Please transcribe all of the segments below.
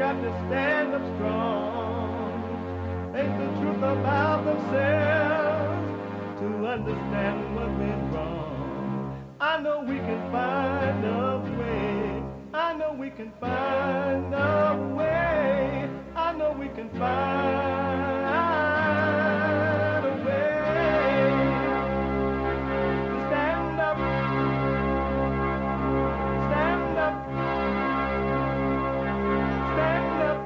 got to stand up strong, face the truth about themselves, to understand what went wrong. I know we can find a way. I know we can find a way. I know we can find a way to stand up, stand up, stand up.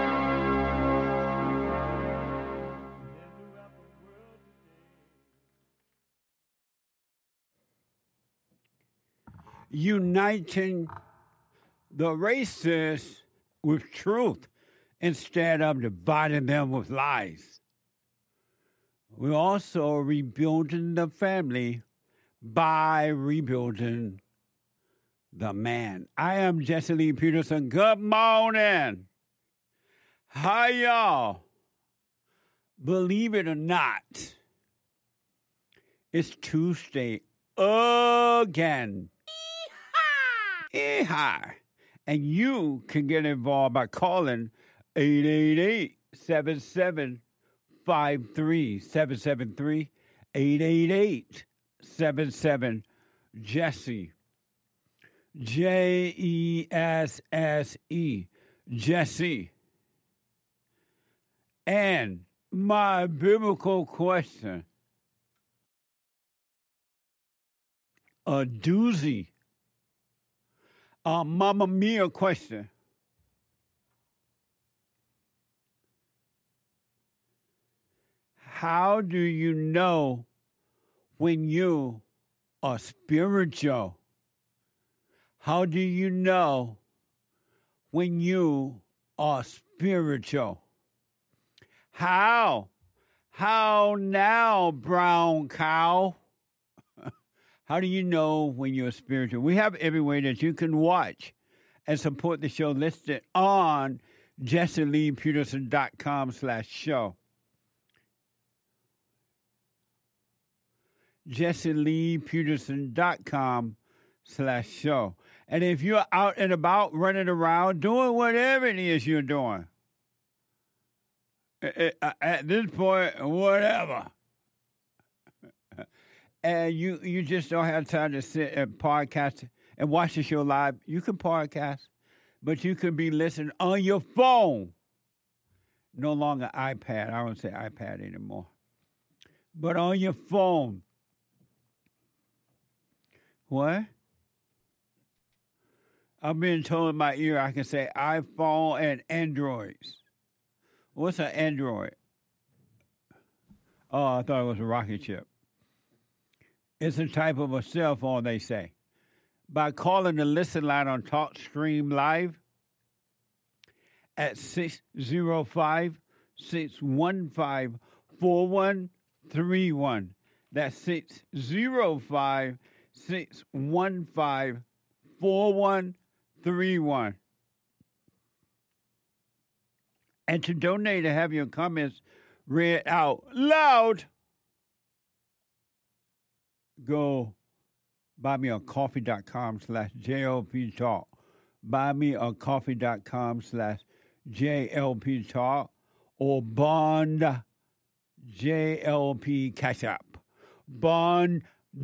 Uniting the races with truth instead of dividing them with lies. We're also rebuilding the family by rebuilding the man. I am Jesse Lee Peterson. Good morning. Hi, y'all. Believe it or not, it's Tuesday again. Yeehaw. And you can get involved by calling 888-7753, 773, 888-77-JESSE, Jesse, Jesse. And my biblical question, a doozy, a Mamma Mia question. How do you know when you are spiritual? How do you know when you are spiritual? How? How now, brown cow? How do you know when you're spiritual? We have every way that you can watch and support the show listed on JesseLeePeterson.com/show. JesseLeePeterson.com/show. And if you're out and about, running around, doing whatever it is you're doing, at this point, whatever, and you just don't have time to sit and podcast and watch the show live, you can podcast, but you can be listening on your phone. No longer iPad. I don't say iPad anymore. But on your phone. What? I've been told in my ear I can say iPhone and Androids. What's an Android? Oh, I thought it was a rocket ship. It's a type of a cell phone, they say. By calling the listen line on TalkStream Live at 605-615-4131. That's 605-615-4131. And to donate and have your comments read out loud, go buymeacoffee.com/JLP Talk. Buymeacoffee.com/JLP Talk or Bond JLP Cash App. Bond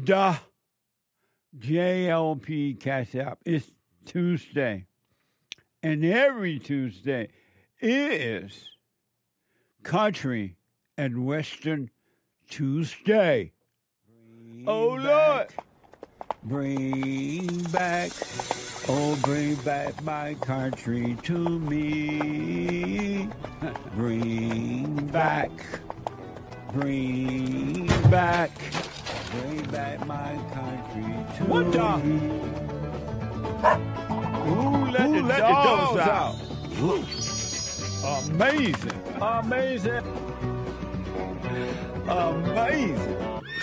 JLP Cash App. It's Tuesday. And every Tuesday is Country and Western Tuesday. Oh, Lord. Bring back, oh, bring back my country to me. Bring back, bring back, bring back my country to What dog? me. Ooh, let the dogs out. Amazing. Amazing. Amazing.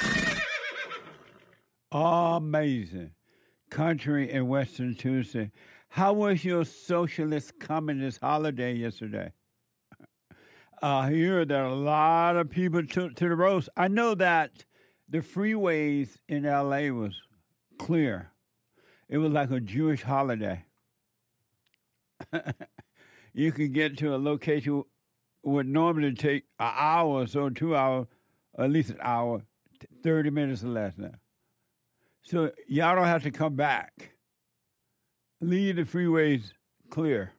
Amazing. Country and Western Tuesday. How was your socialist communist holiday yesterday? I hear that a lot of people took to the roads. I know that the freeways in L.A. was clear. It was like a Jewish holiday. you can get to a location would normally take an hour or so, 2 hours, at least an hour, 30 minutes or less now. So y'all don't have to come back. Leave the freeways clear.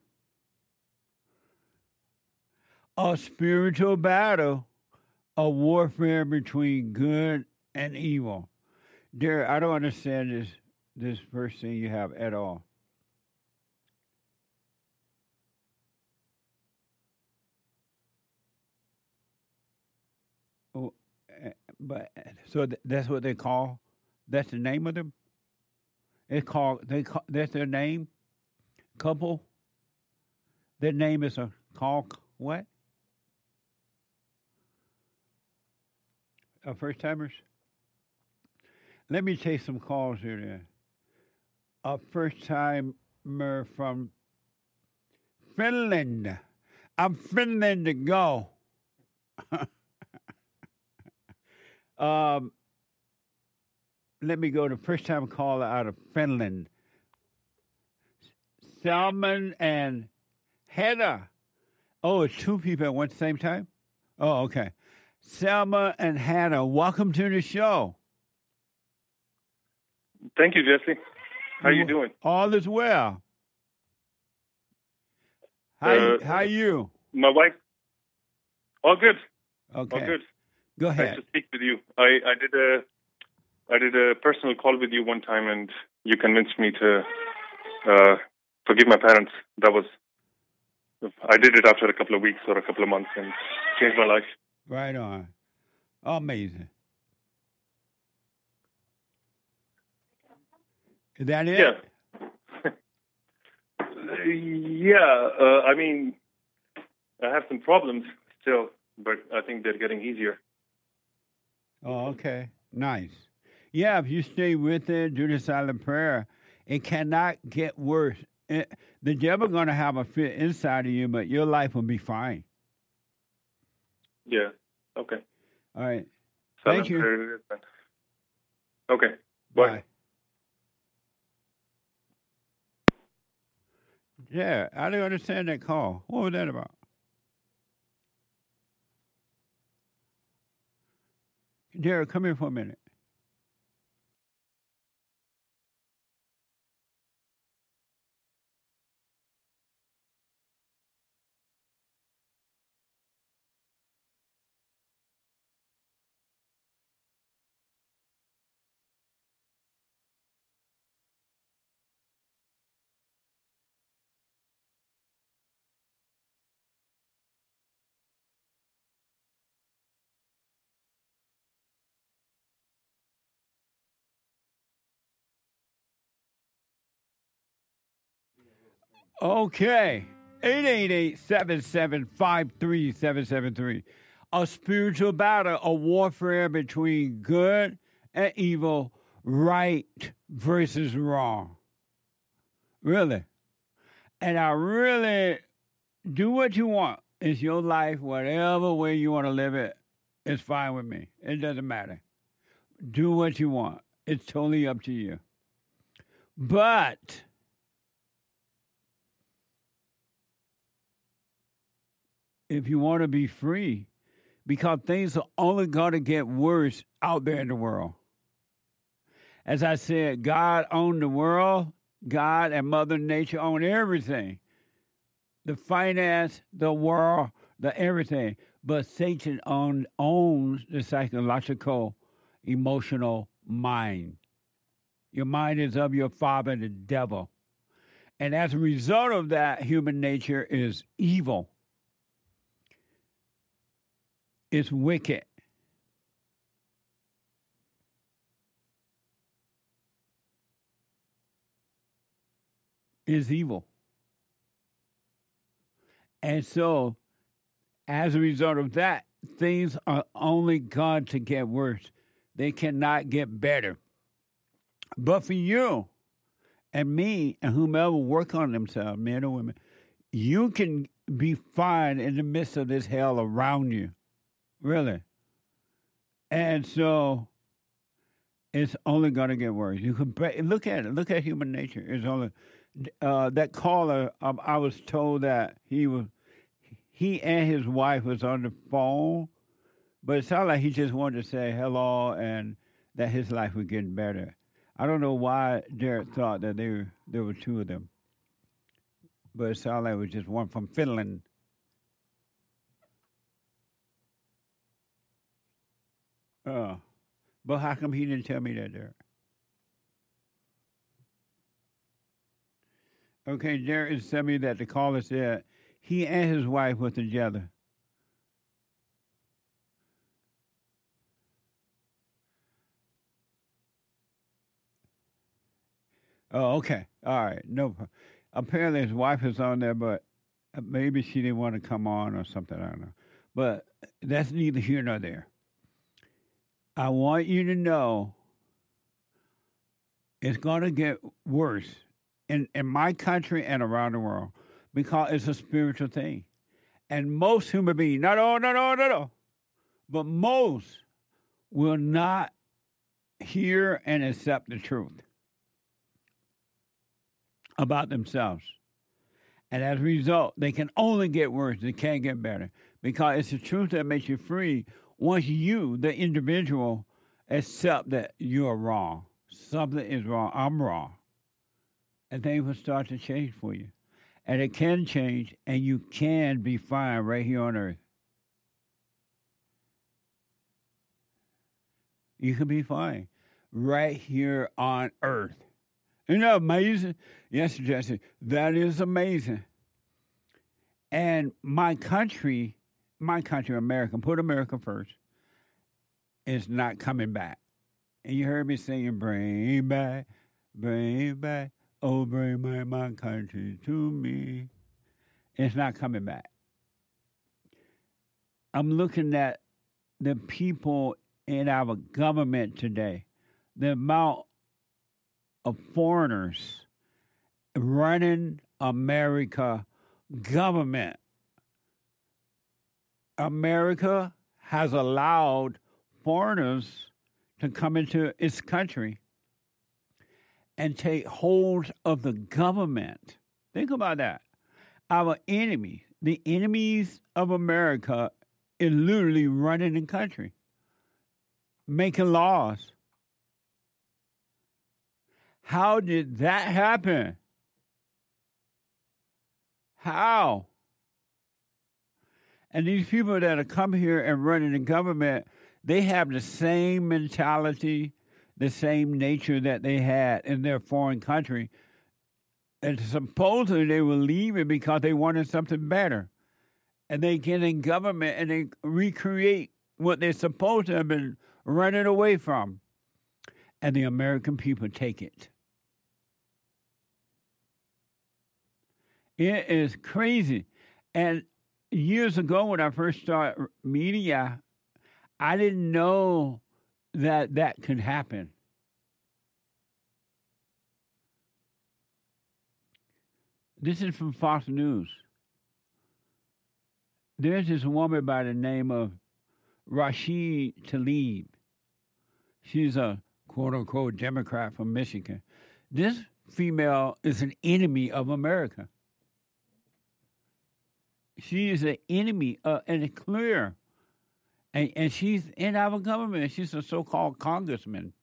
A spiritual battle, a warfare between good and evil. Derek, I don't understand this first thing you have at all. Oh, but so that's what they call. That's the name of them. That's their name. Couple. Their name is called what? First timers. Let me take some calls here then. A first timer from Finland. I'm Finland to go. Let me go to first time caller out of Finland. Salmon and Hedda. Oh, it's two people at one same time? Oh, okay. Selma and Hannah, welcome to the show. Thank you, Jesse. How you doing? All is well. How are you? My wife. All good. Okay. All good. Go ahead. Nice to speak with you. I did a personal call with you one time, and you convinced me to forgive my parents. I did it after a couple of weeks or a couple of months, and changed my life. Right on. Amazing. Is that it? Yeah. Yeah. I mean, I have some problems still, but I think they're getting easier. Oh, okay. Nice. Yeah, if you stay with it, do the silent prayer, it cannot get worse. The devil going to have a fit inside of you, but your life will be fine. Yeah. Okay. All right. Silent Thank you. prayer. Okay. Bye. Bye. Yeah, I didn't understand that call. What was that about? Derek, come here for a minute. Okay. 888-775-3773. A spiritual battle, a warfare between good and evil, right versus wrong. Really. And I really do what you want. It's your life, whatever way you want to live it, it's fine with me. It doesn't matter. Do what you want. It's totally up to you. But if you want to be free, because things are only going to get worse out there in the world. As I said, God owned the world. God and Mother Nature own everything. The finance, the world, the everything. But Satan owns the psychological, emotional mind. Your mind is of your father, the devil. And as a result of that, human nature is evil. It's wicked. It's evil. And so, as a result of that, things are only going to get worse. They cannot get better. But for you and me and whomever work on themselves, men or women, you can be fine in the midst of this hell around you. Really. And so, It's only going to get worse. You can look at it. Look at human nature. It's only that caller. I was told that he and his wife was on the phone, but it sounded like he just wanted to say hello and that his life was getting better. I don't know why Derek thought that there were two of them, but it sounded like it was just one from Finland. But how come he didn't tell me that, Derek? Okay, Derek is telling me that the caller said he and his wife were together. Oh, okay. All right. No. Apparently his wife is on there, but maybe she didn't want to come on or something. I don't know. But that's neither here nor there. I want you to know it's going to get worse in my country and around the world because it's a spiritual thing. And most human beings, not all, but most will not hear and accept the truth about themselves. And as a result, they can only get worse. They can't get better because it's the truth that makes you free once you, the individual, accept that you're wrong. Something is wrong. I'm wrong. And things will start to change for you. And it can change, and you can be fine right here on earth. You can be fine right here on earth. Isn't that amazing? Yes, Jesse, that is amazing. And my country, America, put America first, is not coming back. And you heard me singing, bring back, oh, bring back my country to me. It's not coming back. I'm looking at the people in our government today, the amount of foreigners running America government. America has allowed foreigners to come into its country and take hold of the government. Think about that. Our enemy, the enemies of America, is literally running the country, making laws. How did that happen? How? And these people that have come here and running the government, they have the same mentality, the same nature that they had in their foreign country. And supposedly they were leaving because they wanted something better. And they get in government and they recreate what they're supposed to have been running away from. And the American people take it. It is crazy. And years ago when I first started media, I didn't know that could happen. This is from Fox News. There's this woman by the name of Rashid Tlaib. She's a quote-unquote Democrat from Michigan. This female is an enemy of America. She is an enemy, and it's clear. And she's in our government. She's a so-called congressman.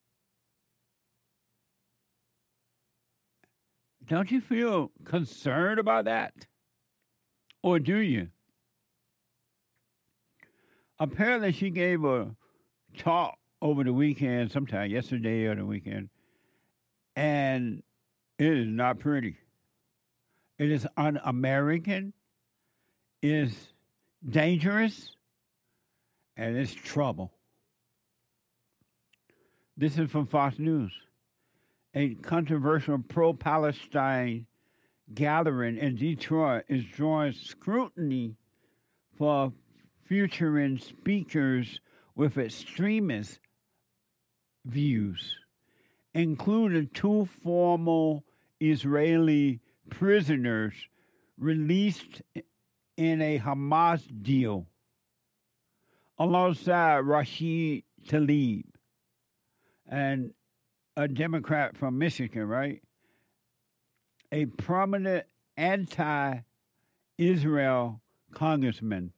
Don't you feel concerned about that? Or do you? Apparently, she gave a talk over the weekend, sometime yesterday or the weekend, and it is not pretty. It is un-American, it is dangerous, and it's trouble. This is from Fox News. A controversial pro-Palestine gathering in Detroit is drawing scrutiny for featuring speakers with extremist views, including two former Israeli prisoners released in a Hamas deal, alongside Rashid Tlaib. and a Democrat from Michigan, right? A prominent anti-Israel congressman.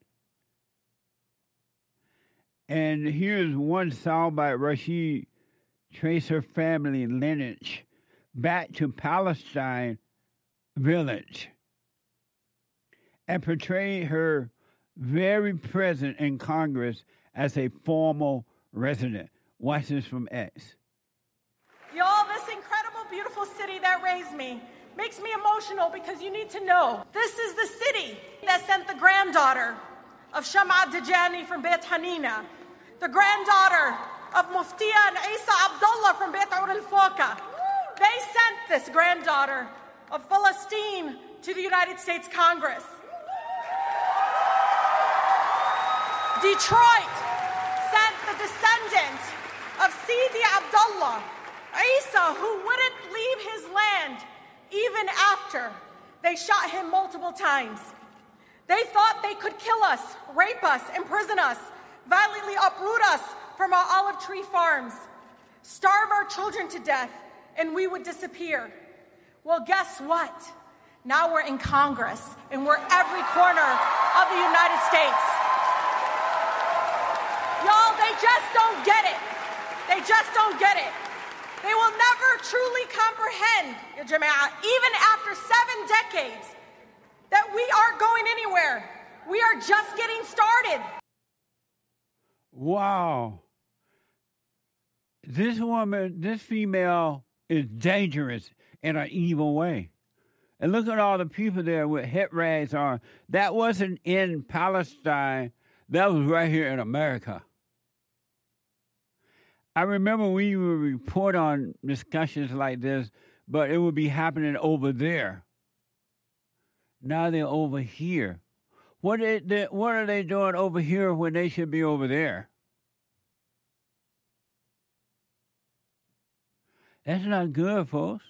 And here's one soundbite where she traced her family lineage back to Palestine village and portrayed her very present in Congress as a formal resident. Watch this from X. Y'all, this incredible, beautiful city that raised me makes me emotional because you need to know this is the city that sent the granddaughter of Shama Dajani from Beit Hanina, the granddaughter of Muftiya and Isa Abdullah from Beit Ur al-Foka. They sent this granddaughter of Palestine to the United States Congress. Detroit sent the descendant of Sidi Abdullah, Isa, who wouldn't leave his land even after they shot him multiple times. They thought they could kill us, rape us, imprison us, violently uproot us from our olive tree farms, starve our children to death, and we would disappear. Well, guess what? Now we're in Congress, and we're every corner of the United States. Y'all, they just don't get it. They just don't get it. They will never truly comprehend, Ya Jama'ah, even after 7 decades, that we aren't going anywhere. We are just getting started. Wow. This woman, this female is dangerous in an evil way. And look at all the people there with head rags on. That wasn't in Palestine. That was right here in America. I remember we would report on discussions like this, but it would be happening over there. Now they're over here. What are they doing over here when they should be over there? That's not good, folks.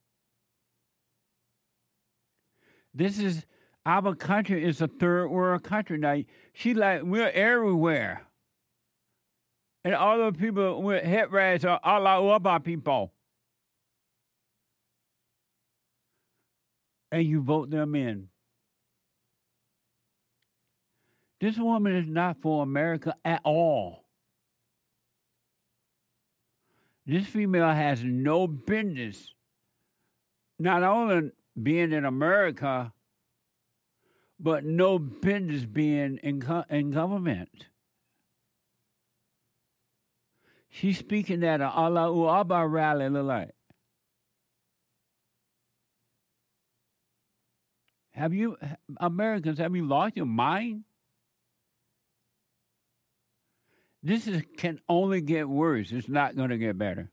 Our country is a third world country. Now, we're everywhere. And all the people with head rags are Allah Akbar people. And you vote them in. This woman is not for America at all. This female has no business not only being in America, but no business being in government. She's speaking at an Allahu Akbar rally, look like. Americans, have you lost your mind? This can only get worse. It's not going to get better.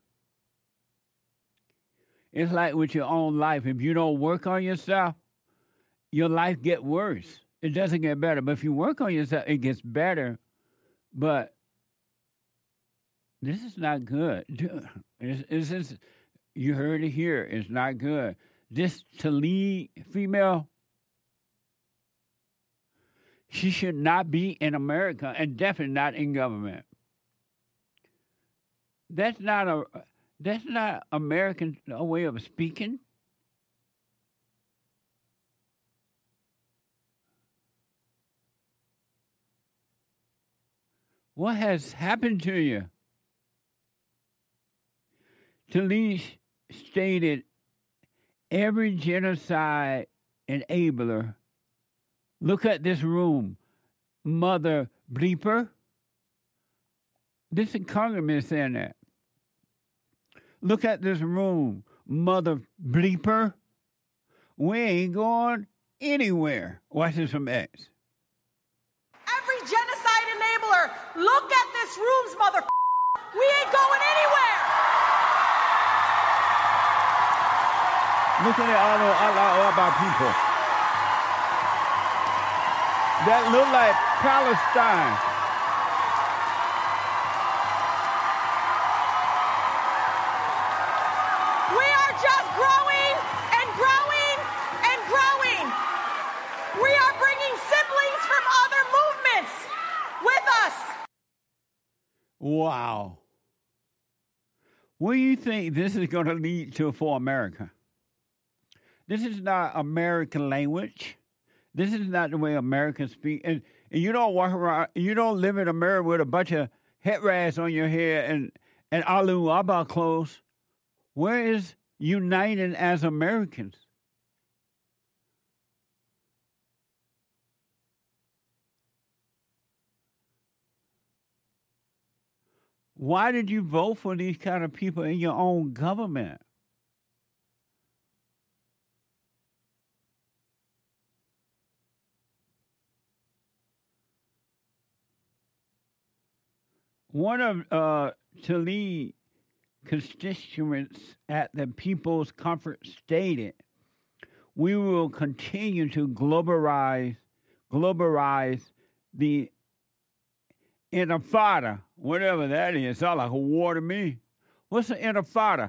It's like with your own life. If you don't work on yourself, your life gets worse. It doesn't get better. But if you work on yourself, it gets better. But this is not good. You heard it here. It's not good. This Tlaib female, she should not be in America and definitely not in government. That's not American way of speaking. What has happened to you? Tlaib stated every genocide enabler. Look at this room, Mother Bleeper. This is Congressman saying that. Look at this room, Mother Bleeper. We ain't going anywhere. Watch this from X. Every genocide enabler, look at this room's mother. We ain't going anywhere. Look at all our people. That look like Palestine. We are just growing and growing and growing. We are bringing siblings from other movements with us. Wow. What do you think this is going to lead to for America? This is not American language. This is not the way Americans speak. And you don't walk around, you don't live in America with a bunch of head rash on your head and Alu Abba clothes. Where is uniting as Americans? Why did you vote for these kind of people in your own government? One of Tlaib constituents at the People's Conference stated, "We will continue to globalize the intifada," whatever that is. Sounds like a war to me. What's an intifada?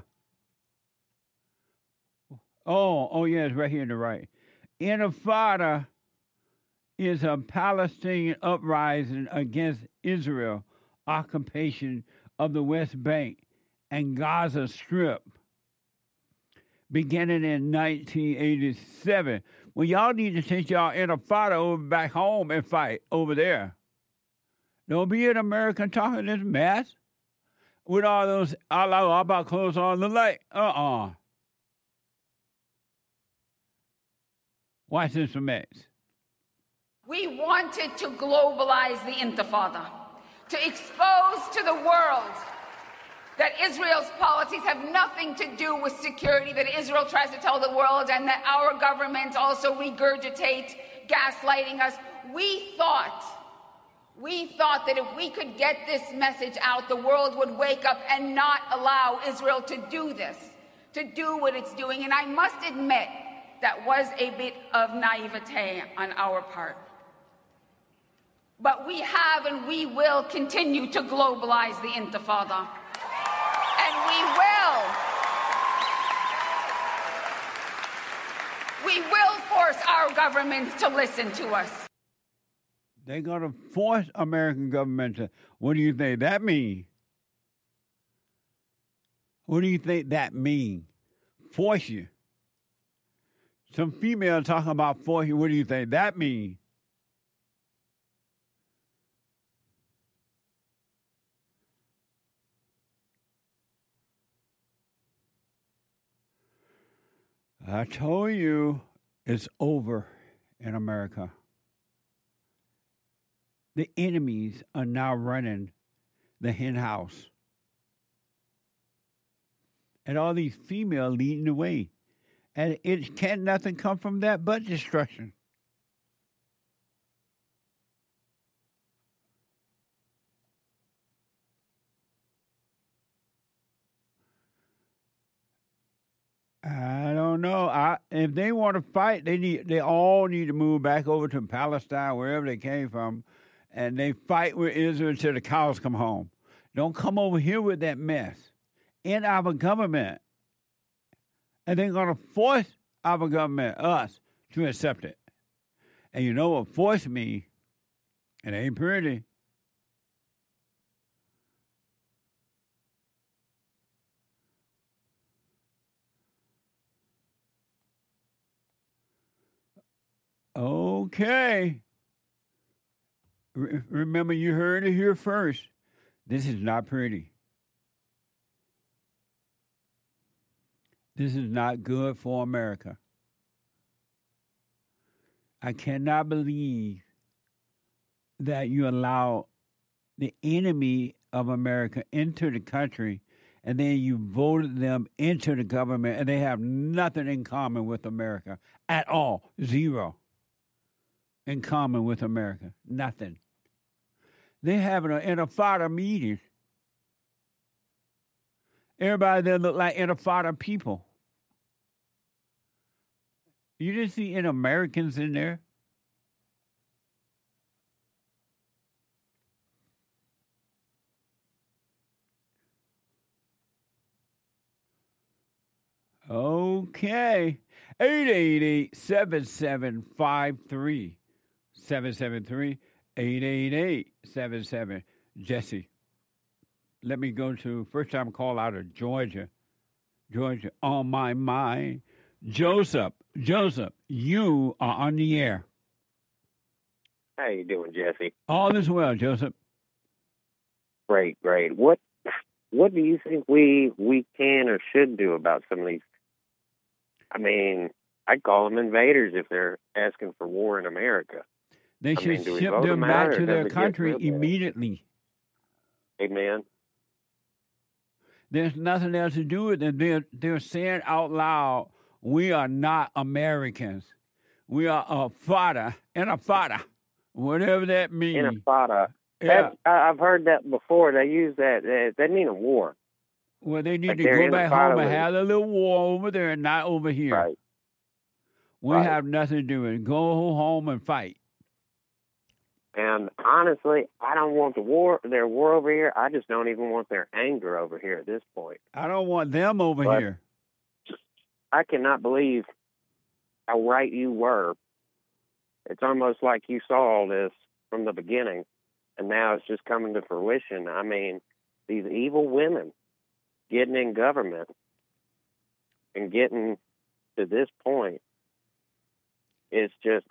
Oh, yeah, it's right here on the right. Intifada is a Palestinian uprising against Israel occupation of the West Bank and Gaza Strip beginning in 1987. Well, y'all need to take y'all intifada over back home and fight over there. Don't be an American talking this mess with all those Allah Abba clothes on the light. Watch this for minutes. We wanted to globalize the Intifada, to expose to the world that Israel's policies have nothing to do with security, that Israel tries to tell the world, and that our government also regurgitates, gaslighting us. We thought that if we could get this message out, the world would wake up and not allow Israel to do this, to do what it's doing. And I must admit, that was a bit of naivete on our part. But we have and we will continue to globalize the Intifada. And we will force our governments to listen to us. They're going to force American government to. What do you think that means? What do you think that means? Force you. Some female talking about force you. What do you think that means? I told you it's over in America. The enemies are now running the hen house. And all these females leading the way. And it can't nothing come from that but destruction. I don't know. If they want to fight, they all need to move back over to Palestine, wherever they came from, and they fight with Israel until the cows come home. Don't come over here with that mess in our government. And they're going to force our government, us, to accept it. And you know what force means? It ain't pretty. Okay. Remember, you heard it here first. This is not pretty. This is not good for America. I cannot believe that you allow the enemy of America into the country and then you voted them into the government and they have nothing in common with America at all. Zero in common with America. Nothing. They're having an intifada meeting. Everybody there look like intifada people. You didn't see any Americans in there? Okay. 888-7753-773. 888-77. Jesse, Let me go to first time call out of Georgia. Georgia, on my mind. Joseph, you are on the air. How you doing, Jesse? All is well, Joseph. Great. What do you think we can or should do about some of these? I mean, I'd call them invaders if they're asking for war in America. They should do we ship vote them them back out, or to their does it get country rid of them? immediately. Amen. There's nothing else to do with it. They're saying out loud, we are not Americans. We are a fada, whatever that means. Intifada. Yeah. I've heard that before. They use that. They mean a war. Well, they need Like to they're go back intifada home and with- have a little war over there and not over here. Right. We Right. have nothing to do with it. Go home and fight. And honestly, I don't want their war over here. I just don't even want their anger over here at this point. I don't want them over But- here. I cannot believe how right you were. It's almost like you saw all this from the beginning, and now it's just coming to fruition. I mean, these evil women getting in government and getting to this point, it's just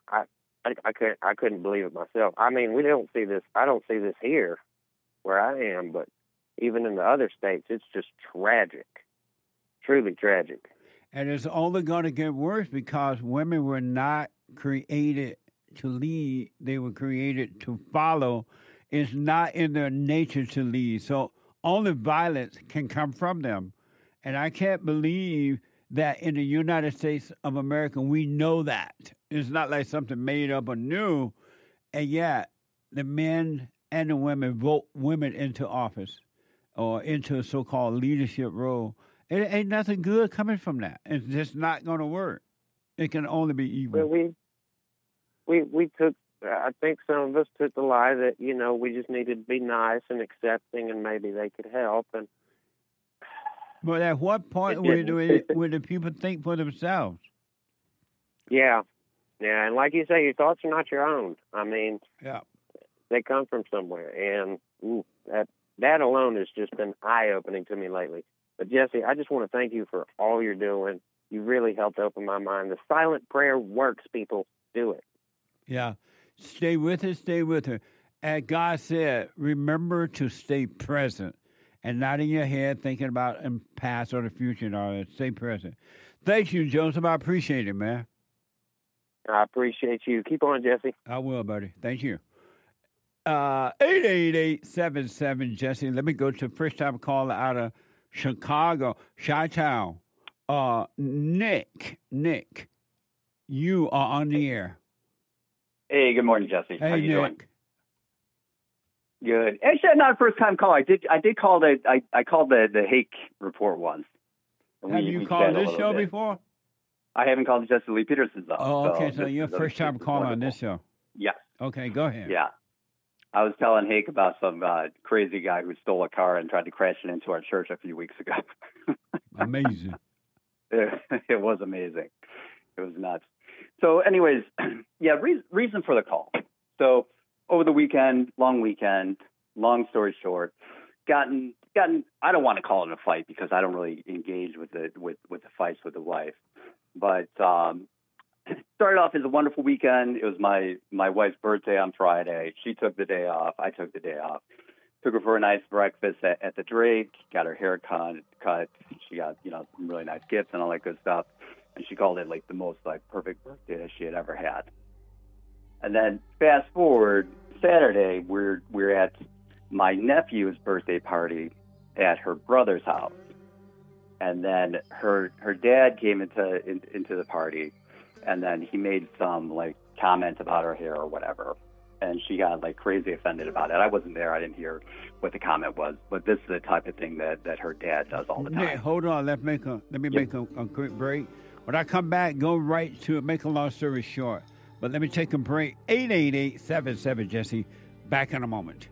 I couldn't believe it myself. I mean, we don't see this. I don't see this here where I am, but even in the other states, it's just tragic, truly tragic. And it's only going to get worse because women were not created to lead. They were created to follow. It's not in their nature to lead. So only violence can come from them. And I can't believe that in the United States of America, we know that. It's not like something made up or new. And yet, the men and the women vote women into office or into a so-called leadership role. It ain't nothing good coming from that. It's just not going to work. It can only be evil. Well, we took. I think some of us took the lie that we just needed to be nice and accepting, and maybe they could help. And But at what point It didn't. would the people think for themselves? yeah, and like you say, your thoughts are not your own. I mean, Yeah. they come from somewhere, and that alone has just been eye-opening to me lately. But Jesse, I just want to thank you for all you're doing. You really helped open my mind. The silent prayer works, people. Do it. Yeah. Stay with her, stay with her. As God said, remember to stay present and not in your head thinking about the past or the future and all that. Stay present. Thank you, Joseph. I appreciate it, man. I appreciate you. Keep on, Jesse. I will, buddy. Thank you. 888-77 Jesse. Let me go to first time caller out of Chicago, Chi-Town. Nick, you are on the air. Hey, good morning, Jesse. Hey, How you doing? Nick. Good. Actually, not a first time call. I did call I called the Hake report once. Have you called this show before? I haven't called Jesse Lee Peterson though. Oh, okay. So this you're is first time caller on this show. Yes. Okay, go ahead. Yeah. I was telling Hake about some crazy guy who stole a car and tried to crash it into our church a few weeks ago. Amazing. It was amazing. It was nuts. So anyways, yeah, reason for the call. So over the weekend, long story short, gotten I don't want to call it a fight because I don't really engage with the fights with the wife. But started off as a wonderful weekend. It was my wife's birthday on Friday. She took the day off. I took the day off. Took her for a nice breakfast at the Drake. Got her hair cut. She got some really nice gifts and all that good stuff. And she called it like the most perfect birthday that she had ever had. And then fast forward Saturday, we're at my nephew's birthday party at her brother's house. And then her dad came into the party, and then he made some comment about her hair or whatever. And she got crazy offended about it. I wasn't there. I didn't hear what the comment was. But this is the type of thing that her dad does all the time. Nick, hold on. Let me make a quick break. When I come back, go right to it. Make a long story short. But let me take a break. 888-77 Jesse. Back in a moment.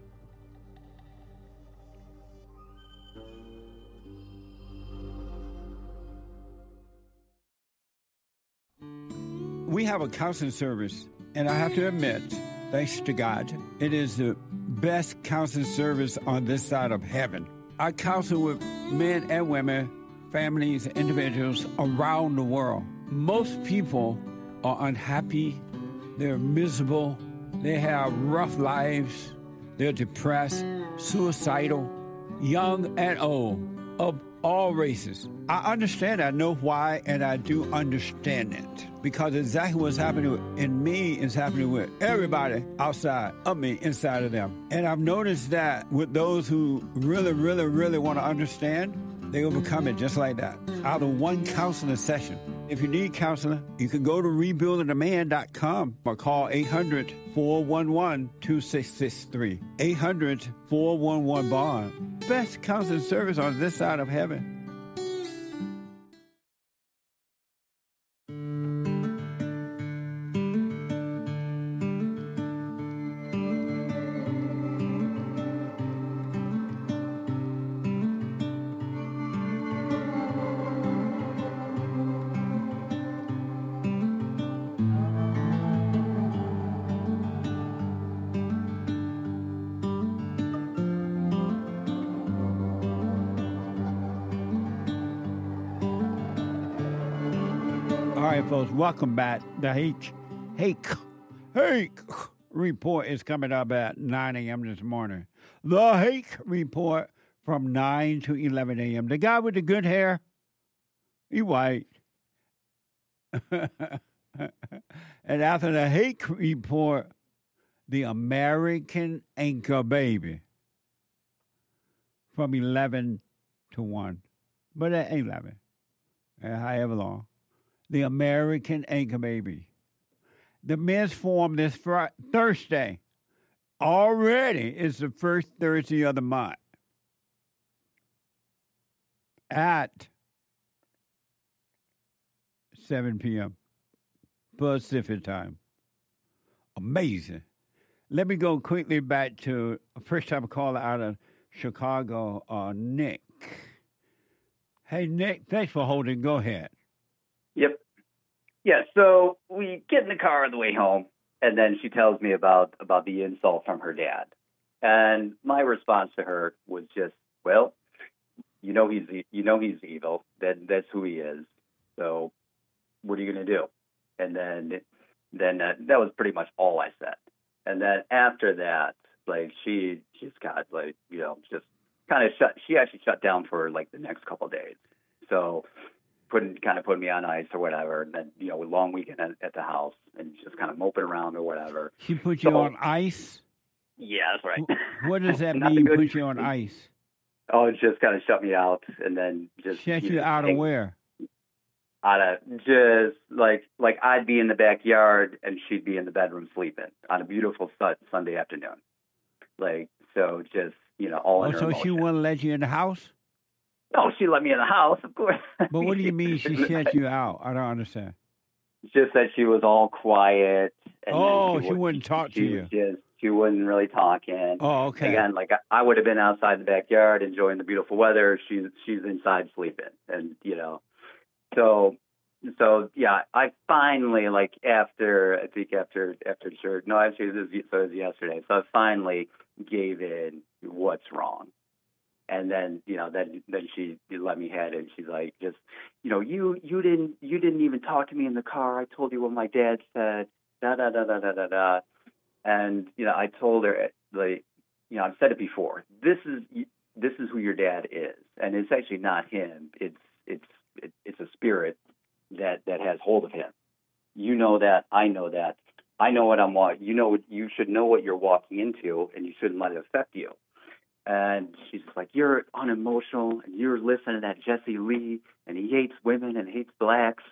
We have a counseling service, and I have to admit, thanks to God, it is the best counseling service on this side of heaven. I counsel with men and women, families, individuals around the world. Most people are unhappy, they're miserable, they have rough lives, they're depressed, suicidal, young and old, of all races. I understand, I know why, and I do understand it. Because exactly what's happening in me is happening with everybody outside of me, inside of them. And I've noticed that with those who really, really, really want to understand, they overcome it just like that, out of one counseling session. If you need counseling, you can go to rebuildingaman.com or call 800-411-2663. 800-411-BOND. Best counseling service on this side of heaven. All right, folks, welcome back. The Hake Report is coming up at 9 a.m. this morning. The Hake Report from 9 to 11 a.m. The guy with the good hair, he white. And after the Hake Report, the American Anchor Baby from 11 to 1. But at 11, however long. The American Anchor Baby. The men's forum this Thursday. Already is the first Thursday of the month. At 7 p.m. Pacific time. Amazing. Let me go quickly back to a first-time caller out of Chicago, Nick. Hey, Nick, thanks for holding. Go ahead. Yep. Yeah, so we get in the car on the way home, and then she tells me about the insult from her dad. And my response to her was just, well, he's evil. That's who he is. So what are you going to do? And then that was pretty much all I said. And then after that, like she's got just kind of she actually shut down for like the next couple of days. So put me on ice or whatever, and then a long weekend at the house, and just kind of moping around or whatever. She put you on ice? Yeah, that's right. What does that mean? Put you on ice? Oh, it just kind of shut me out, and then just shut you out of where? Out of just like I'd be in the backyard and she'd be in the bedroom sleeping on a beautiful Sunday afternoon. Like so, just all in her emotion. She wouldn't let you in the house? No, she let me in the house, of course. But what do you mean she shut you out? I don't understand. Just that she was all quiet. And she wouldn't talk to you. She wasn't really talking. Oh, okay. Again, like I would have been outside in the backyard enjoying the beautiful weather. She's inside sleeping, and So yeah, I finally after church. No, actually, it was yesterday. So I finally gave in what's wrong. And then, then she let me head, and she's like, just, you didn't even talk to me in the car. I told you what my dad said, da da da da da da da. And I told her, I've said it before. This is who your dad is, and it's actually not him. It's a spirit that has hold of him. You know that. I know that. I know what I'm walking. You should know what you're walking into, and you shouldn't let it affect you. And she's like, you're unemotional, and you're listening to that Jesse Lee, and he hates women and hates blacks.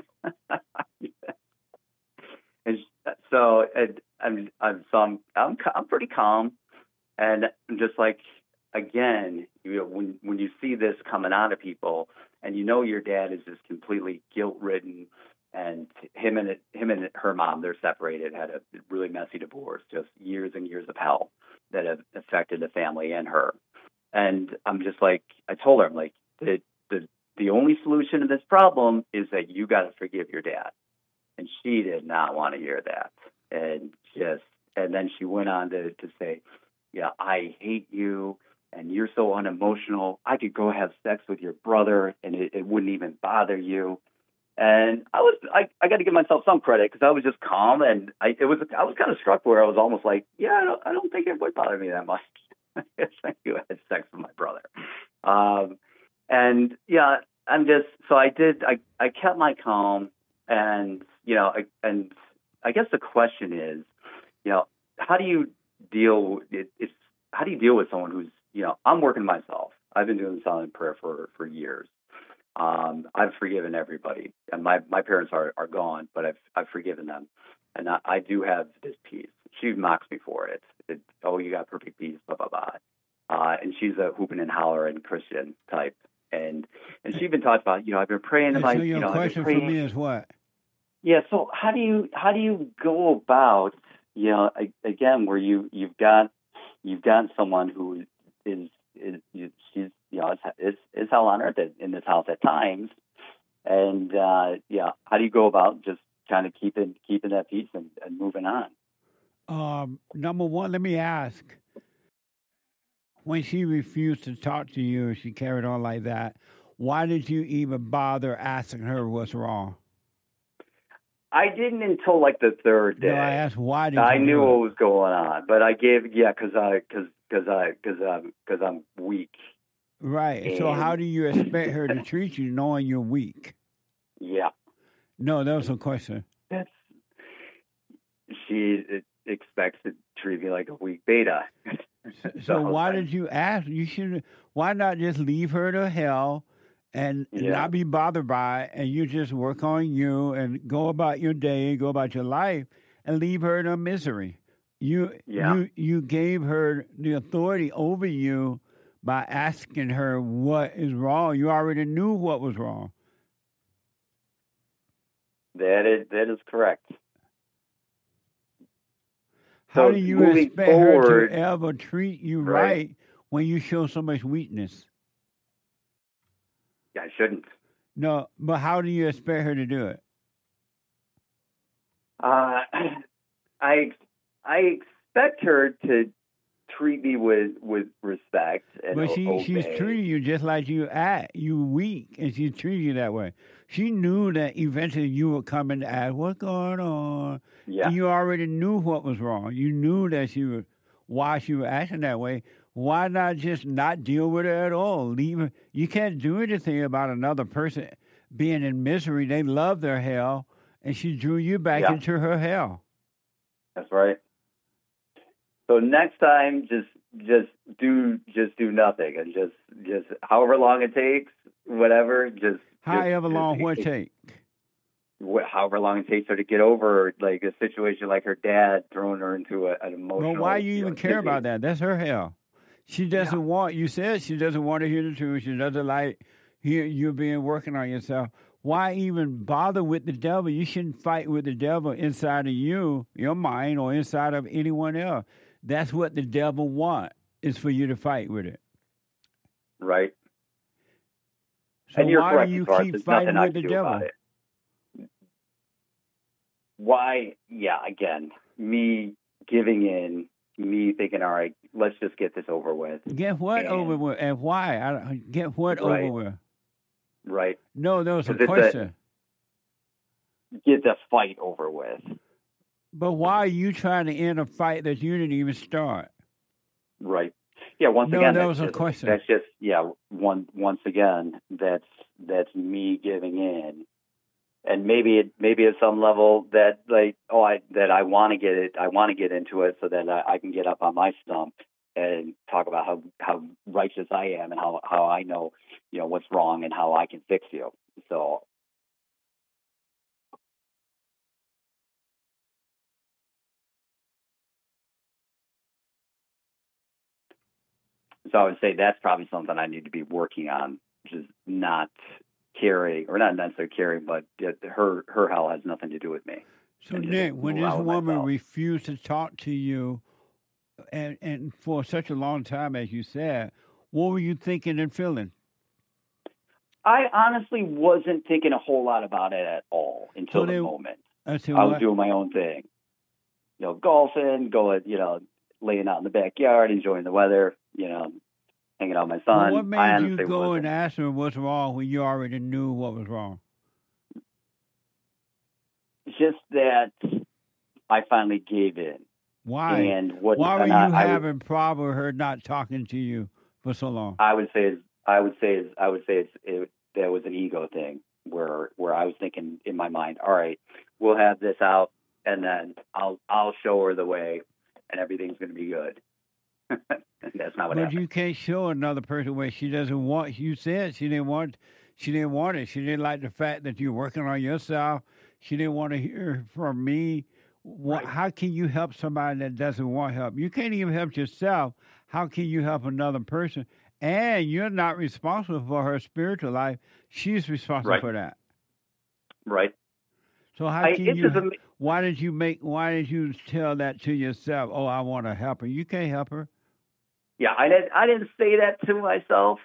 And so I'm pretty calm, and I'm just like, again, when you see this coming out of people, and your dad is just completely guilt-ridden, and him and her mom, they're separated, had a really messy divorce, just years and years of hell that have affected the family and her. And I'm just like, I told her, I'm like, the only solution to this problem is that you got to forgive your dad. And she did not want to hear that. And then she went on to say, yeah, I hate you. and you're so unemotional. I could go have sex with your brother, and it wouldn't even bother you. And I got to give myself some credit because I was just calm, and I was kind of struck where I was almost like, yeah, I don't think it would bother me that much if you had sex with my brother. And yeah, I kept my calm, and I guess the question is, how do you deal with someone who's, I'm working myself. I've been doing silent prayer for years. I've forgiven everybody, and my parents are gone, but I've forgiven them, and I do have this peace. She mocks me for it. Oh, you got perfect peace, blah blah blah. And she's a hooping and hollering Christian type, and she even talks about, I've been praying. So your question for me is what? Yeah. So how do you go about, again, where you've got someone who is she's, it's hell on earth in this house at times, and how do you go about just kind of keeping that peace and moving on? Number one, let me ask. When she refused to talk to you, she carried on like that, why did you even bother asking her what's wrong? I didn't until like the third day. No, I asked why did I you knew do what it? was going on, but I gave because I'm weak. Right. And So how do you expect her to treat you knowing you're weak? Yeah. No, that was a question. She expects to treat me like a weak beta. So why did you ask? You should. Why not just leave her to hell and not be bothered by it, and you just work on you and go about your day, go about your life, and leave her in her misery. You gave her the authority over you by asking her what is wrong. You already knew what was wrong. That is correct. How So do you moving expect forward, her to ever treat you right when you show so much weakness? I shouldn't. No, but how do you expect her to do it? I expect her to treat me with respect and But she's obey. treating you just like you act. You weak, and she's treating you that way. She knew that eventually you would come and ask, "What's going on?" Yeah. And you already knew what was wrong. You knew that why she was acting that way. Why not just not deal with her at all? Leave her. You can't do anything about another person being in misery. They love their hell, and she drew you back into her hell. That's right. So next time, just do nothing, and just however long it takes, whatever. However long would it take? However long it takes her to get over like a situation like her dad throwing her into an emotional. Well, why you even care about that? That's her hell. She doesn't want. You said she doesn't want to hear the truth. She doesn't like hear you working on yourself. Why even bother with the devil? You shouldn't fight with the devil inside of you, your mind, or inside of anyone else. That's what the devil wants, is for you to fight with it. Right. So and you're why correct, do you Garth. keep There's fighting nothing with I the can do devil? about it. Why? Yeah, again, me giving in, me thinking, all right, let's just get this over with. Get what over with, and why? Get what over with? Right. No, there was a question. Get the fight over with. But why are you trying to end a fight that you didn't even start? Right. Yeah. Once again, that was a question. That's just once again, that's me giving in, and maybe at some level that I want to get it. I want to get into it so that I can get up on my stump and talk about how righteous I am and how I know what's wrong and how I can fix you. So. So I would say that's probably something I need to be working on, which is not caring, or not necessarily caring, but her hell has nothing to do with me. So Nick, when this woman refused to talk to you, and for such a long time, as you said, what were you thinking and feeling? I honestly wasn't thinking a whole lot about it at all until the moment. I was doing my own thing, golfing, laying out in the backyard, enjoying the weather, hanging out with my Well, son. what I made you honestly go wasn't. and ask her what's wrong when you already knew what was wrong? Just that I finally gave in. Why? And what? Why were and you I would, having problem with her not talking to you for so long? I would say that was an ego thing where I was thinking in my mind, all right, we'll have this out, and then I'll show her the way, and everything's going to be good. That's not what But happened. you can't show another person where she doesn't want. You said she didn't want it. She didn't like the fact that you're working on yourself. She didn't want to hear from me. What? Right. How can you help somebody that doesn't want help? You can't even help yourself. How can you help another person? And you're not responsible for her spiritual life. She's responsible Right. for that. Right. So how can It's just you? Why did you tell that to yourself? Oh, I want to help her. You can't help her. Yeah, I didn't say that to myself,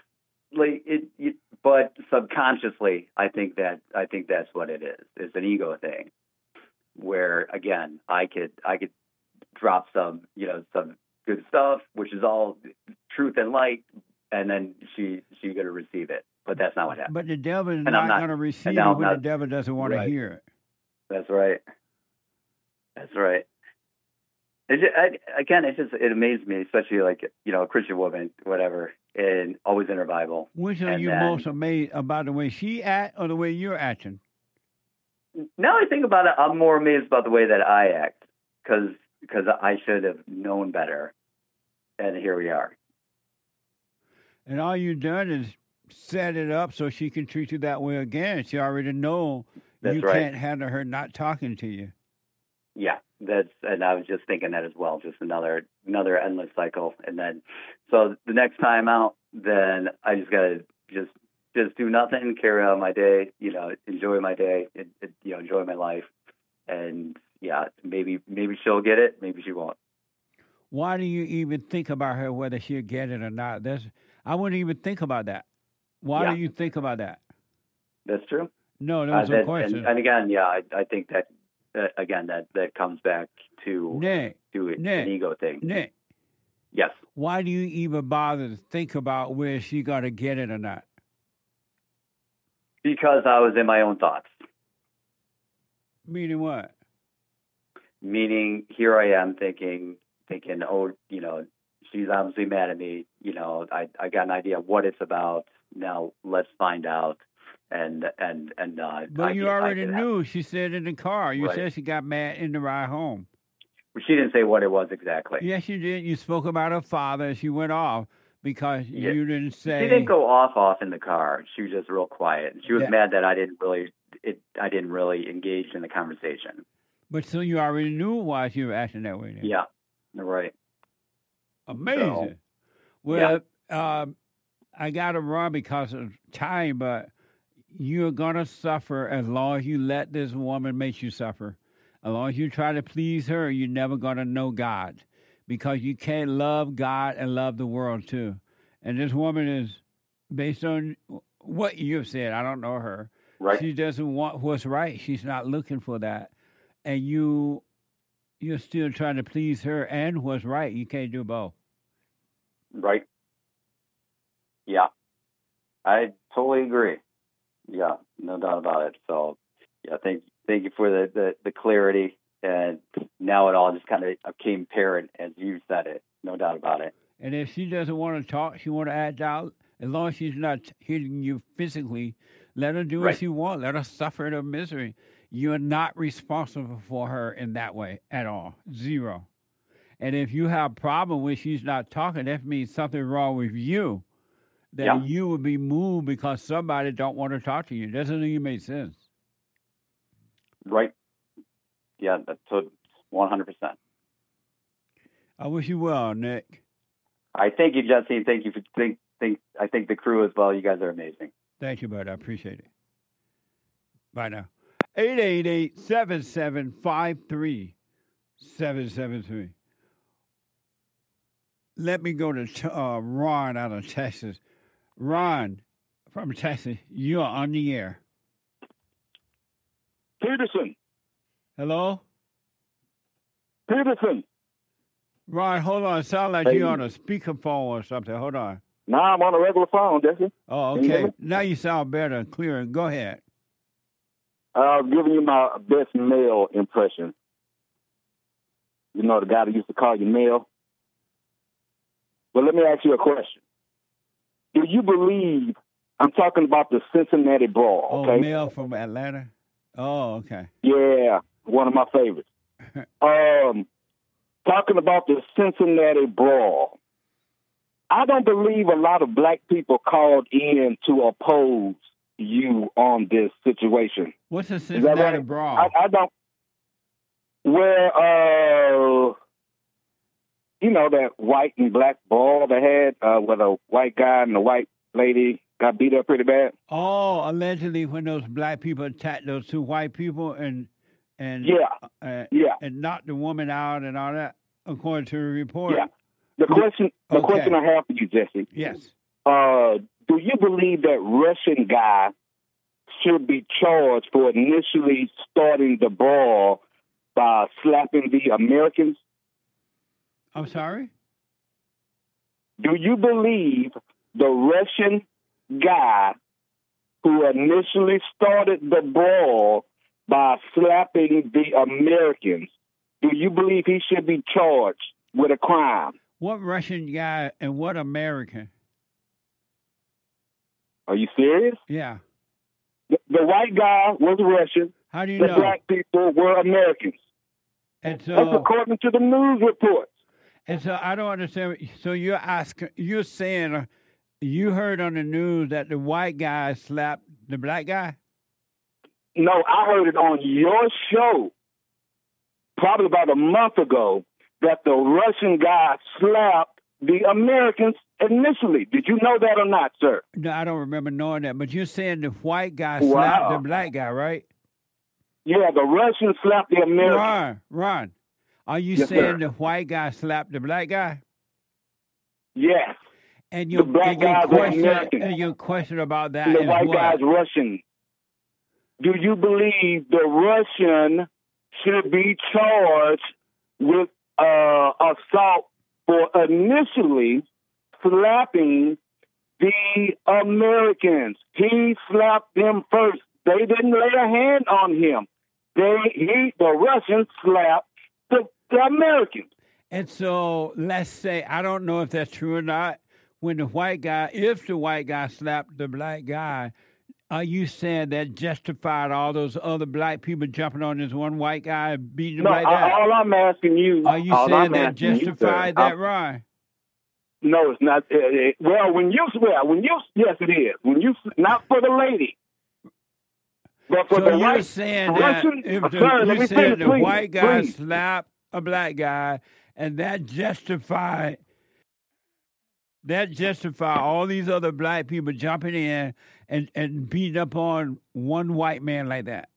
but subconsciously, I think that's what it is. It's an ego thing, where again, I could drop some good stuff, which is all truth and light, and then she's going to receive it. But that's not what happened. But the devil is And not I'm not- going to receive now it I'm when the not- devil doesn't want to Right. hear it. That's right. That's right. It amazed me, especially a Christian woman, whatever, and always in her Bible. Which are And you then- most amazed about, the way she act or the way you're acting? Now I think about it, I'm more amazed about the way that I act, because I should have known better, and here we are. And all you done is set it up so she can treat you that way again. She already know That's you right. can't handle her not talking to you. Yeah, and I was just thinking that as well, just another endless cycle. And then, so the next time out, then I just gotta just do nothing, carry on my day, enjoy my day, enjoy my life, and yeah, maybe she'll get it, maybe she won't. Why do you even think about her, whether she'll get it or not? I wouldn't even think about that. Why Yeah. do you think about that? That's true. No, that was a question. And again, yeah, I think that that comes back to Nick, an ego thing. Nick, Yes. why do you even bother to think about where she got to get it or not? Because I was in my own thoughts. Meaning what? Meaning, here I am thinking, oh, she's obviously mad at me. I got an idea of what it's about. Now let's find out. But you already knew. She said in the car. You Right. said she got mad in the ride home. She didn't say what it was exactly. Yes, you did. You spoke about her father, and she went off because Yeah. you didn't say. She didn't go off in the car. She was just real quiet. She was Yeah. mad that I didn't really engage in the conversation. But so you already knew why she was acting that way. Then. Yeah. Right. Amazing. Well, I got to run because of time, but you're going to suffer as long as you let this woman make you suffer. As long as you try to please her, you're never going to know God, because you can't love God and love the world too. And this woman is, based on what you've said, I don't know her. Right. She doesn't want what's right. She's not looking for that. And you're still trying to please her and what's right. You can't do both. Right. Yeah. I totally agree. Yeah, no doubt about it. So, yeah, thank you for the clarity, and now it all just kind of came apparent as you said it. No doubt about it. And if she doesn't want to talk, she want to act out, as long as she's not hitting you physically, let her do what Right. she wants. Let her suffer the misery. You're not responsible for her in that way at all. Zero. And if you have a problem with she's not talking, that means something wrong with you. That Yeah. you would be moved because somebody don't want to talk to you. Doesn't even make sense. Right. Yeah, that's 100%. I wish you well, Nick. I thank you, Jesse. Thank you I think the crew as well. You guys are amazing. Thank you, bud. I appreciate it. Bye now. 888-7753-773. Let me go to Ron out of Texas. Ron from Texas, you are on the air. Peterson. Hello? Peterson. Ron, hold on. It sounds like you're on a speakerphone or something. Hold on. Now I'm on a regular phone, Jesse. Oh, Can you hear okay. me? Now you sound better and clearer. Go ahead. I was giving you my best male impression. You know, the guy that used to call you male. But let me ask you a question. Do you believe, I'm talking about the Cincinnati Brawl, Oh, okay? Mel from Atlanta? Oh, okay. Yeah, one of my favorites. Talking about the Cincinnati Brawl. I don't believe a lot of black people called in to oppose you on this situation. What's the Is that Cincinnati right? Brawl? I don't. Where, you know, that white and black brawl they had where the white guy and the white lady got beat up pretty bad? Oh, allegedly when those black people attacked those two white people and Yeah. and knocked the woman out and all that, according to the report. Yeah. The question Okay. I have for you, Jesse, Yes. do you believe that Russian guy should be charged for initially starting the brawl by slapping the Americans? I'm sorry? Do you believe the Russian guy who initially started the brawl by slapping the Americans, do you believe he should be charged with a crime? What Russian guy and what American? Are you serious? Yeah. The white guy was Russian. How do you The know? black people were Americans. And That's so, according to the news reports. I don't understand. So you're saying you heard on the news that the white guy slapped the black guy? No, I heard it on your show probably about a month ago that the Russian guy slapped the Americans initially. Did you know that or not, sir? No, I don't remember knowing that. But you're saying the white guy Wow. slapped the black guy, right? Yeah, the Russians slapped the Americans. Ron, are you Yes, saying sir. the white guy slapped the black guy? Yes. And The black guys are American. your question about that And the is white what? guy's Russian. Do you believe the Russian should be charged with assault for initially slapping the Americans? He slapped them first. They didn't lay a hand on him. The Russians slapped the Americans. And so let's say, I don't know if that's true or not, if the white guy slapped the black guy, are you saying that justified all those other black people jumping on this one white guy and beating him No, like that? all I'm asking you. Are you all saying I'm that asking you, justified sir, that, Ron? No, it's not. Yes, it is. Not for the lady, but for So the you're white saying that Russian. if Sir, let me the finish, please, white guy please. slapped a black guy, and that justify all these other black people jumping in and beating up on one white man like that.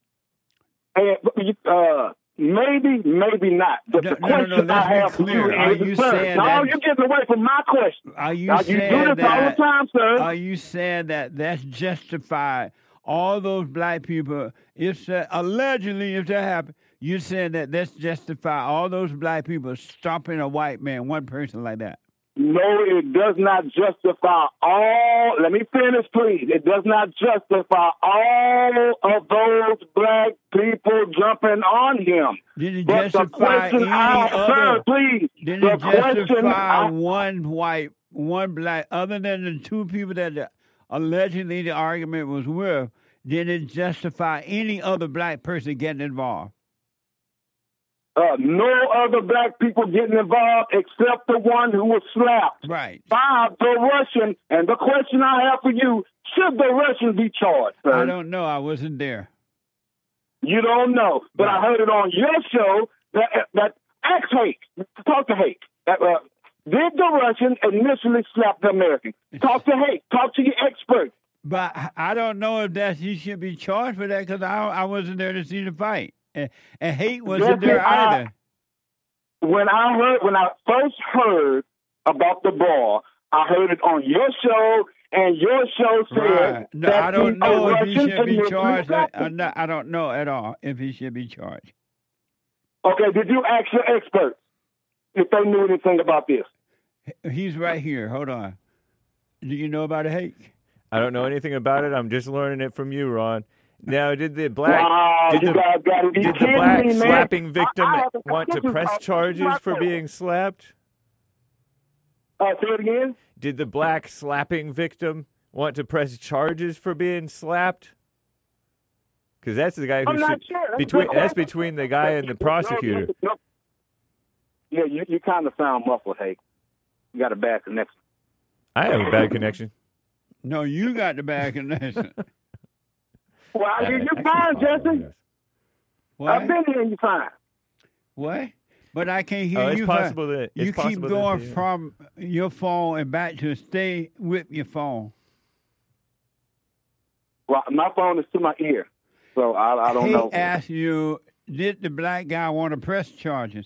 Maybe not. But No, the no, question let's I be have for clear. you Are is, you sir, saying no, that- you're getting away from my question. Are you Now, you saying do this all the that? time, sir. Are you saying that that's justified all those black people? Allegedly, if that happened, you saying that that's justify all those black people stomping a white man, one person like that? No, it does not justify all. Let me finish, please. It does not justify all of those black people jumping on him. Did it But the justify question sir, please. Did The it question justify one white, one black, other than the two people that allegedly the argument was with? Did it justify any other black person getting involved? No other black people getting involved except the one who was slapped Right. by the Russian. And the question I have for you, should the Russian be charged, sir? I don't know. I wasn't there. You don't know. But I heard it on your show that ask Hake, talk to Hake. Did the Russian initially slap the American? Talk to Hake. Talk to your expert. But I don't know if he should be charged for that because I wasn't there to see the fight. And Hate wasn't there either. When I first heard about the brawl, I heard it on your show, and your show said Right. No, that I don't know if he Russian should be initially charged. slapped him. I don't know at all if he should be charged. Okay, did you ask your experts if they knew anything about this? He's right here. Hold on. Do you know about a hake? I don't know anything about it. I'm just learning it from you, Ron. Now, did the black slapping victim want to press charges for being slapped? Say it again? Did the black slapping victim want to press charges for being slapped? Because that's the guy who I'm not sure. that's between the guy and the prosecutor. No. Yeah, you kind of sound muffled, Hank. You got a bad connection. I have a bad connection. No, you got the bad connection. Well, you're fine, Jesse. What? I've been here and you're fine. What? But I can't hear it's you. Possible that it's you keep possible going that from your phone and back to stay with your phone. Well, my phone is to my ear, so I don't know. He asked you, did the black guy want to press charges?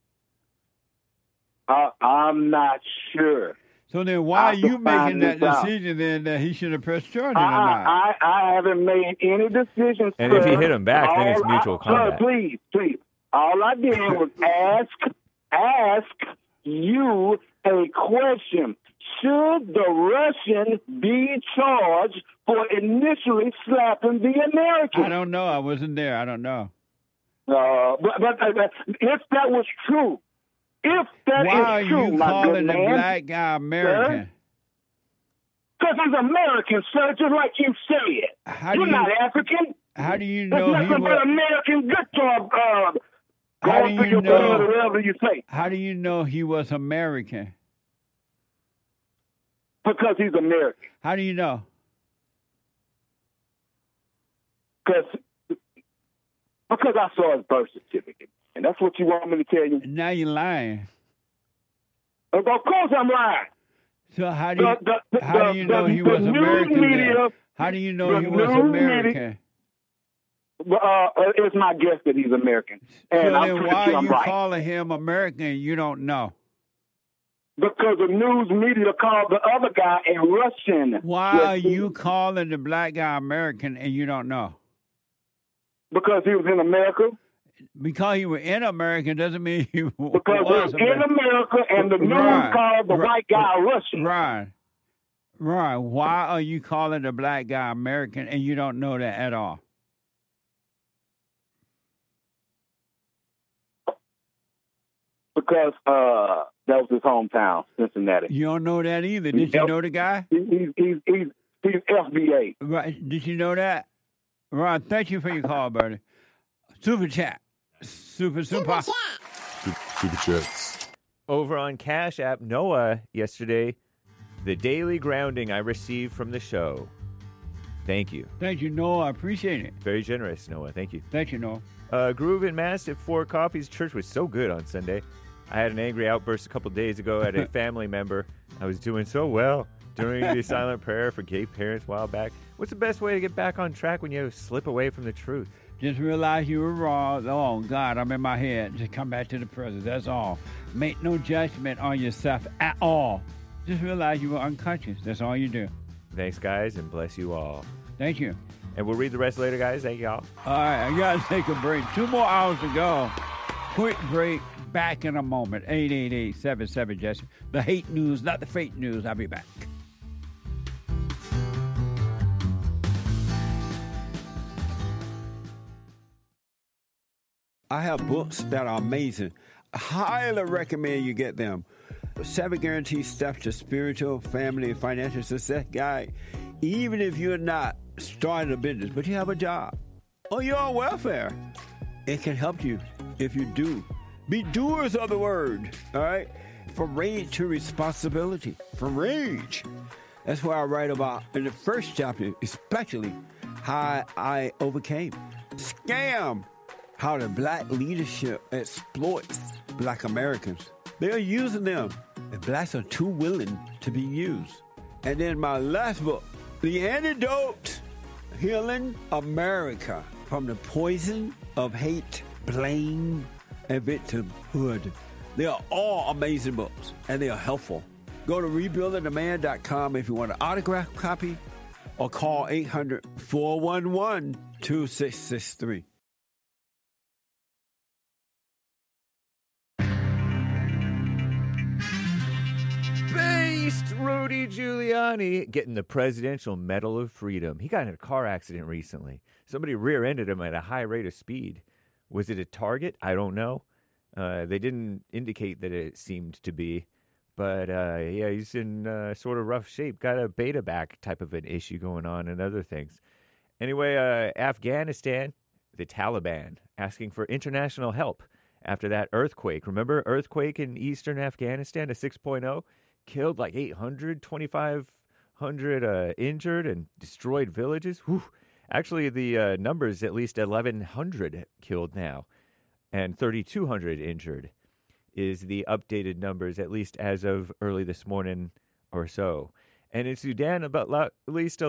I'm not sure. So then why are you making that decision then that he should have pressed charges or not? I haven't made any decisions. And if he hit him back, then it's mutual combat. Sir, please. All I did was ask you a question. Should the Russian be charged for initially slapping the American? I don't know. I wasn't there. I don't know. But if that was true, if that why is true, are you calling the black guy American? Because he's American, sir, just like you said. You're not African. How do you know he was American guitar? How do you know? Whatever you say. How do you know he was American? Because he's American. How do you know? Because I saw his birth certificate. And that's what you want me to tell you? Now you're lying. Of course I'm lying. So how do you know he was American? How do you know he was American? It's my guess that he's American. And so then why are you calling him American? You don't know. Because the news media called the other guy a Russian. Why are you calling the black guy American and you don't know? Because he was in America. Because he was in America doesn't mean he was Because he was in America and the news called the white guy Russian. Right. Why are you calling the black guy American and you don't know that at all? Because that was his hometown, Cincinnati. You don't know that either. Did you know the guy? He's FBA. Right. Did you know that? Ron, thank you for your call, Bertie. Super chat. Super chats. Over on Cash App, Noah, yesterday, the daily grounding I received from the show. Thank you. Thank you, Noah. I appreciate it. Very generous, Noah. Thank you. Thank you, Noah. Groove and Mastiff 4 Coffees. Church was so good on Sunday. I had an angry outburst a couple days ago at a family member. I was doing so well during the silent prayer for gay parents a while back. What's the best way to get back on track when you slip away from the truth? Just realize you were wrong. Oh, God, I'm in my head. Just come back to the present. That's all. Make no judgment on yourself at all. Just realize you were unconscious. That's all you do. Thanks, guys, and bless you all. Thank you. And we'll read the rest later, guys. Thank y'all. All right, I got to take a break. 2 more hours to go. Quick break. Back in a moment. 888-77-JESSE. The hate news, not the fake news. I'll be back. I have books that are amazing. I highly recommend you get them. 7 Guaranteed Steps to Spiritual, Family, and Financial Success Guide. Even if you're not starting a business, but you have a job, or you're on welfare, it can help you if you do. Be doers of the word, all right? From rage to responsibility. From rage. That's what I write about in the first chapter, especially how I overcame. Scam. How the black leadership exploits black Americans. They are using them, and blacks are too willing to be used. And then my last book, The Antidote, Healing America from the Poison of Hate, Blame, and Victimhood. They are all amazing books, and they are helpful. Go to rebuildingtheman.com if you want an autographed copy, or call 800-411-2663. Beast Rudy Rudy Giuliani getting the Presidential Medal of Freedom. He got in a car accident recently. Somebody rear-ended him at a high rate of speed. Was it a target? I don't know. They didn't indicate that it seemed to be. But, yeah, he's in sort of rough shape. Got a beta back type of an issue going on and other things. Anyway, Afghanistan, the Taliban, asking for international help after that earthquake. Remember, earthquake in eastern Afghanistan, a 6.0, killed like 2,500 injured and destroyed villages. Whew. Actually, the numbers, at least 1,100 killed now and 3,200 injured is the updated numbers, at least as of early this morning or so. And in Sudan, at least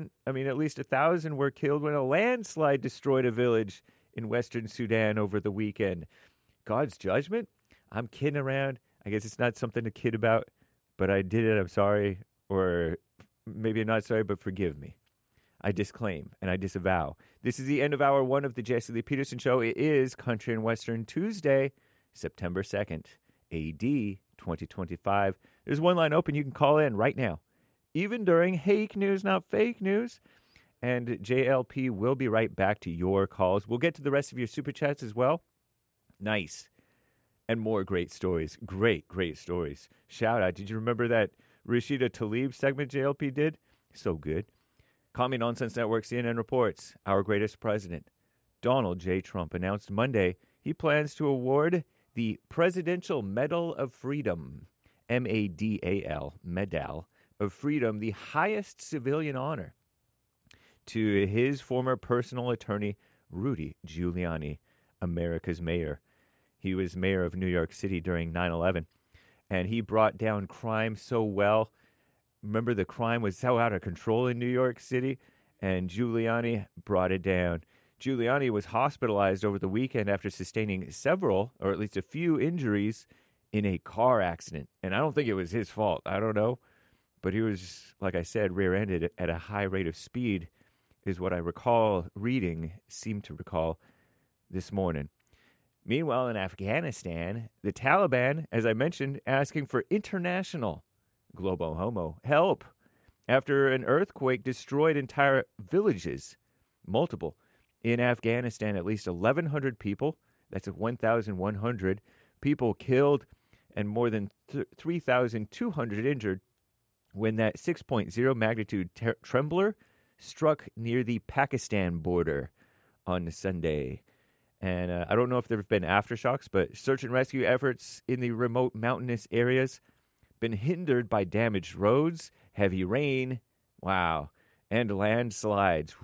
1,000 were killed when a landslide destroyed a village in western Sudan over the weekend. God's judgment? I'm kidding around. I guess it's not something to kid about, but I did it. I'm sorry. Or maybe I'm not sorry, but forgive me. I disclaim and I disavow. This is the end of hour one of the Jesse Lee Peterson Show. It is Country and Western Tuesday, September 2nd, AD 2025. There's one line open. You can call in right now, even during Hake News, not fake news. And JLP will be right back to your calls. We'll get to the rest of your super chats as well. Nice. And more great stories. Great stories. Shout out. Did you remember that Rashida Tlaib segment JLP did? So good. Call Me Nonsense Network CNN reports our greatest president, Donald J. Trump, announced Monday he plans to award the Presidential Medal of Freedom, MADAL, Medal of Freedom, the highest civilian honor, to his former personal attorney, Rudy Giuliani, America's mayor. He was mayor of New York City during 9/11, and he brought down crime so well. Remember, the crime was so out of control in New York City, and Giuliani brought it down. Giuliani was hospitalized over the weekend after sustaining several, or at least a few, injuries in a car accident. And I don't think it was his fault. I don't know. But he was, like I said, rear-ended at a high rate of speed, is what I recall reading, seemed to recall this morning. Meanwhile, in Afghanistan, the Taliban, as I mentioned, asking for international Globo Homo help after an earthquake destroyed entire villages, multiple. In Afghanistan, at least 1,100 people, that's 1,100 people killed and more than 3,200 injured when that 6.0 magnitude trembler struck near the Pakistan border on Sunday. And I don't know if there have been aftershocks, but search and rescue efforts in the remote mountainous areas been hindered by damaged roads, heavy rain, and landslides.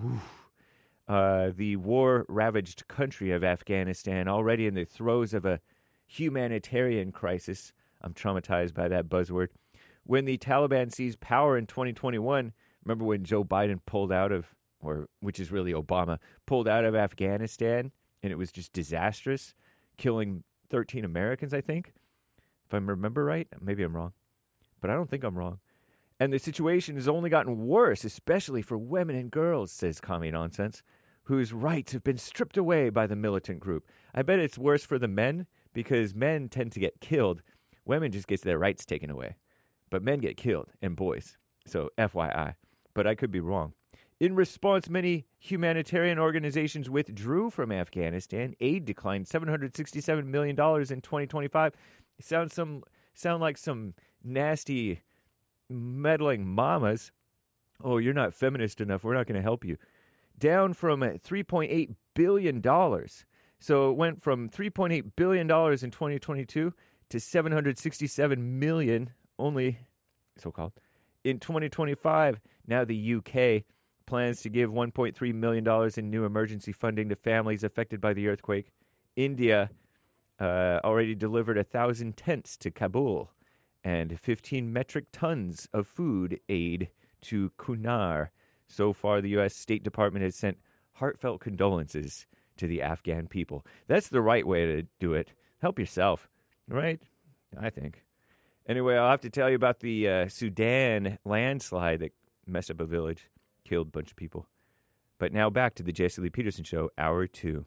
The war-ravaged country of Afghanistan, already in the throes of a humanitarian crisis. I'm traumatized by that buzzword. When the Taliban seized power in 2021, remember when Joe Biden pulled out of, or which is really Obama, pulled out of Afghanistan, and it was just disastrous, killing 13 Americans, I think, if I remember right. Maybe I'm wrong, but I don't think I'm wrong. And the situation has only gotten worse, especially for women and girls, says Commie Nonsense, whose rights have been stripped away by the militant group. I bet it's worse for the men because men tend to get killed. Women just get their rights taken away. But men get killed, and boys. So FYI. But I could be wrong. In response, many humanitarian organizations withdrew from Afghanistan. Aid declined $767 million in 2025. It sound like some nasty meddling mamas. Oh, you're not feminist enough. We're not going to help you. Down from $3.8 billion. So it went from $3.8 billion in 2022 to $767 million, only so-called, in 2025. Now the UK plans to give $1.3 million in new emergency funding to families affected by the earthquake. India already delivered 1,000 tents to Kabul and 15 metric tons of food aid to Kunar. So far, the U.S. State Department has sent heartfelt condolences to the Afghan people. That's the right way to do it. Help yourself, right? I think. Anyway, I'll have to tell you about the Sudan landslide that messed up a village, killed a bunch of people. But now back to the Jesse Lee Peterson Show, Hour 2.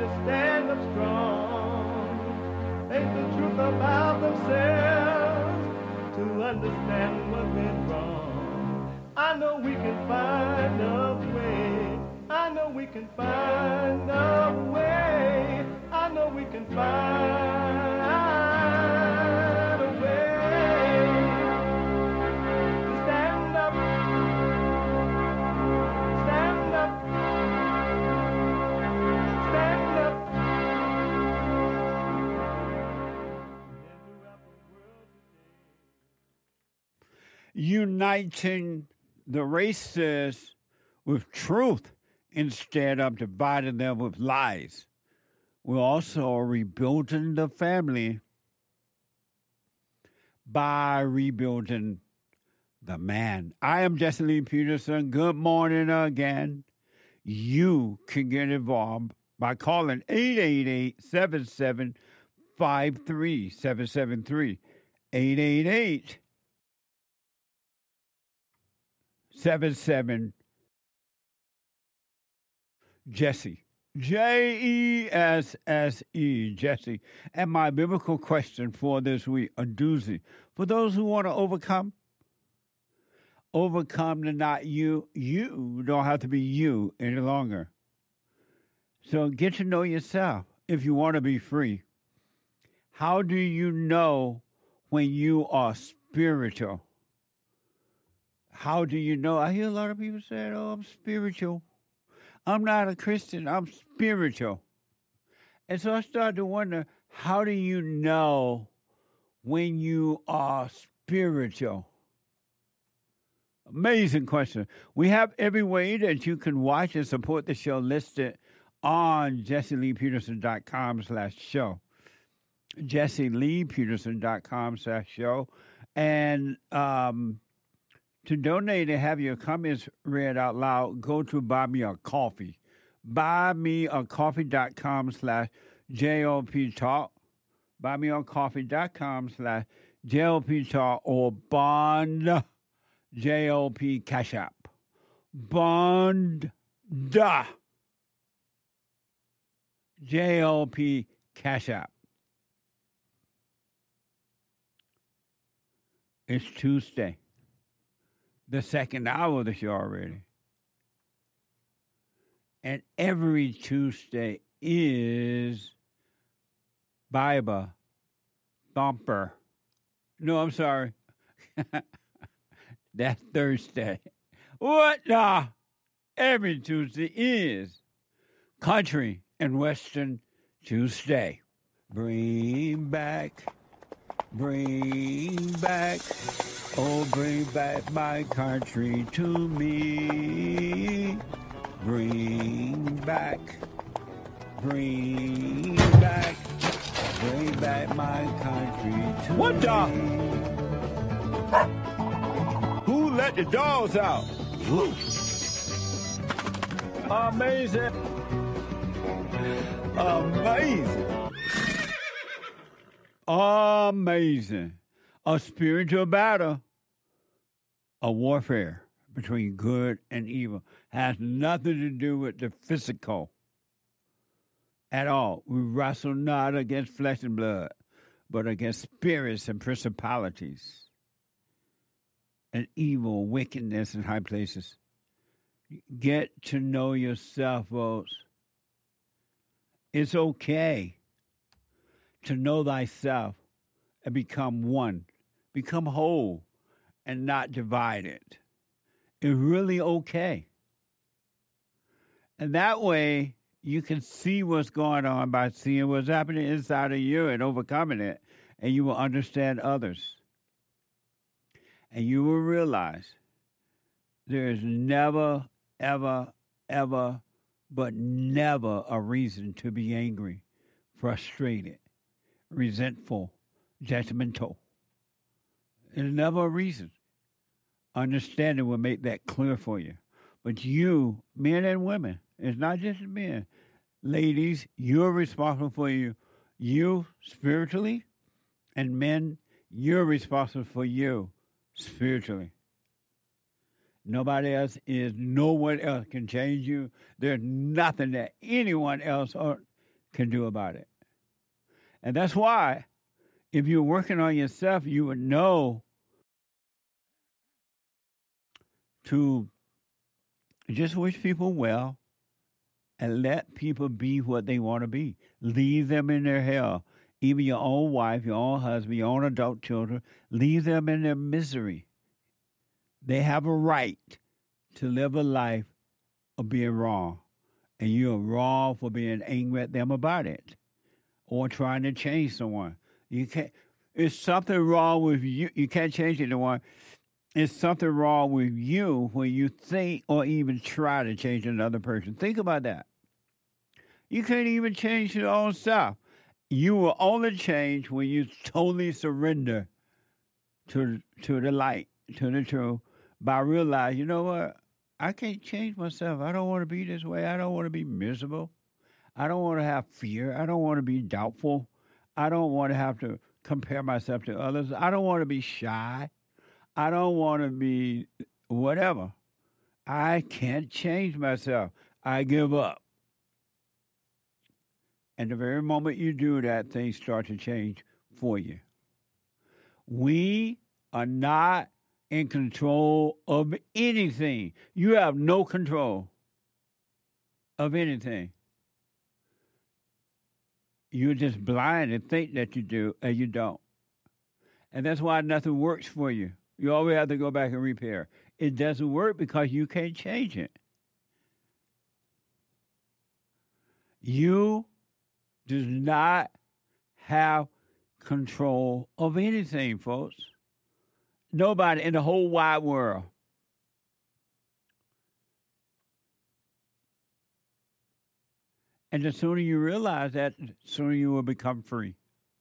just stand up strong. Face the truth about themselves to understand what went wrong. I know we can find a way. I know we can find a way. I know we can find a way to stand up, stand up, stand up. Uniting the races with truth instead of dividing them with lies. We're also rebuilding the family by rebuilding the man. I am Jesse Lee Peterson. Good morning again. You can get involved by calling 888-7753-773. 888-77 Jesse. Jesse, Jesse. And my biblical question for this week, a doozy. For those who want to overcome the not you. You don't have to be you any longer. So get to know yourself if you want to be free. How do you know when you are spiritual? How do you know? I hear a lot of people say, oh, I'm spiritual. I'm not a Christian. I'm spiritual. And so I started to wonder, how do you know when you are spiritual? Amazing question. We have every way that you can watch and support the show listed on JesseLeePeterson.com/show. JesseLeePeterson.com/show. And to donate and have your comments read out loud, go to Buy Me a Coffee. BuyMeACoffee.com/JLP Talk. BuyMeACoffee.com/JLP Talk or Bond JLP Cash App. Bond JLP Cash App. It's Tuesday. The second hour of the show already. And every Tuesday is Bible Thumper. No, I'm sorry. That's Thursday. What the? Every Tuesday is Country and Western Tuesday. Bring back, oh, bring back my country to me. Bring back my country to what me. What the? Who let the dogs out? Amazing. Amazing. A spiritual battle, a warfare between good and evil, has nothing to do with the physical at all. We wrestle not against flesh and blood, but against spirits and principalities and evil, wickedness in high places. Get to know yourself, folks. It's okay to know thyself and become one. Become whole and not divided. It's really okay. And that way, you can see what's going on by seeing what's happening inside of you and overcoming it, and you will understand others. And you will realize there is never, ever, ever, but never a reason to be angry, frustrated, resentful, judgmental. There's never a reason. Understanding will make that clear for you. But you, men and women, it's not just men. Ladies, you're responsible for you spiritually, and men, you're responsible for you spiritually. Nobody else is. No one else can change you. There's nothing that anyone else can do about it. And that's why, if you're working on yourself, you would know to just wish people well and let people be what they want to be. Leave them in their hell. Even your own wife, your own husband, your own adult children, leave them in their misery. They have a right to live a life of being wrong. And you're wrong for being angry at them about it or trying to change someone. You can't. It's something wrong with you. You can't change anyone. It's something wrong with you when you think or even try to change another person. Think about that. You can't even change your own self. You will only change when you totally surrender to the light, to the truth, by realizing, you know what? I can't change myself. I don't want to be this way. I don't want to be miserable. I don't want to have fear. I don't want to be doubtful. I don't want to have to compare myself to others. I don't want to be shy. I don't want to be whatever. I can't change myself. I give up. And the very moment you do that, things start to change for you. We are not in control of anything. You have no control of anything. You're just blind and think that you do, and you don't. And that's why nothing works for you. You always have to go back and repair. It doesn't work because you can't change it. You do not have control of anything, folks. Nobody in the whole wide world. And the sooner you realize that, the sooner you will become free.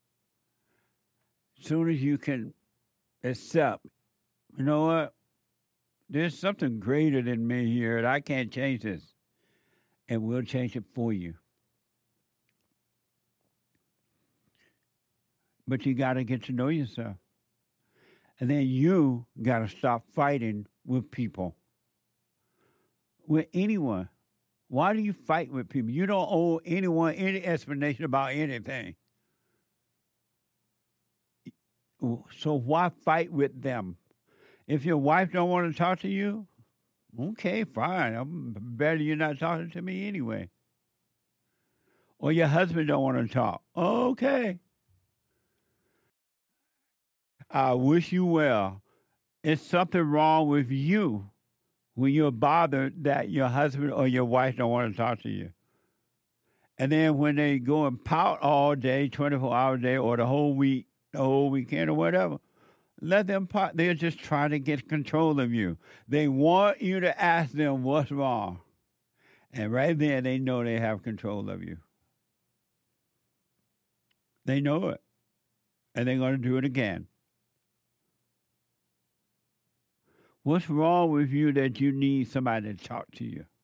As soon as you can accept, you know what? There's something greater than me here, and I can't change this. And we'll change it for you. But you got to get to know yourself. And then you got to stop fighting with people, with anyone. Why do you fight with people? You don't owe anyone any explanation about anything. So why fight with them? If your wife don't want to talk to you, okay, fine. I'm better you're not talking to me anyway. Or your husband don't want to talk. Okay. I wish you well. It's something wrong with you when you're bothered that your husband or your wife don't want to talk to you. And then when they go and pout all day, 24 hours a day, or the whole week, the whole weekend, or whatever, let them pout. They're just trying to get control of you. They want you to ask them what's wrong. And right there, they know they have control of you. They know it. And they're going to do it again. What's wrong with you that you need somebody to talk to you?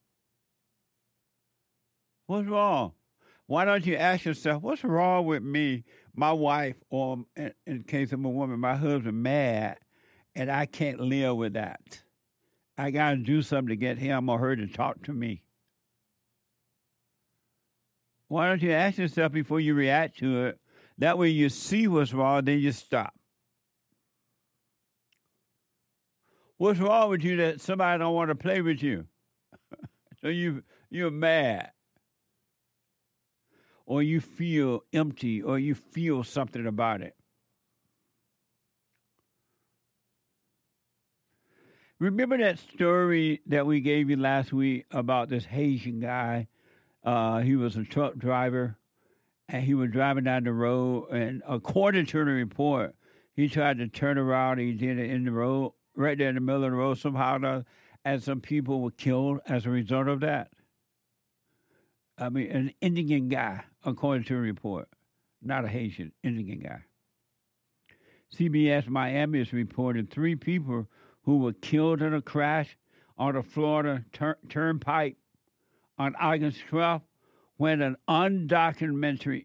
What's wrong? Why don't you ask yourself, what's wrong with me, my wife, or in case of a woman, my husband mad, and I can't live with that? I got to do something to get him or her to talk to me. Why don't you ask yourself before you react to it? That way you see what's wrong, then you stop. What's wrong with you that somebody don't want to play with you? So you're mad. Or you feel empty, or you feel something about it. Remember that story that we gave you last week about this Haitian guy? He was a truck driver, and he was driving down the road, and according to the report, he tried to turn around, he did it in the road, right there in the middle of the road somehow, and some people were killed as a result of that. I mean, an Indian guy, according to the report. Not a Haitian, Indian guy. CBS Miami has reported 3 people who were killed in a crash on the Florida Turnpike on August 12th when an undocumented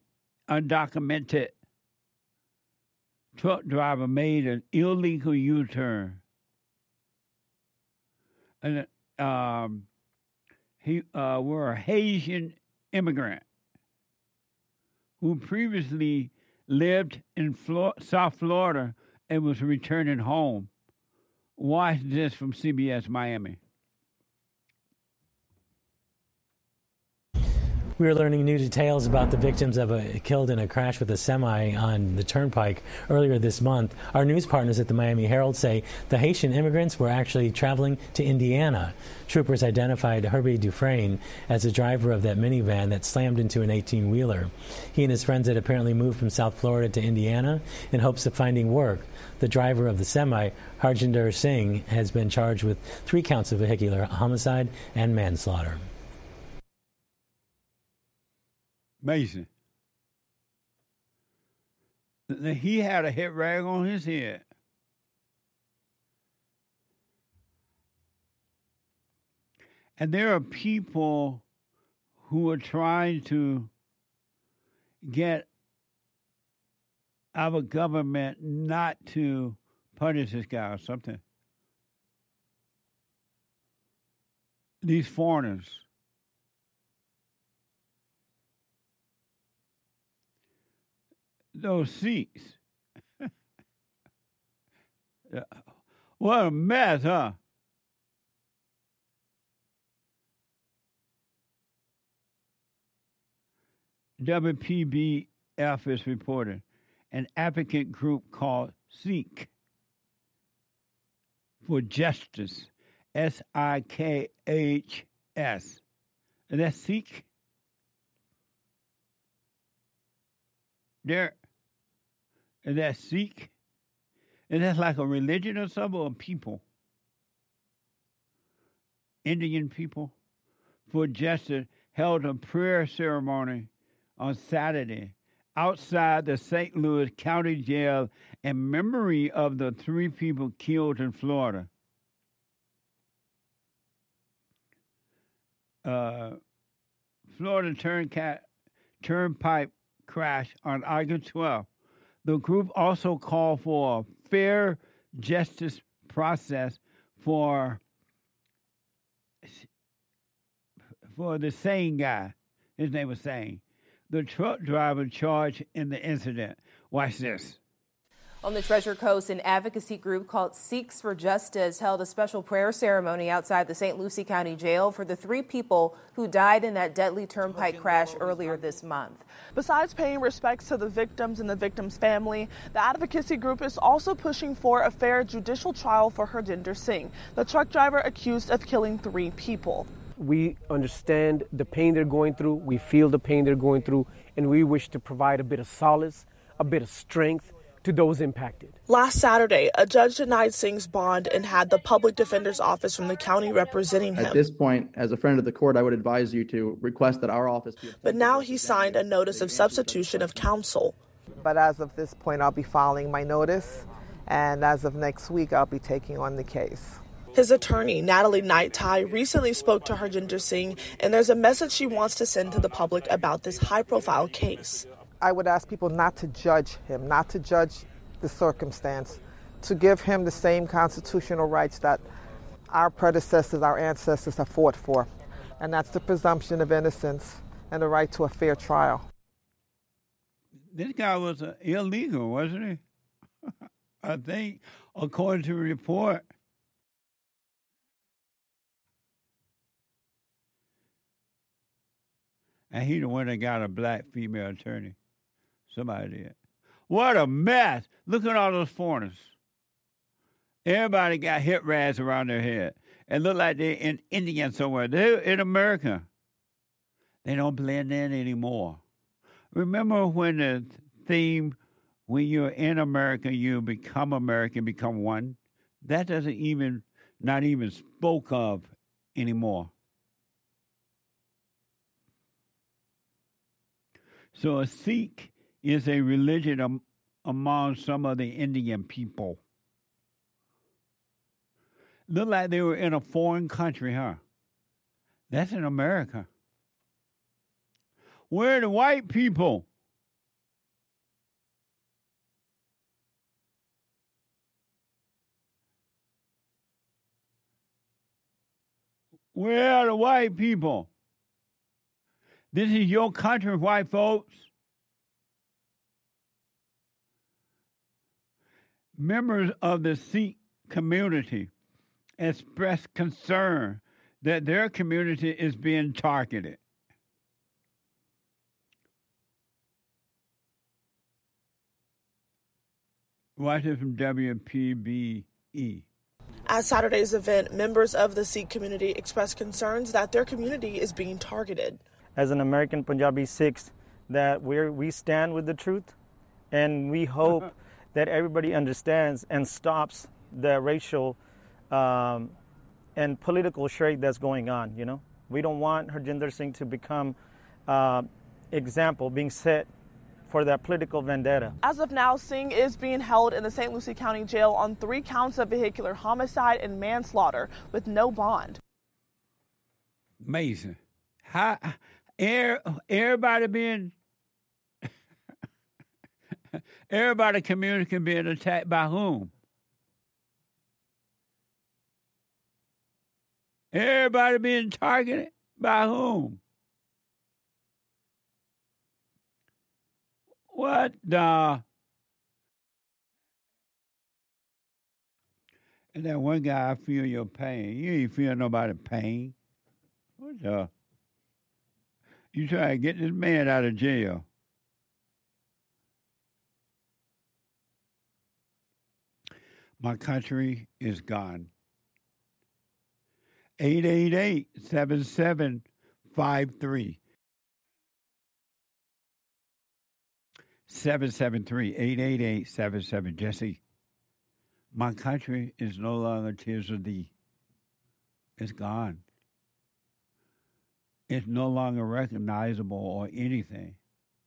truck driver made an illegal U-turn. And he were a Haitian immigrant. who previously lived in South Florida and was returning home. Watch this from CBS Miami. We are learning new details about the victims killed in a crash with a semi on the turnpike earlier this month. Our news partners at the Miami Herald say the Haitian immigrants were actually traveling to Indiana. Troopers identified Herbie Dufresne as the driver of that minivan that slammed into an 18-wheeler. He and his friends had apparently moved from South Florida to Indiana in hopes of finding work. The driver of the semi, Harjinder Singh, has been charged with 3 counts of vehicular homicide and manslaughter. Amazing. He had a hit rag on his head. And there are people who are trying to get our government not to punish this guy or something. These foreigners. Those Sikhs. What a mess, huh? WPBF is reporting an advocate group called Sikh for Justice, SIKHS. And that's Sikh. There. And that's Sikh. And that's like a religion or something, or people. Indian people for Justice held a prayer ceremony on Saturday outside the St. Louis County Jail in memory of the 3 people killed in Florida. Florida Turnpike crash on August 12th. The group also called for a fair justice process for the Sane guy. His name was Sane. The truck driver charged in the incident. Watch this. On the Treasure Coast, an advocacy group called Sikhs for Justice held a special prayer ceremony outside the St. Lucie County Jail for the 3 people who died in that deadly turnpike crash earlier this month. Besides paying respects to the victims and the victims' family, the advocacy group is also pushing for a fair judicial trial for Harjinder Singh, the truck driver accused of killing 3 people. We understand the pain they're going through, we feel the pain they're going through, and we wish to provide a bit of solace, a bit of strength to those impacted. Last Saturday, a judge denied Singh's bond and had the public defender's office from the county representing him. At this point, as a friend of the court, I would advise you to request that our office be... But now he signed a notice of substitution of counsel. But as of this point, I'll be filing my notice, and as of next week, I'll be taking on the case. His attorney, Natalie Knight-Tai, recently spoke to Harjinder Singh, and there's a message she wants to send to the public about this high-profile case. I would ask people not to judge him, not to judge the circumstance, to give him the same constitutional rights that our predecessors, our ancestors have fought for, and that's the presumption of innocence and the right to a fair trial. This guy was illegal, wasn't he? I think, according to the report. And he the one that got a black female attorney. Somebody did. What a mess. Look at all those foreigners. Everybody got hit rags around their head. And look like they're in India somewhere. They're in America. They don't blend in anymore. Remember when the theme, when you're in America, you become American, become one? That doesn't not even spoke of anymore. So a Sikh is a religion among some of the Indian people. Look like they were in a foreign country, huh? That's in America. Where are the white people? Where are the white people? This is your country, white folks. Members of the Sikh community expressed concern that their community is being targeted. Watch it from WPBE. At Saturday's event, members of the Sikh community expressed concerns that their community is being targeted. As an American Punjabi Sikhs, that we stand with the truth, and we hope that everybody understands and stops the racial and political charade that's going on. You know, we don't want Harjinder Singh to become example being set for that political vendetta. As of now, Singh is being held in the St. Lucie County Jail on 3 counts of vehicular homicide and manslaughter with no bond. Amazing. How everybody being everybody community being attacked by whom? Everybody being targeted by whom? What the? And that one guy, I feel your pain. You ain't feel nobody's pain. What the? You try to get this man out of jail. My country is gone. 888-7753. 773-888-77. Jesse, my country is no longer tears of thee. It's gone. It's no longer recognizable or anything.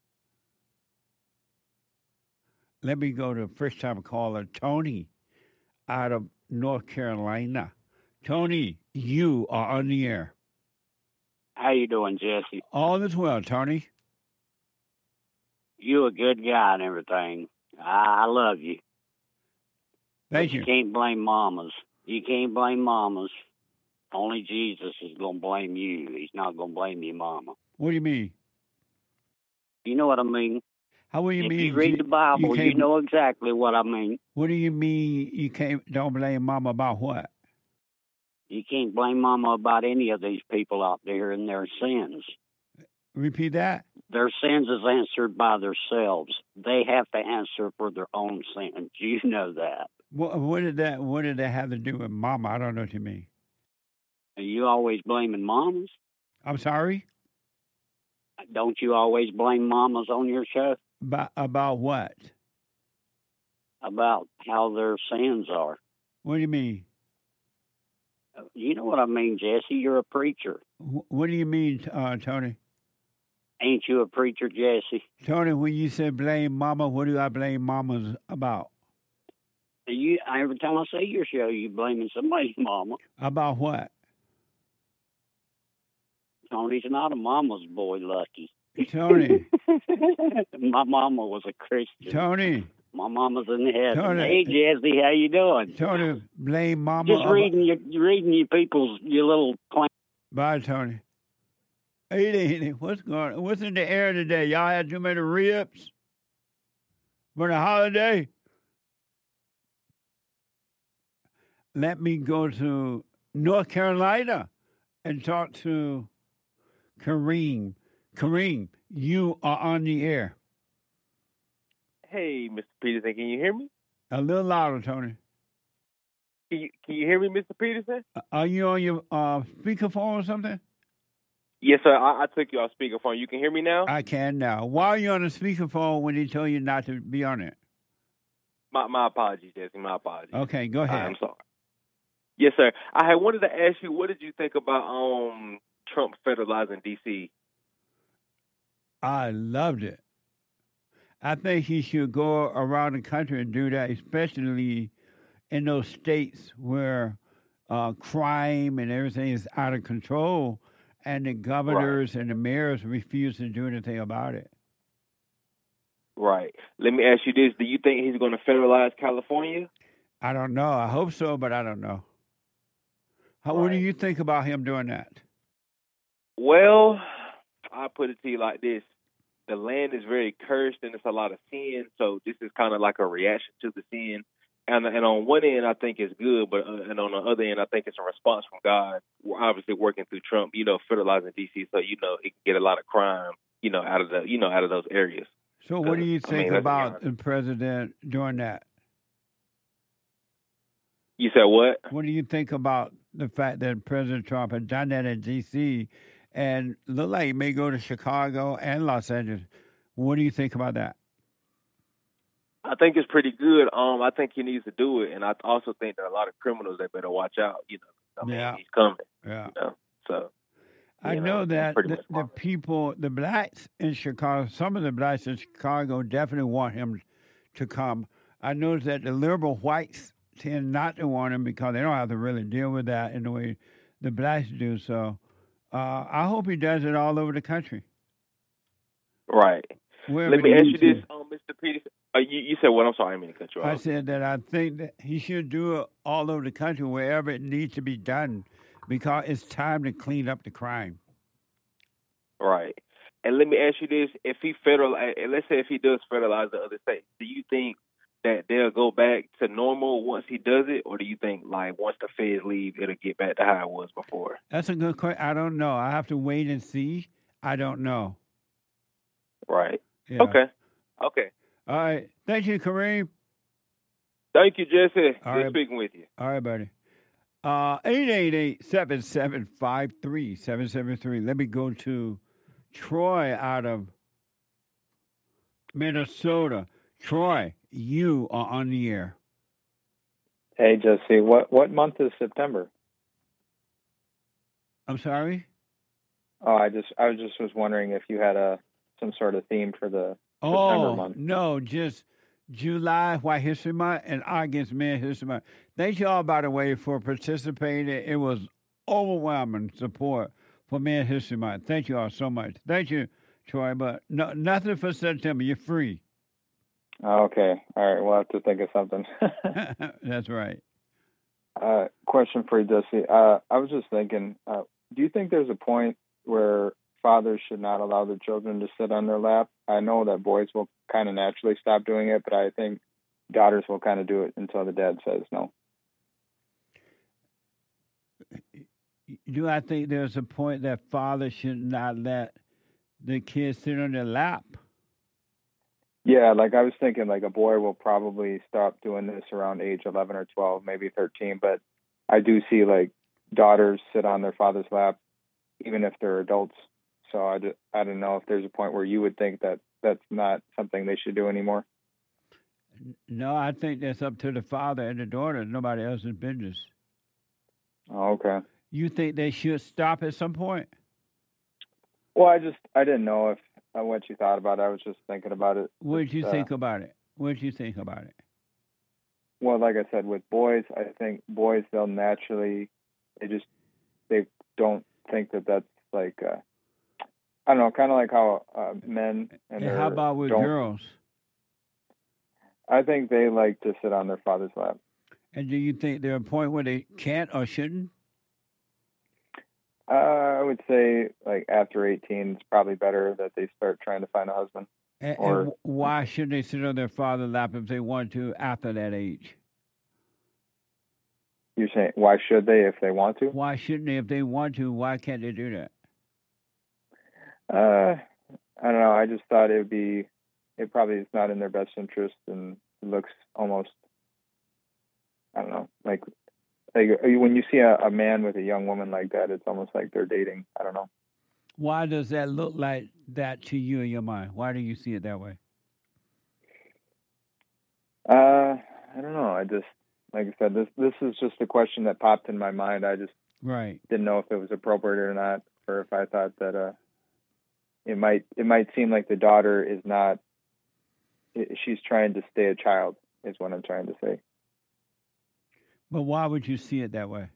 Let me go to first time caller, Tony, out of North Carolina. Tony, you are on the air. How you doing, Jesse? All is well, Tony. You a good guy and everything. I love you. Thank you. You can't blame mamas. You can't blame mamas. Only Jesus is going to blame you. He's not going to blame your mama. What do you mean? You know what I mean? How do you if mean? If you read the Bible, you know exactly what I mean. What do you mean you don't blame mama about what? You can't blame mama about any of these people out there and their sins. Repeat that. Their sins is answered by themselves. They have to answer for their own sins. You know that. What did that have to do with mama? I don't know what you mean. Are you always blaming mamas? I'm sorry? Don't you always blame mamas on your show? About what? About how their sins are. What do you mean? You know what I mean, Jesse. You're a preacher. What do you mean, Tony? Ain't you a preacher, Jesse? Tony, when you said blame mama, what do I blame mamas about? Every time I say your show, you blaming somebody's mama. About what? Tony's not a mama's boy, Lucky. Tony. My mama was a Christian. Tony. My mama's in heaven. Tony. Hey, Jesse, how you doing? Tony, blame mama. Just reading your people's, your little claim. Bye, Tony. Hey, what's in the air today? Y'all had too many ribs for the holiday? Let me go to North Carolina and talk to Kareem. Kareem, you are on the air. Hey, Mr. Peterson, can you hear me? A little louder, Tony. Can you hear me, Mr. Peterson? Are you on your speakerphone or something? Yes, sir. I took you off speakerphone. You can hear me now? I can now. Why are you on the speakerphone when he told you not to be on it? My apologies, Jesse. My apologies. Okay, go ahead. I'm sorry. Yes, sir. I wanted to ask you, what did you think about Trump federalizing D.C.? I loved it. I think he should go around the country and do that, especially in those states where crime and everything is out of control, and the governors and the mayors refuse to do anything about it. Right. Let me ask you this. Do you think he's going to federalize California? I don't know. I hope so, but I don't know. What do you think about him doing that? Well, I put it to you like this. The land is very cursed and it's a lot of sin, so this is kind of like a reaction to the sin. And on one end, I think it's good, but and on the other end, I think it's a response from God. We're obviously working through Trump, federalizing D.C., so he can get a lot of crime, out of those areas. So, what do you think about the president doing that? You said what? What do you think about the fact that President Trump had done that in D.C. and look like he may go to Chicago and Los Angeles? What do you think about that? I think it's pretty good. I think he needs to do it, and I also think there are a lot of criminals that better watch out. He's coming. Yeah. So I know that the people, the blacks in Chicago, some of the blacks in Chicago definitely want him to come. I know that the liberal whites tend not to want him because they don't have to really deal with that in the way the blacks do. So I hope he does it all over the country. Right. Wherever Let me ask you he this, Mr. Peterson. You said what? I'm sorry, I didn't mean to cut you off. I said that I think that he should do it all over the country, wherever it needs to be done, because it's time to clean up the crime. Right. And let me ask you this: let's say if he does federalize the other states, do you think that they'll go back to normal once he does it, or do you think once the feds leave, it'll get back to how it was before? That's a good question. I don't know. I have to wait and see. I don't know. Right. Yeah. Okay. All right. Thank you, Kareem. Thank you, Jesse. All Good right. speaking with you. All right, buddy. 888-775-3773. Let me go to Troy out of Minnesota. Troy, you are on the air. Hey, Jesse. What month is September? I'm sorry? Oh, I was wondering if you had some sort of theme for the September month. No, just July, White History Month, and August, Men History Month. Thank you all, by the way, for participating. It was overwhelming support for Men History Month. Thank you all so much. Thank you, Troy, but nothing for September. You're free. Okay. All right. We'll have to think of something. That's right. Question for you, Jesse. I was just thinking, do you think there's a point where fathers should not allow their children to sit on their lap? I know that boys will kind of naturally stop doing it, but I think daughters will kind of do it until the dad says no. Do I think there's a point that fathers should not let the kids sit on their lap? Yeah, I was thinking a boy will probably stop doing this around age 11 or 12, maybe 13, but I do see daughters sit on their father's lap even if they're adults. So I don't know if there's a point where you would think that that's not something they should do anymore. No, I think that's up to the father and the daughter. Nobody else's business. Oh, okay. You think they should stop at some point? Well, I didn't know if what you thought about it. I was just thinking about it. What did you think about it? What did you think about it? Well, like I said, with boys, I think boys, they'll naturally, they don't think that's I don't know, kind of like how men and how about with girls? I think they like to sit on their father's lap. And do you think there's a point where they can't or shouldn't? I would say after 18, it's probably better that they start trying to find a husband. And why shouldn't they sit on their father's lap if they want to after that age? You're saying why should they if they want to? Why shouldn't they if they want to? Why can't they do that? I don't know. I just thought it probably is not in their best interest, and it looks almost, I don't know, like when you see a man with a young woman like that, it's almost like they're dating. I don't know. Why does that look like that to you in your mind? Why do you see it that way? I don't know. I just, like I said, this is just a question that popped in my mind. I just didn't know if it was appropriate or not, or if I thought that it might seem like the daughter is not. She's trying to stay a child, is what I'm trying to say. But why would you see it that way?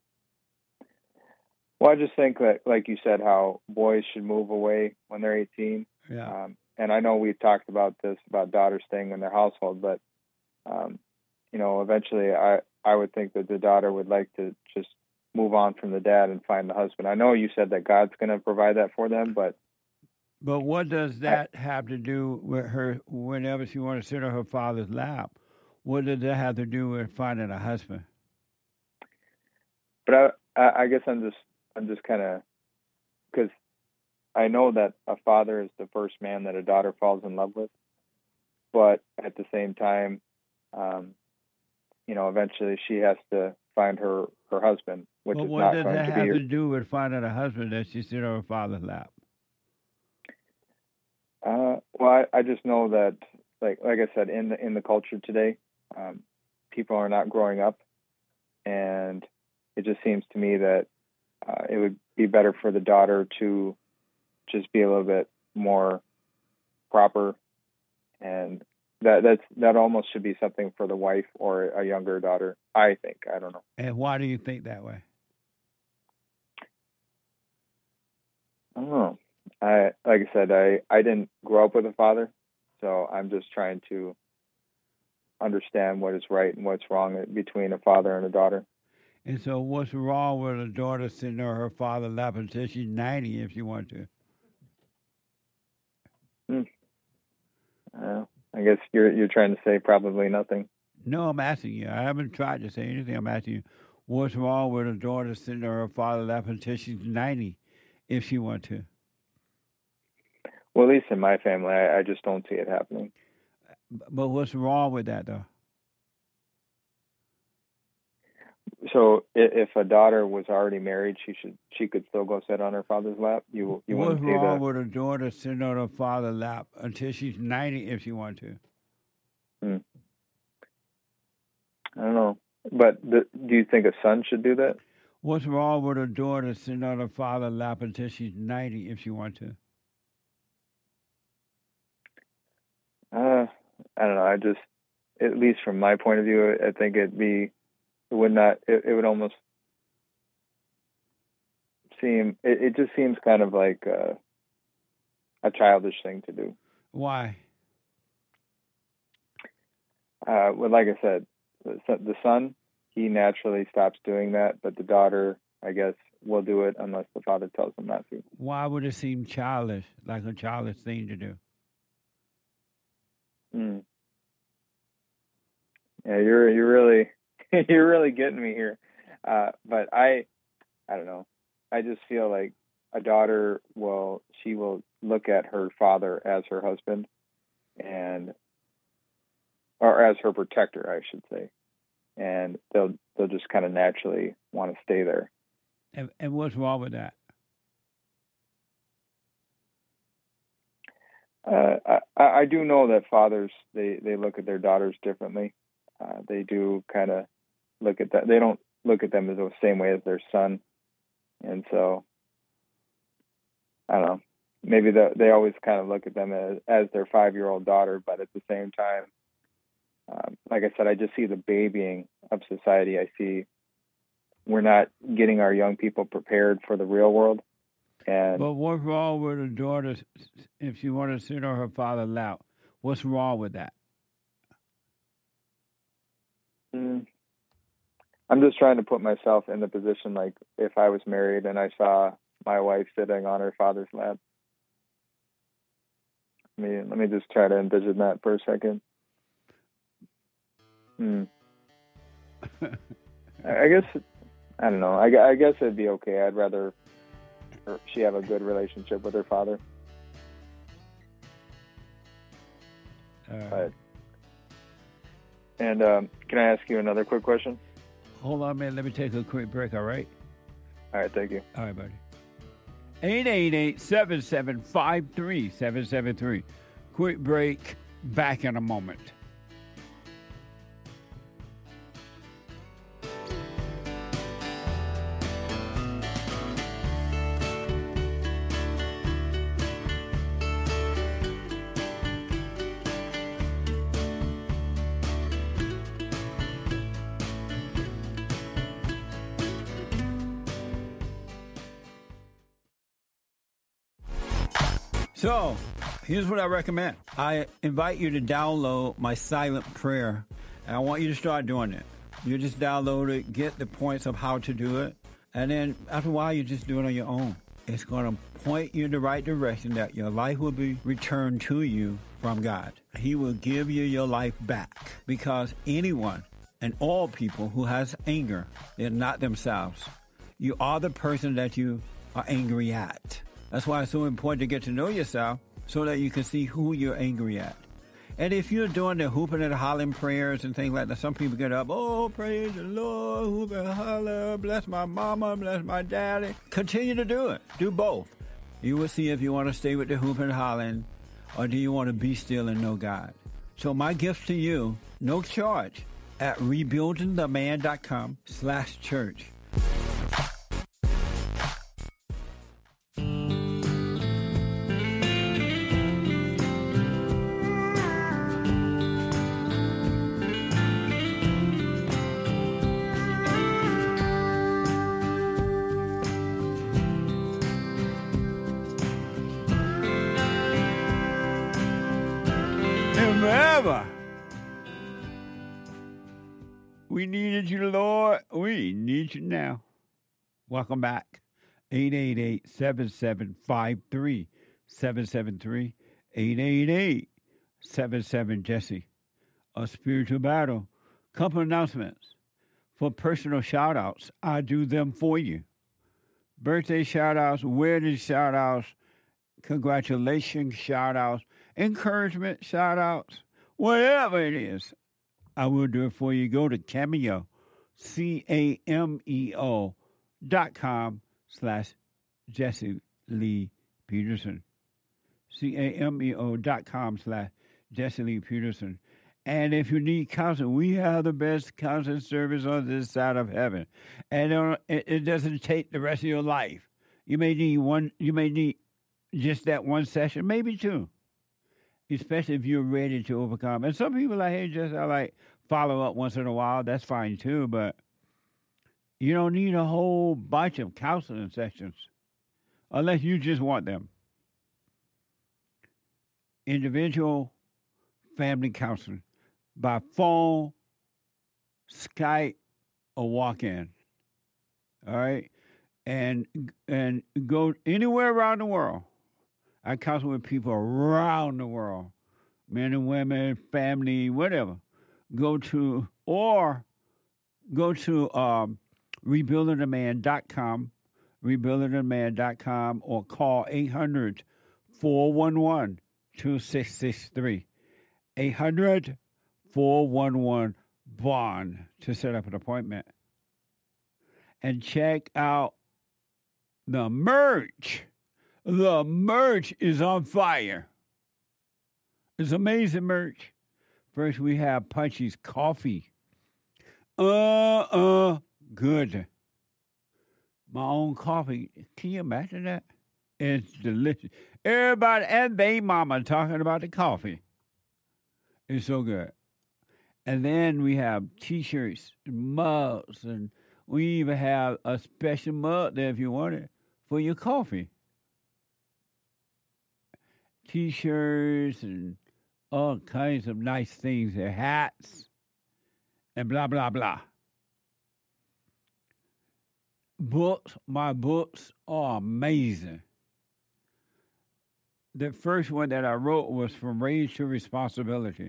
Well, I just think that, like you said, how boys should move away when they're 18. Yeah. And I know we've talked about this, about daughters staying in their household, but, eventually I would think that the daughter would like to just move on from the dad and find the husband. I know you said that God's going to provide that for them, but... But what does that have to do with her whenever she wants to sit on her father's lap? What does that have to do with finding a husband? But I guess I'm just kind of, because I know that a father is the first man that a daughter falls in love with, but at the same time, eventually she has to find her husband, which is not going to be. What does that have to do with finding a husband that she sit on her father's lap? Well, I just know that, like I said, in the culture today, people are not growing up, and it just seems to me that it would be better for the daughter to just be a little bit more proper, and that almost should be something for the wife or a younger daughter, I think. I don't know. And why do you think that way? I don't know. Like I said, I didn't grow up with a father, so I'm just trying to understand what is right and what's wrong between a father and a daughter. And so what's wrong with a daughter sitting on her father's lap until she's 90 if she wants to? I guess you're trying to say probably nothing. No, I'm asking you. I haven't tried to say anything. I'm asking you, what's wrong with a daughter sitting on her father's lap until she's 90 if she wants to? Well, at least in my family, I just don't see it happening. But what's wrong with that, though? So, if a daughter was already married, she could still go sit on her father's lap. You what's wouldn't see that. wrong with a daughter sitting on her father's lap until she's 90 if she wants to? I don't know. But do you think a son should do that? What's wrong with a daughter sitting on her father's lap until she's 90 if she wants to? I don't know. I just, at least from my point of view, I think it would almost seem, it just seems kind of like a childish thing to do. Why? Well, like I said, the son, he naturally stops doing that, but the daughter, I guess, will do it unless the father tells him not to. Why would it seem childish, like a childish thing to do? Yeah, you're really you're really getting me here. But I don't know. I just feel like a daughter will look at her father as her husband, or as her protector, I should say, and they'll just kind of naturally want to stay there. And what's wrong with that? I do know that fathers, they look at their daughters differently. They do kind of look at that. They don't look at them as the same way as their son. And so, I don't know, maybe they always kind of look at them as their 5-year-old daughter, but at the same time, like I said, I just see the babying of society. I see we're not getting our young people prepared for the real world. But what's wrong with a daughter if she wants to sit on her father's lap? What's wrong with that? I'm just trying to put myself in the position like if I was married and I saw my wife sitting on her father's lap. Let me just try to envision that for a second. I guess, I don't know. I guess it'd be okay. I'd rather she have a good relationship with her father. And can I ask you another quick question? Hold on a minute. Let me take a quick break, all right? All right, thank you. All right, buddy. 888-775-3773. Quick break. Back in a moment. So, here's what I recommend. I invite you to download my silent prayer, and I want you to start doing it. You just download it, get the points of how to do it, and then after a while, you just do it on your own. It's going to point you in the right direction that your life will be returned to you from God. He will give you your life back, because anyone and all people who has anger, they're not themselves. You are the person that you are angry at. That's why it's so important to get to know yourself so that you can see who you're angry at. And if you're doing the hooping and hollering prayers and things like that, some people get up, oh, praise the Lord, hoop and holler, bless my mama, bless my daddy. Continue to do it. Do both. You will see if you want to stay with the hooping and hollering, or do you want to be still and know God. So my gift to you, no charge, at rebuildingtheman.com/church. Forever. We needed you, Lord. We need you now. Welcome back. 888-7753-773. 888-77-JESSE. A spiritual battle. Couple announcements. For personal shout-outs, I do them for you. Birthday shout-outs, wedding shout-outs, congratulations shout-outs, encouragement shout-outs, whatever it is, I will do it for you. Go to Cameo, CAMEO.com/Jesse Lee Peterson. CAMEO.com/Jesse Lee Peterson. And if you need counseling, we have the best counseling service on this side of heaven. And it doesn't take the rest of your life. You may need just that one session, maybe two. Especially if you're ready to overcome. And some people are like, hey, just I like follow up once in a while. That's fine too, but you don't need a whole bunch of counseling sessions unless you just want them. Individual family counseling by phone, Skype, or walk-in. All right? And go anywhere around the world. I counsel with people around the world, men and women, family, whatever. Go to rebuildingtheman.com, rebuildingtheman.com, or call 800-411-2663. 800-411-BOND to set up an appointment. And check out the merch. The merch is on fire. It's amazing merch. First, we have Punchy's coffee. Good. My own coffee. Can you imagine that? It's delicious. Everybody and they mama talking about the coffee. It's so good. And then we have T-shirts and mugs, and we even have a special mug there if you want it for your coffee. T-shirts and all kinds of nice things, their hats, and blah, blah, blah. Books, my books are amazing. The first one that I wrote was From Rage to Responsibility.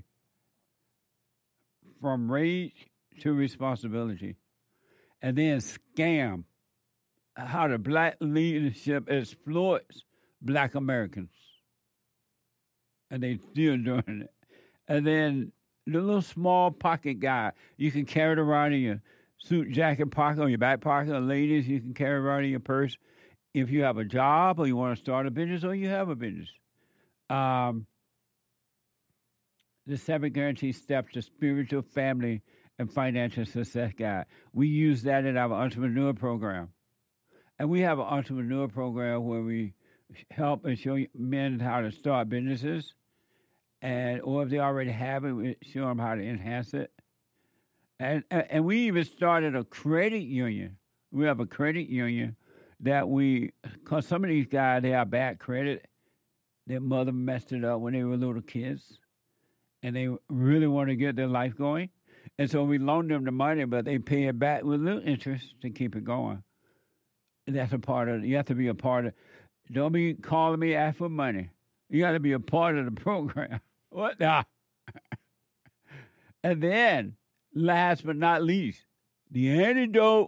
From Rage to Responsibility. And then Scam, How the Black Leadership Exploits Black Americans. And they still doing it. And then the little small pocket guy, you can carry it around in your suit jacket pocket or your back pocket. Ladies, you can carry it around in your purse. If you have a job or you want to start a business or you have a business. The 7 guaranteed steps to spiritual, family, and financial success guide. We use that in our entrepreneur program. And we have an entrepreneur program where we help and show men how to start businesses, or if they already have it, we show them how to enhance it. And we even started a credit union. We have a credit union that because some of these guys, they have bad credit. Their mother messed it up when they were little kids, and they really want to get their life going. And so we loan them the money, but they pay it back with little interest to keep it going. That's a part of it. You have to be a part of. Don't be calling me ask for money. You got to be a part of the program. What now? And then, last but not least, the antidote: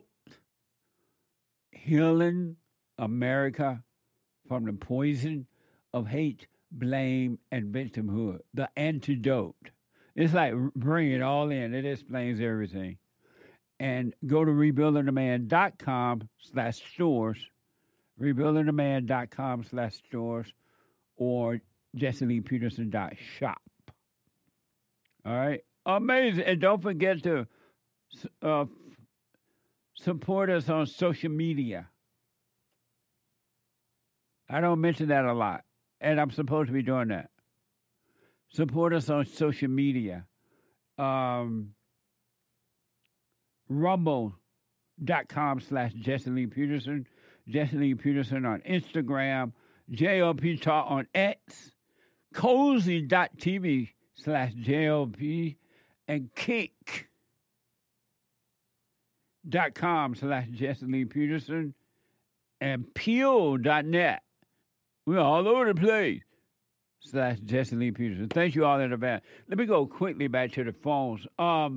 healing America from the poison of hate, blame, and victimhood. The antidote. It's like bring it all in. It explains everything. And go to rebuildingtheman.com/stores, rebuildingtheman.com/stores, or JesseLeePeterson.shop. All right? Amazing. And don't forget to support us on social media. I don't mention that a lot, and I'm supposed to be doing that. Support us on social media. Rumble.com/JesseLeePeterson, Jesse Lee Peterson on Instagram, JLP Talk on X, Cozy.tv/JLP, and Kick.com/Jesse Lee Peterson, and Peel.net. We're all over the place. /Jesse Lee Peterson. Thank you all in advance. Let me go quickly back to the phones.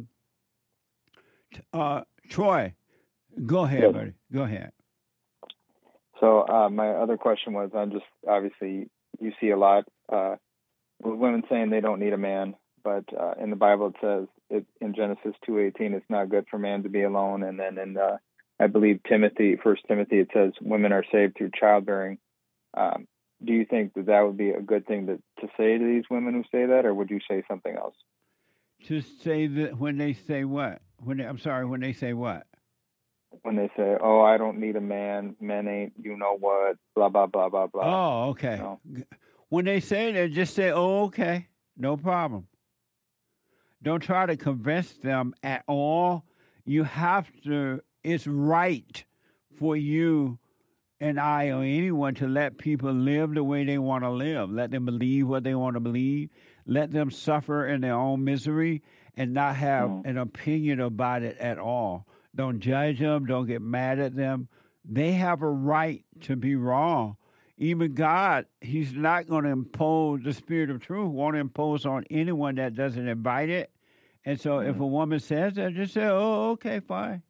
Troy, go ahead, Yes. buddy. Go ahead. So my other question was, I'm just obviously you see a lot with women saying they don't need a man, but in the Bible it says in Genesis 2:18 it's not good for man to be alone, and then in I believe First Timothy it says women are saved through childbearing. Do you think that would be a good thing to say to these women who say that, or would you say something else? To say that when they say what? When they say what? When they say, "Oh, I don't need a man. Men ain't, you know what? Blah blah blah blah blah." Oh, okay. You know? When they say that, just say, "Oh, okay, no problem." Don't try to convince them at all. You have to. It's right for you and I or anyone to let people live the way they want to live. Let them believe what they want to believe. Let them suffer in their own misery and not have an opinion about it at all. Don't judge them. Don't get mad at them. They have a right to be wrong. Even God, He's not going to impose the spirit of truth, won't impose on anyone that doesn't invite it. And so if a woman says that, just say, "Oh, okay, fine."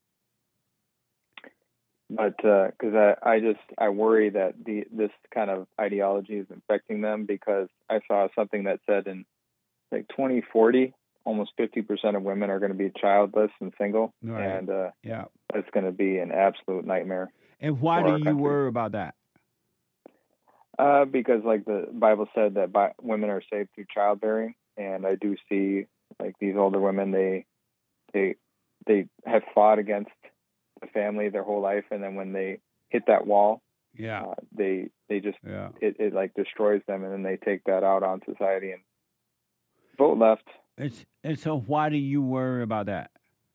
But because I worry that this kind of ideology is infecting them, because I saw something that said in like 2040, almost 50% of women are going to be childless and single, Right. and Yeah. it's going to be an absolute nightmare. And why for do our you country. worry about that? Because like the Bible said that women are saved through childbearing, and I do see like these older women, they have fought against the family their whole life, and then when they hit that wall, Yeah. they just it like destroys them, and then they take that out on society and vote left. And so why do you worry about that?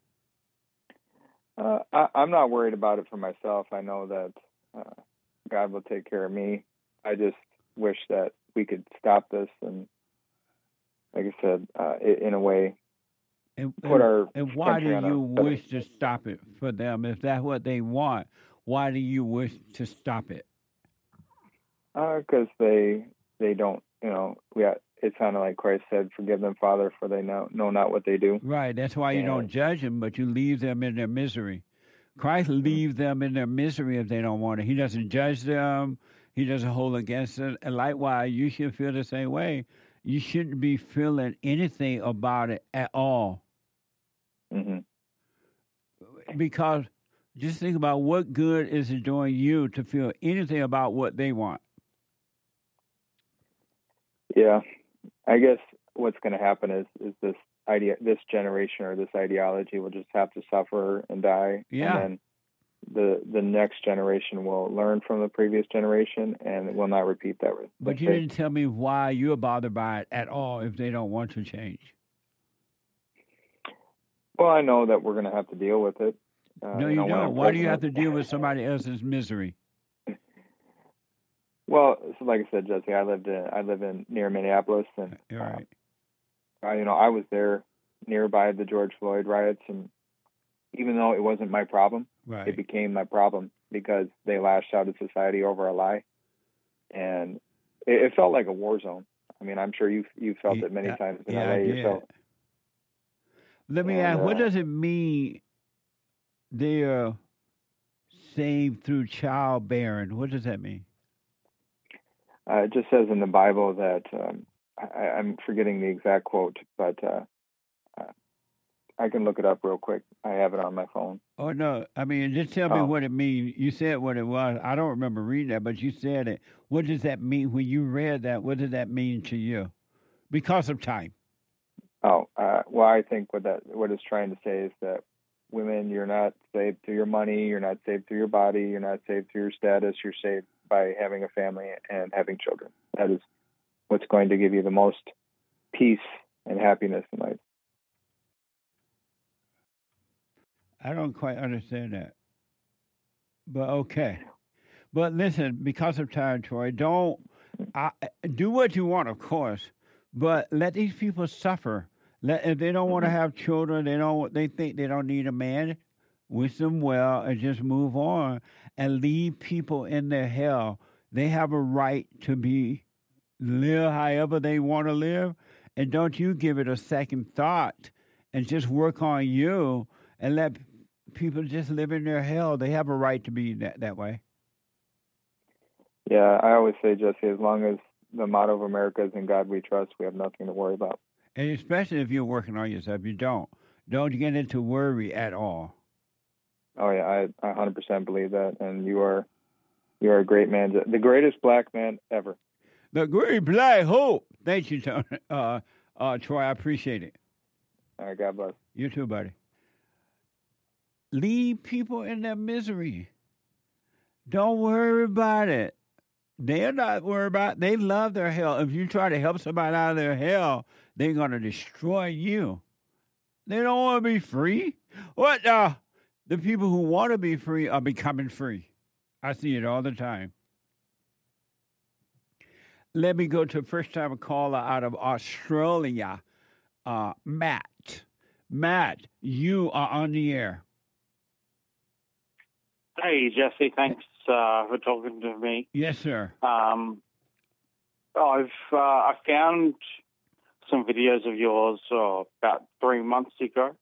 I'm not worried about it for myself. I know that God will take care of me. I just wish that we could stop this, and like I said, in a way, put our and why do country on you a better. wish to stop it for them? If that's what they want, why do you wish to stop it? Because they don't, it's kind of like Christ said, "Forgive them, Father, for they know not what they do." Right. That's why you don't judge them, but you leave them in their misery. Christ leaves them in their misery if they don't want it. He doesn't judge them. He doesn't hold against them. And likewise, you should feel the same way. You shouldn't be feeling anything about it at all. Mm-hmm. Because just think about what good is it doing you to feel anything about what they want. Yeah, I guess what's going to happen is this generation or this ideology will just have to suffer and die, Yeah. and then the next generation will learn from the previous generation and will not repeat that. But you didn't tell me why you're bothered by it at all if they don't want to change. Well, I know that we're going to have to deal with it. No, you don't. Why do you have to deal with somebody else's misery? Well, so like I said, Jesse, I live in near Minneapolis, and right. I was there nearby the George Floyd riots, and even though it wasn't my problem, right. it became my problem because they lashed out at society over a lie. And it felt like a war zone. I mean, I'm sure you felt it many times in LA yourself. Let me ask, what does it mean they are saved through childbearing? What does that mean? It just says in the Bible that, I'm forgetting the exact quote, but I can look it up real quick. I have it on my phone. Oh, no. I mean, just tell me what it means. You said what it was. I don't remember reading that, but you said it. What does that mean? When you read that, what did that mean to you? Because of time. Well, I think what it's trying to say is that women, you're not saved through your money, you're not saved through your body, you're not saved through your status, you're saved by having a family and having children. That is what's going to give you the most peace and happiness in life. I don't quite understand that. But okay. But listen, because of time, Troy, do what you want, of course, but let these people suffer. If they don't want to have children, they think they don't need a man, wish them well, and just move on and leave people in their hell. They have a right to live however they want to live, and don't you give it a second thought and just work on you and let people just live in their hell. They have a right to be that way. Yeah, I always say, Jesse, as long as the motto of America is "In God We Trust," we have nothing to worry about. And especially if you're working on yourself, you don't get into worry at all. Oh yeah, I 100% believe that, and you are a great man, the greatest black man ever. The great black hope. Thank you, Troy. I appreciate it. All right, God bless. You too, buddy. Leave people in their misery. Don't worry about it. They're not worried about it. They love their hell. If you try to help somebody out of their hell, they're going to destroy you. They don't want to be free. What? The people who want to be free are becoming free. I see it all the time. Let me go to a first-time caller out of Australia, Matt. Matt, you are on the air. Hey, Jesse. Thanks for talking to me. Yes, sir. I found some videos of yours about 3 months ago,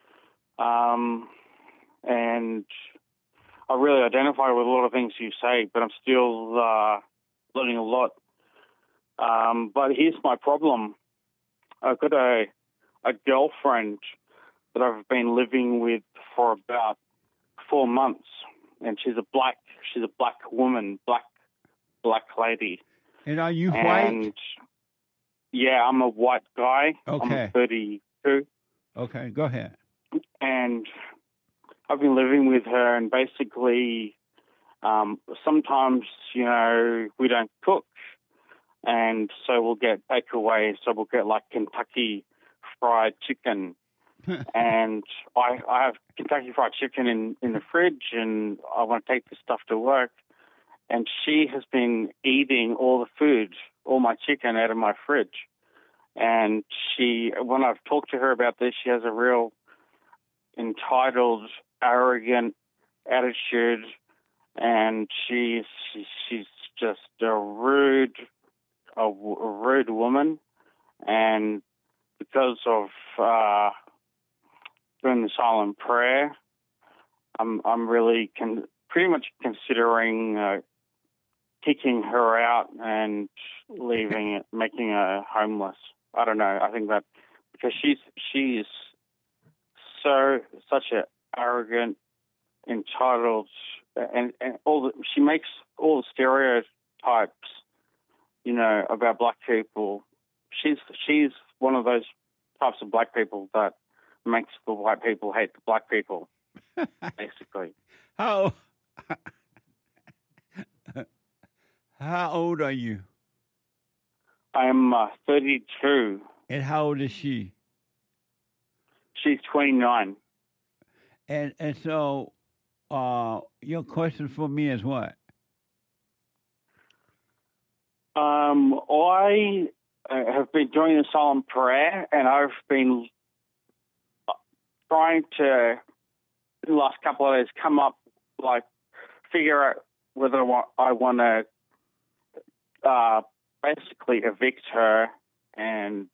and I really identify with a lot of things you say, but I'm still learning a lot. But here's my problem. I've got a girlfriend that I've been living with for about 4 months, and she's a black woman, black lady. And are you white? And yeah, I'm a white guy. Okay. I'm 32. Okay, go ahead. And I've been living with her, and basically, sometimes, we don't cook. And so we'll get takeaway. So we'll get like Kentucky Fried Chicken. And I have Kentucky Fried Chicken in the fridge, and I want to take this stuff to work. And she has been eating all the food, all my chicken out of my fridge. And when I've talked to her about this, she has a real entitled, arrogant attitude, and she's just a rude woman. And because of doing the silent prayer, I'm really pretty much considering kicking her out and making her homeless. I don't know. I think that because she's such an arrogant, entitled, and she makes all the stereotypes, about black people. She's one of those types of black people that makes the white people hate the black people, basically. How old are you? I'm 32. And how old is she? She's 29. And so, your question for me is what? I have been doing the silent prayer, and I've been trying to, in the last couple of days, come up, figure out whether I want to basically evict her and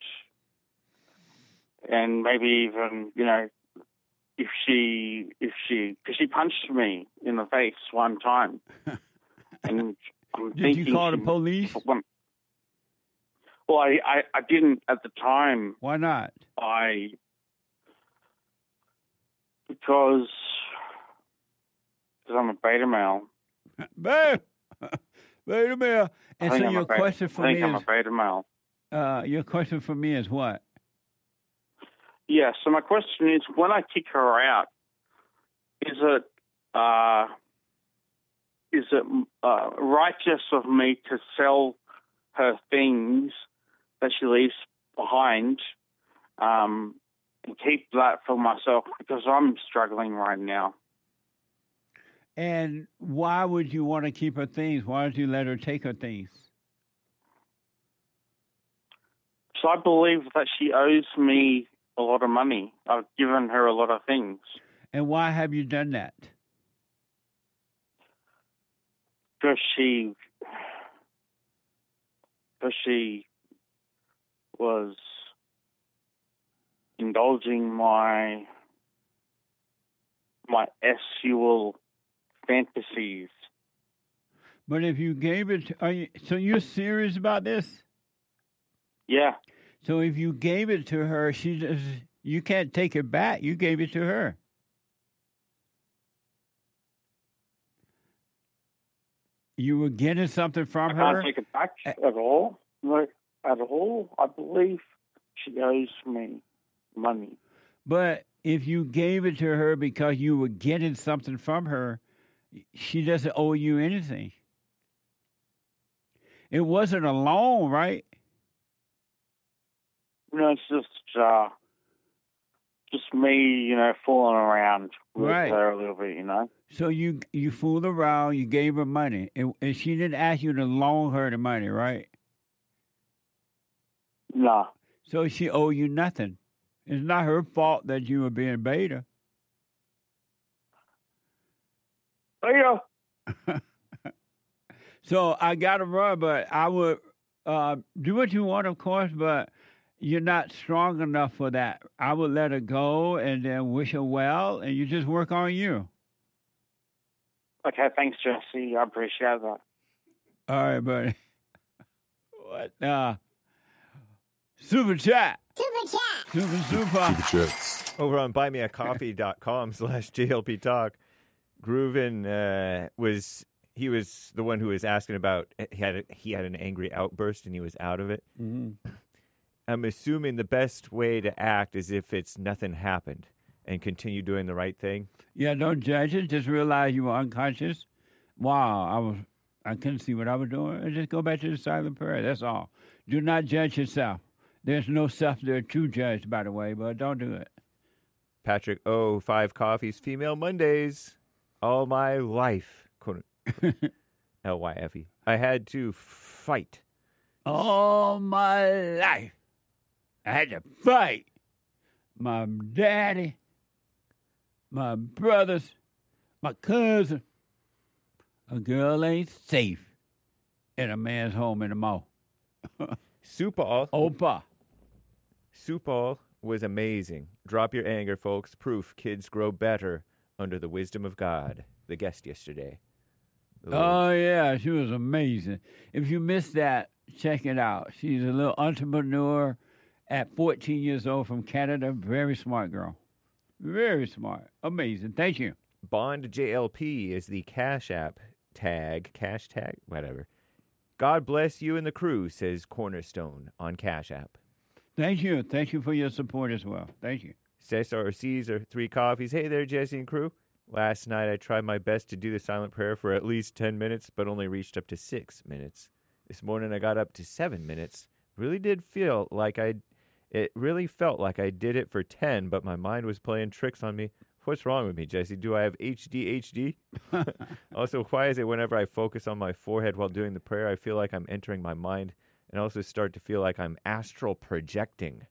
maybe even, if she because she punched me in the face one time, and I'm Did thinking you call the police? Well, I didn't at the time. Why not? Because I'm a beta male. Beta male. And so your question for me is, I'm a beta male. Your question for me is what? Yeah. So my question is, when I kick her out, is it righteous of me to sell her things that she leaves behind, and keep that for myself, because I'm struggling right now? And why would you want to keep her things? Why don't you let her take her things? So I believe that she owes me a lot of money. I've given her a lot of things. And why have you done that? Because she was indulging my sexual fantasies. But if you gave it, so you're serious about this? Yeah. So if you gave it to her, you can't take it back. You gave it to her. You were getting something from her? I can't take it back at all. Like, at all. I believe she owes me money. But if you gave it to her because you were getting something from her, she doesn't owe you anything. It wasn't a loan, right? No, it's just me, fooling around with her a little bit, So you fooled around, you gave her money, and she didn't ask you to loan her the money, right? No. So she owe you nothing. It's not her fault that you were being beta. Beta. So I got to run, but I would do what you want, of course, but you're not strong enough for that. I would let her go and then wish her well, and you just work on you. Okay, thanks, Jesse. I appreciate that. All right, buddy. What? Super chat. Super chats. Over on buymeacoffee.com/JLP Talk, Grooven was the one who was asking about, he had an angry outburst and he was out of it. Mm-hmm. I'm assuming the best way to act is if it's nothing happened and continue doing the right thing. Yeah, don't judge it. Just realize you were unconscious. Wow, I couldn't see what I was doing. And just go back to the silent prayer. That's all. Do not judge yourself. There's no self there to judge, by the way, but don't do it. Patrick O. 5 Coffees, Female Mondays. All my life, quote, L-Y-F-E. I had to fight. All my life, I had to fight. My daddy, my brothers, my cousin. A girl ain't safe in a man's home in the mall. Supal. Opa. Supal was amazing. Drop your anger, folks. Proof kids grow better under the wisdom of God. The guest yesterday. Oh, yeah, she was amazing. If you missed that, check it out. She's a little entrepreneur at 14 years old from Canada. Very smart girl. Very smart. Amazing. Thank you. Bond JLP is the Cash App tag. Cash tag? Whatever. God bless you and the crew, says Cornerstone on Cash App. Thank you. Thank you for your support as well. Thank you. Cesar Caesar, 3 Coffees. Hey there, Jesse and crew. Last night I tried my best to do the silent prayer for at least 10 minutes, but only reached up to 6 minutes. This morning I got up to 7 minutes. It really felt like I did it for 10, but my mind was playing tricks on me. What's wrong with me, Jesse? Do I have HD? Also, why is it whenever I focus on my forehead while doing the prayer, I feel like I'm entering my mind and also start to feel like I'm astral projecting?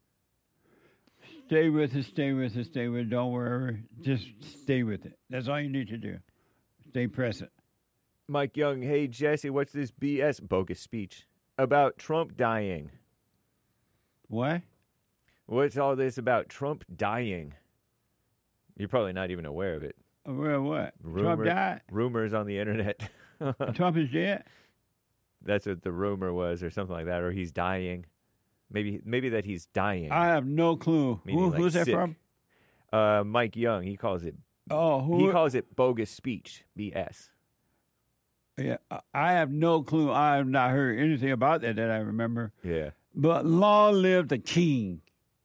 Stay with it, stay with it, stay with it. Don't worry. Just stay with it. That's all you need to do. stay present. Mike Young, hey, Jesse, what's this BS bogus speech about Trump dying? What? What's all this about Trump dying? You're probably not even aware of it. Aware of what? Trump died? Rumors on the internet. Trump is dead? That's what the rumor was or something like that, or he's dying. Maybe that he's dying. I have no clue. Who's that sick. from? Mike Young. He calls it. He calls it bogus speech. BS. Yeah, I have no clue. I have not heard anything about that I remember. Yeah. But long live the king.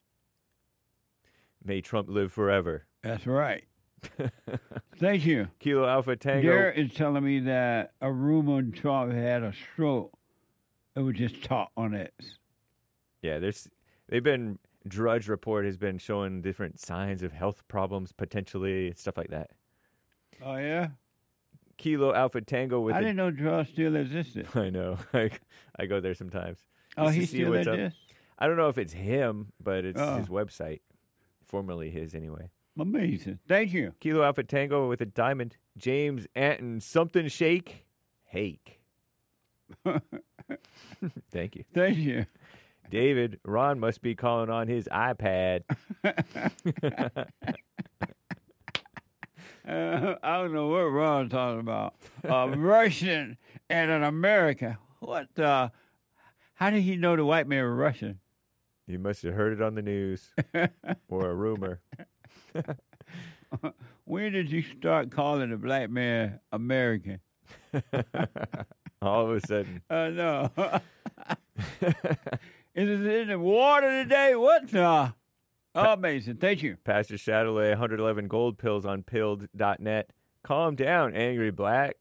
May Trump live forever. That's right. Thank you. Kilo Alpha Tango. Garrett is telling me that a rumor Trump had a stroke. It was just talk on it. Yeah, Drudge Report has been showing different signs of health problems potentially, stuff like that. Oh, yeah? Kilo Alpha Tango with I didn't know Drudge still existed. I know. I go there sometimes. Oh, he's still at this? I don't know if it's him, but it's his website. Formerly his, anyway. Amazing. Thank you. Kilo Alpha Tango with a diamond. James Anton something shake. Hake. Thank you. Thank you. David, Ron must be calling on his iPad. I don't know what Ron's talking about. A Russian and an American. What? How did he know the white man was Russian? You must have heard it on the news or a rumor. When did you start calling the black man American? All of a sudden. No. Is it in the water today? What the? Amazing. Thank you. Pastor Shadowley, 111 gold pills on pilled.net. Calm down, Angry Black.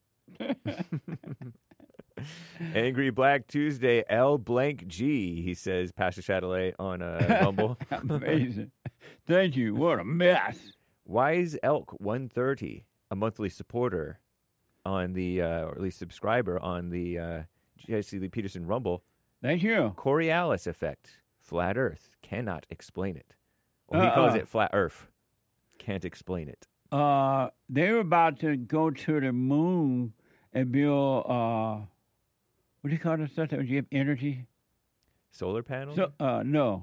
Angry Black Tuesday, L blank G, he says, Pastor Shadowley on Rumble. Amazing. Thank you. What a mess. Wise Elk 130, a monthly supporter on the, or at least subscriber on the Jesse Lee Peterson Rumble. Thank you. Coriolis effect. Flat Earth. Cannot explain it. Well, he calls it Flat Earth. Can't explain it. They were about to go to the moon and build, what do you call this stuff that would give energy? Solar panel? No.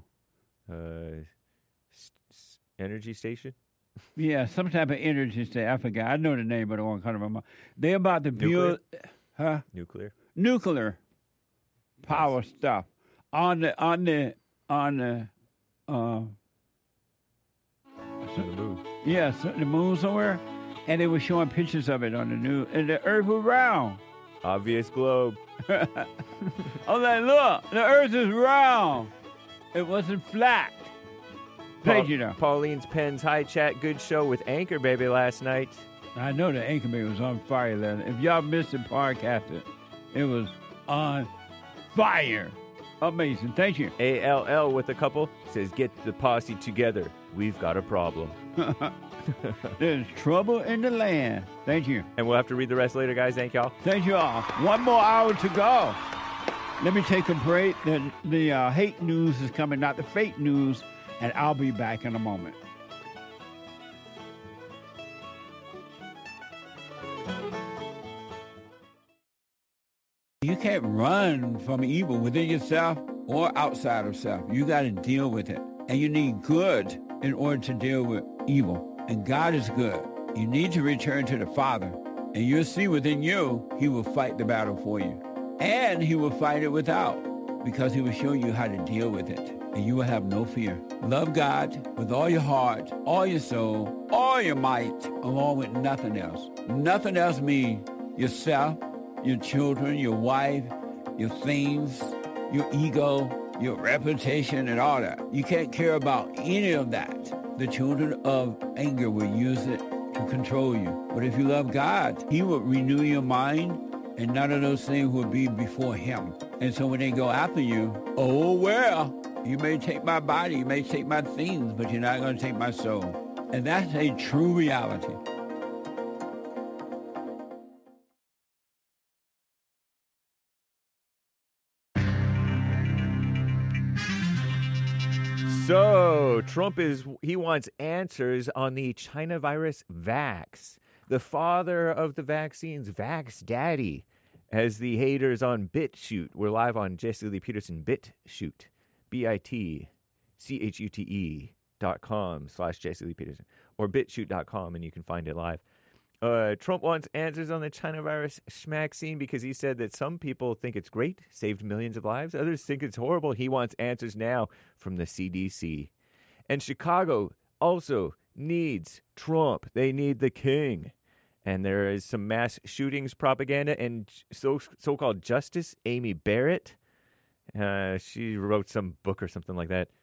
Energy station? Yeah, some type of energy station. I forgot. I know the name, but I don't remember. They're about to build... Huh? Nuclear power stuff on the moon. Yeah, the moon somewhere, and they were showing pictures of it on the news, and the Earth was round. Obvious globe. I was like, look, the Earth is round. It wasn't flat. Pauline's Pens High Chat. Good show with Anchor Baby last night. I know the Anchor Baby was on fire last night. If y'all missed the podcast, it was on fire. Amazing. Thank you. ALL with a couple says, get the posse together. We've got a problem. There's trouble in the land. Thank you. And we'll have to read the rest later, guys. Thank y'all. Thank you all. One more hour to go. Let me take a break. The hate news is coming, not the fake news, and I'll be back in a moment. You can't run from evil within yourself or outside of self. You got to deal with it. And you need good in order to deal with evil. And God is good. You need to return to the Father. And you'll see within you, he will fight the battle for you. And he will fight it without, because he will show you how to deal with it. And you will have no fear. Love God with all your heart, all your soul, all your might, along with nothing else. Nothing else means yourself, your children, your wife, your things, your ego, your reputation, and all that. You can't care about any of that. The children of anger will use it to control you. But if you love God, he will renew your mind, and none of those things will be before him. And so when they go after you, oh, well, you may take my body, you may take my things, but you're not going to take my soul. And that's a true reality. So, Trump he wants answers on the China virus vax. the father of the vaccines, Vax Daddy, as the haters on BitChute. We're live on Jesse Lee Peterson BitChute, BITCHUTE.com/Jesse Lee Peterson, or BitChute.com, and you can find it live. Trump wants answers on the China virus schmack-scene because he said that some people think it's great, saved millions of lives. Others think it's horrible. He wants answers now from the CDC. And Chicago also needs Trump. They need the king. And there is some mass shootings propaganda and so-called Justice Amy Barrett. She wrote some book or something like that.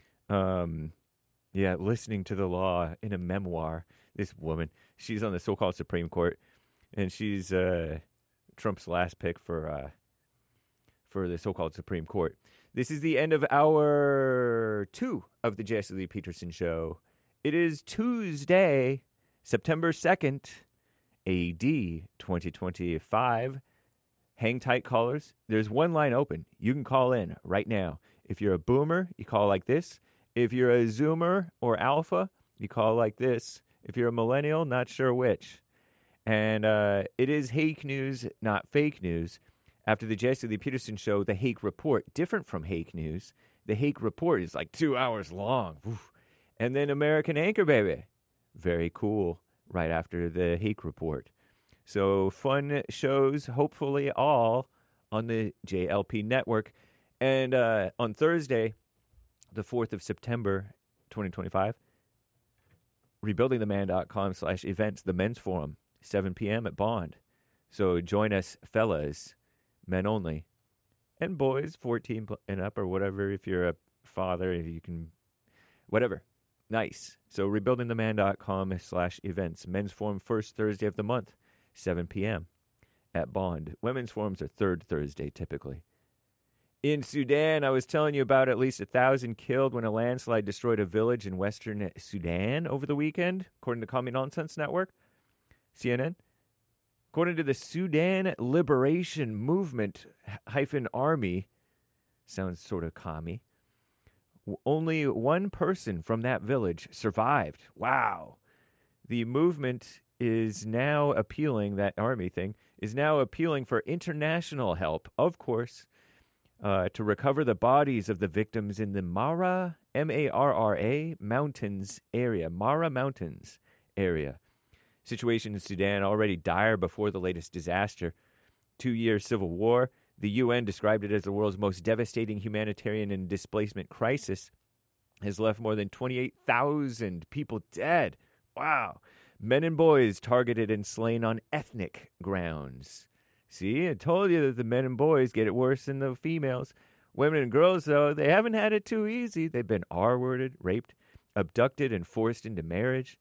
Listening to the law in a memoir. This woman, she's on the so-called Supreme Court, and she's Trump's last pick for the so-called Supreme Court. This is the end of hour 2 of the Jesse Lee Peterson Show. It is Tuesday, September 2nd, AD 2025. Hang tight, callers. There's one line open. You can call in right now. If you're a boomer, you call like this. If you're a zoomer or alpha, you call like this. If you're a millennial, not sure which. And it is Hake News, not fake news. After the Jesse Lee Peterson Show, the Hake Report, different from Hake News. The Hake Report is like 2 hours long. Oof. And then American Anchor Baby. Very cool, right after the Hake Report. So fun shows, hopefully all on the JLP network. And on Thursday, the 4th of September, 2025, rebuildingtheman.com/events, the men's forum, 7 p.m. at Bond. So join us, fellas, men only, and boys, 14 and up or whatever. If you're a father, you can, whatever. Nice. So rebuildingtheman.com/events, men's forum, first Thursday of the month, 7 p.m. at Bond. Women's forums are third Thursday, typically. In Sudan, I was telling you about at least 1,000 killed when a landslide destroyed a village in western Sudan over the weekend, according to Commie Nonsense Network, CNN. According to the Sudan Liberation Movement -Army, sounds sort of commie, only one person from that village survived. Wow. The movement is now appealing, that army thing, is now appealing for international help, of course, to recover the bodies of the victims in the Mara, M-A-R-R-A, mountains area. Mara Mountains area. Situation in Sudan already dire before the latest disaster. 2-year civil war. The UN described it as the world's most devastating humanitarian and displacement crisis. Has left more than 28,000 people dead. Wow. Men and boys targeted and slain on ethnic grounds. See, I told you that the men and boys get it worse than the females. Women and girls, though, they haven't had it too easy. They've been R-worded, raped, abducted, and forced into marriage.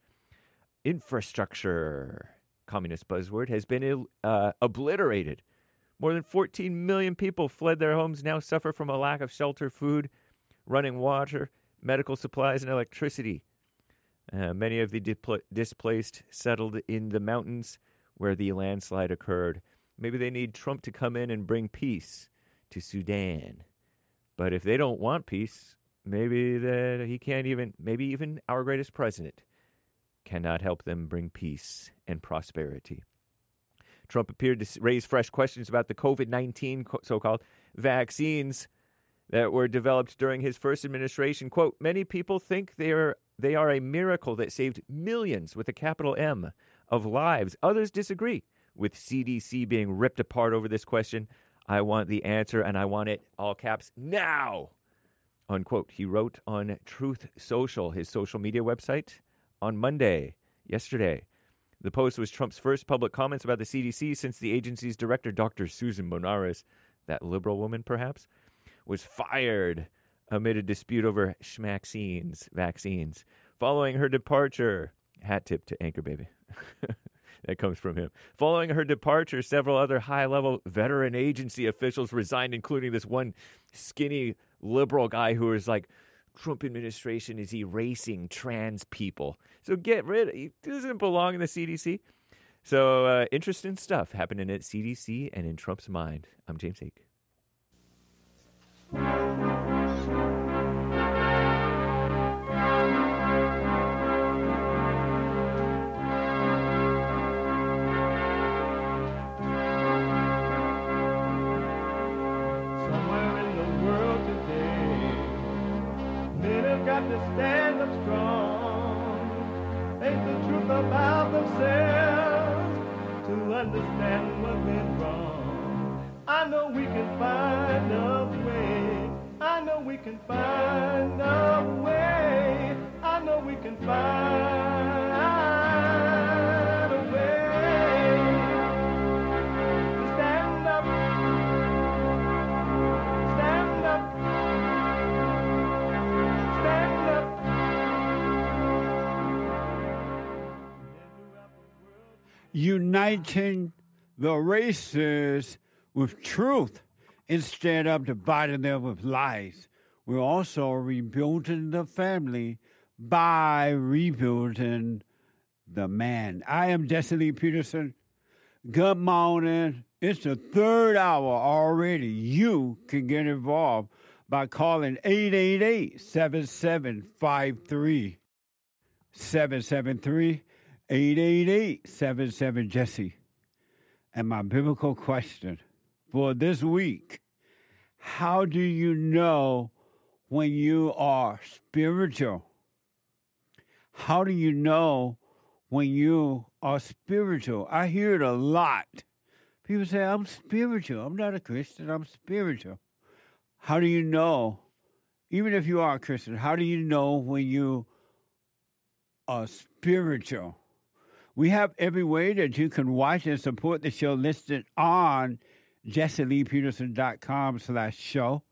Infrastructure, communist buzzword, has been obliterated. More than 14 million people fled their homes, now suffer from a lack of shelter, food, running water, medical supplies, and electricity. Many of the displaced settled in the mountains where the landslide occurred. Maybe they need Trump to come in and bring peace to Sudan. But if they don't want peace, maybe that he can't even, maybe even our greatest president cannot help them bring peace and prosperity. Trump appeared to raise fresh questions about the COVID-19 so-called vaccines that were developed during his first administration. Quote, many people think they are a miracle that saved millions, with a capital M, of lives. Others disagree, with CDC being ripped apart over this question. I want the answer, and I want it, all caps, now, unquote. He wrote on Truth Social, his social media website, on Monday, yesterday. The post was Trump's first public comments about the CDC since the agency's director, Dr. Susan Bonares, that liberal woman perhaps, was fired amid a dispute over vaccines. Following her departure, hat tip to Anchor Baby. That comes from him. Following her departure, several other high-level veteran agency officials resigned, including this one skinny liberal guy who was like, Trump administration is erasing trans people. So get rid of he doesn't belong in the CDC. So interesting stuff happening at CDC and in Trump's mind. I'm James Hake. have to stand up strong, face the truth about themselves, to understand what's been wrong. I know we can find a way. I know we can find a way. I know we can find a way to stand up, stand up, stand up. Uniting the races with truth instead of dividing them with lies. We're also rebuilding the family by rebuilding the man. I am Jesse Lee Peterson. Good morning. It's the third hour already. You can get involved by calling 888-7753. 773-888-77-JESSE. And my biblical question for this week: how do you know when you are spiritual? How do you know when you are spiritual? I hear it a lot. People say, I'm spiritual. I'm not a Christian. I'm spiritual. How do you know, even if you are a Christian, how do you know when you are spiritual? We have every way that you can watch and support the show listed on JesseLeePeterson.com/show.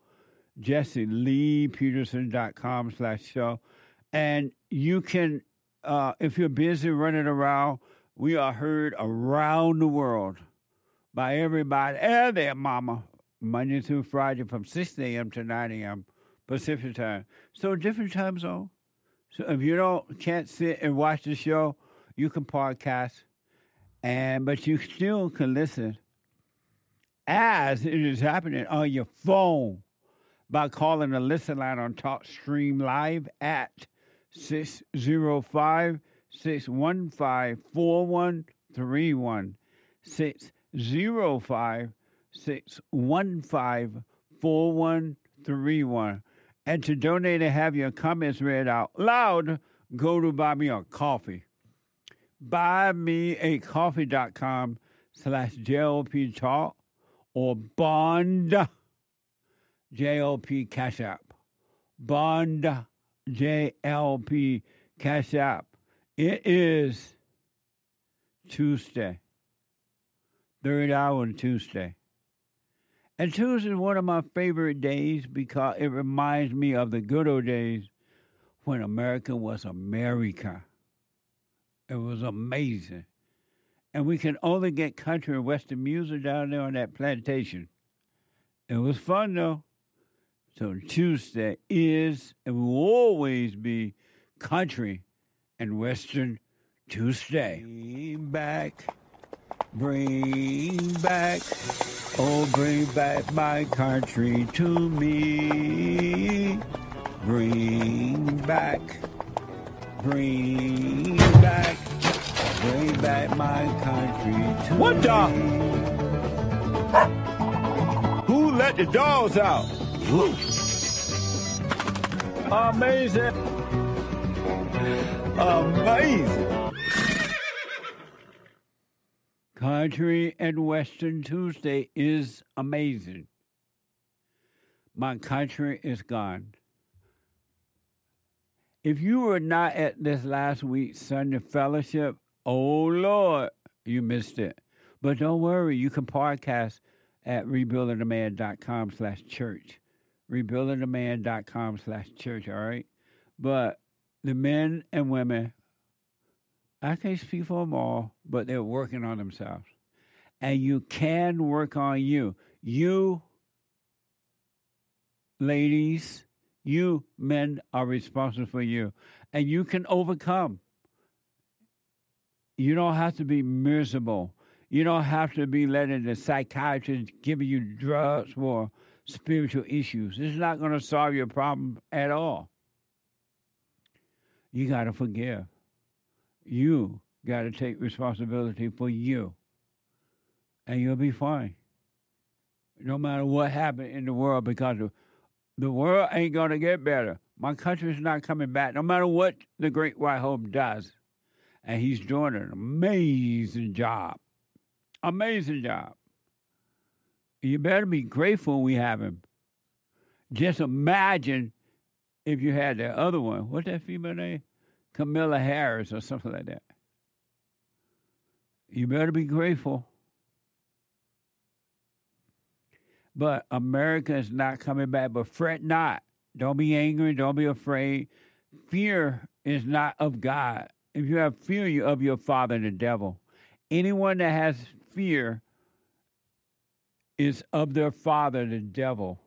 JesseLeePeterson.com/show. And you can, if you're busy running around, we are heard around the world by everybody and their mama, Monday through Friday from 6 a.m. to 9 a.m. Pacific time. So different time zone. So if you can't sit and watch the show, you can podcast, but you still can listen as it is happening on your phone by calling the listen line on TalkStream Live at 605-615-4131. 605-615-4131. And to donate and have your comments read out loud, go to Buy Me a Coffee. BuyMeACoffee.com/JLP Talk or Bond JLP Cash App. Bond JLP Cash App. It is Tuesday. Third hour on Tuesday. And Tuesday is one of my favorite days because it reminds me of the good old days when America was America. It was amazing. And we can only get country and western music down there on that plantation. It was fun, though. So Tuesday is and will always be country and western Tuesday. Bring back, oh, bring back my country to me. Bring back my country to me. What the? Who let the dogs out? Amazing. Amazing. Country and Western Tuesday is amazing. My country is gone. If you were not at this last week's Sunday fellowship, oh Lord, you missed it. But don't worry, you can podcast at rebuildingtheman.com/church. Rebuildingtheman.com/church, all right? But the men and women, I can't speak for them all, but they're working on themselves. And you can work on you. You, ladies, you men are responsible for you. And you can overcome. You don't have to be miserable. You don't have to be letting the psychiatrist give you drugs for spiritual issues. It's not going to solve your problem at all. You got to forgive. You got to take responsibility for you. And you'll be fine. No matter what happened in the world, because the world ain't going to get better. My country is not coming back, no matter what the Great White Hope does. And he's doing an amazing job. Amazing job. You better be grateful we have him. Just imagine if you had the other one. What's that female name? Kamala Harris or something like that. You better be grateful. But America is not coming back. But fret not. Don't be angry. Don't be afraid. Fear is not of God. If you have fear, you're of your father, the devil. Anyone that has fear is of their father, the devil.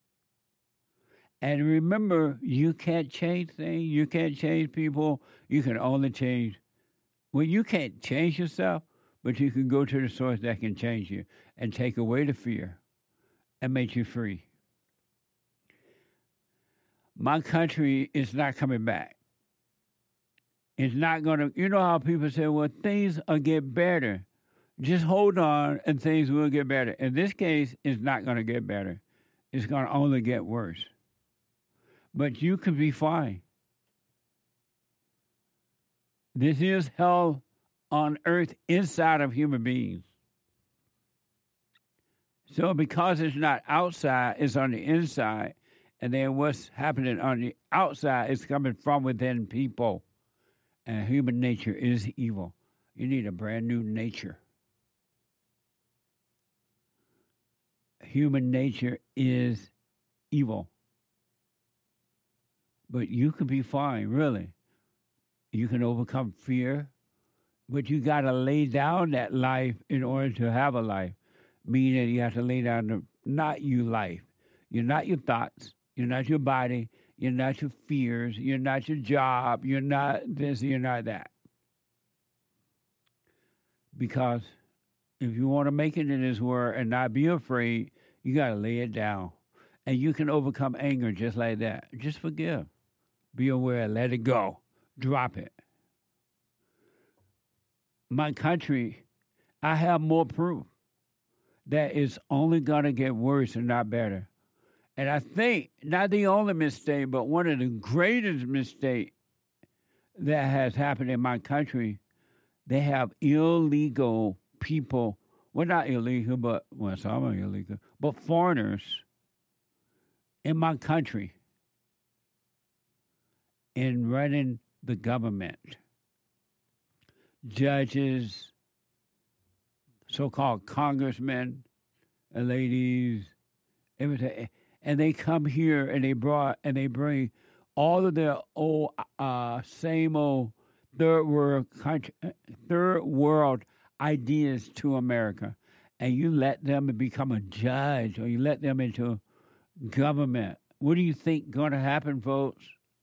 And remember, you can't change things. You can't change people. You can only change. Well, you can't change yourself, but you can go to the source that can change you and take away the fear and make you free. My country is not coming back. It's not going to, you know how people say, well, things will get better. Just hold on and things will get better. In this case, it's not going to get better. It's going to only get worse. But you can be fine. This is hell on earth inside of human beings. So because it's not outside, it's on the inside. And then what's happening on the outside is coming from within people. And human nature is evil. You need a brand new nature. Human nature is evil. But you can be fine, really. You can overcome fear, but you got to lay down that life in order to have a life. Meaning you have to lay down the not you life. You're not your thoughts. You're not your body. You're not your fears. You're not your job. You're not this. You're not that. Because if you want to make it in this world and not be afraid, you got to lay it down. And you can overcome anger just like that. Just forgive. Be aware. Let it go. Drop it. My country, I have more proof that it's only going to get worse and not better. And I think, not the only mistake, but one of the greatest mistakes that has happened in my country, they have illegal people, well, not illegal, but, well, some are illegal, but foreigners in my country in running the government. Judges, so-called congressmen, ladies, everything. And they come here and they bring all of their old, same old third world ideas to America. And you let them become a judge or you let them into government. What do you think going to happen, folks?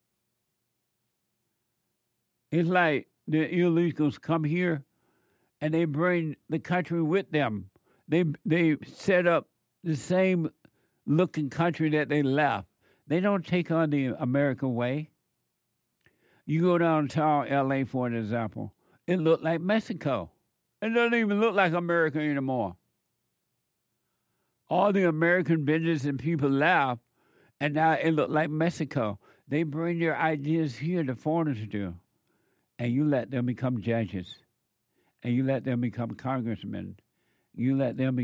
It's like the illegals come here and they bring the country with them. They set up the same looking country that they left. They don't take on the American way. You go downtown L.A., for an example. It looked like Mexico. It doesn't even look like America anymore. All the American business and people left, and now it looked like Mexico. They bring their ideas here, the foreigners do. And you let them become judges. And you let them become congressmen. You let them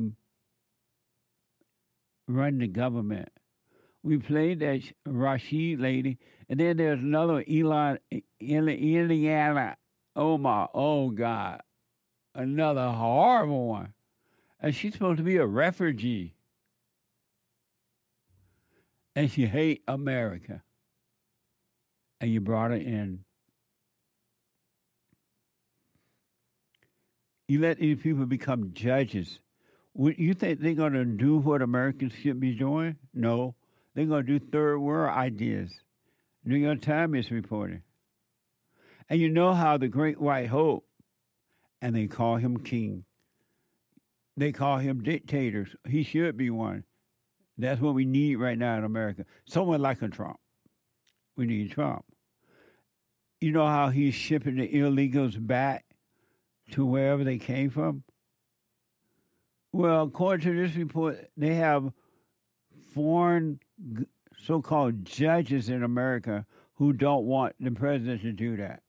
run the government. We played that Rashid lady, and then there's another Ileana Omar. Oh, God. Another horrible one. And she's supposed to be a refugee. And she hates America. And you brought her in. You let these people become judges. You think they're going to do what Americans should be doing? No. They're going to do third world ideas. New York Times is reporting. And you know how the Great White Hope, and they call him king. They call him dictators. He should be one. That's what we need right now in America. Someone like a Trump. We need Trump. You know how he's shipping the illegals back to wherever they came from? Well, according to this report, they have foreign so-called judges in America who don't want the president to do that.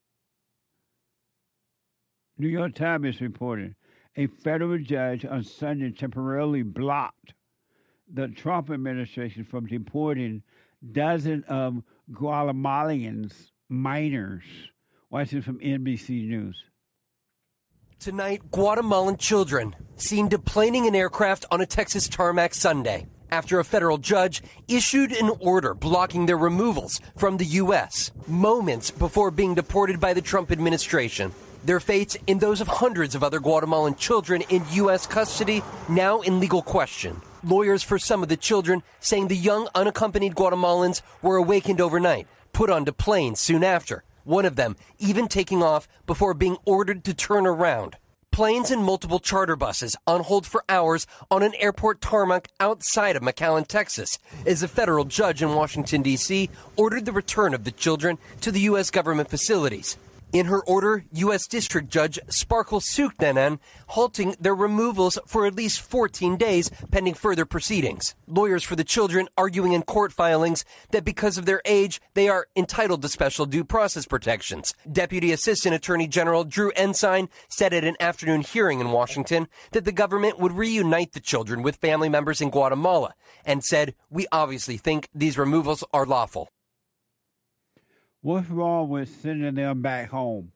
New York Times is reporting a federal judge on Sunday temporarily blocked the Trump administration from deporting dozens of Guatemalans minors. Watch this from NBC News. Tonight, Guatemalan children seen deplaning an aircraft on a Texas tarmac Sunday after a federal judge issued an order blocking their removals from the U.S. moments before being deported by the Trump administration. Their fates and those of hundreds of other Guatemalan children in U.S. custody now in legal question. Lawyers for some of the children saying the young unaccompanied Guatemalans were awakened overnight, put onto planes soon after. One of them even taking off before being ordered to turn around. Planes and multiple charter buses on hold for hours on an airport tarmac outside of McAllen, Texas, as a federal judge in Washington, D.C. ordered the return of the children to the U.S. government facilities. In her order, U.S. District Judge Sparkle Suknanan halting their removals for at least 14 days pending further proceedings. Lawyers for the children arguing in court filings that because of their age, they are entitled to special due process protections. Deputy Assistant Attorney General Drew Ensign said at an afternoon hearing in Washington that the government would reunite the children with family members in Guatemala and said, "We obviously think these removals are lawful." What's wrong with sending them back home?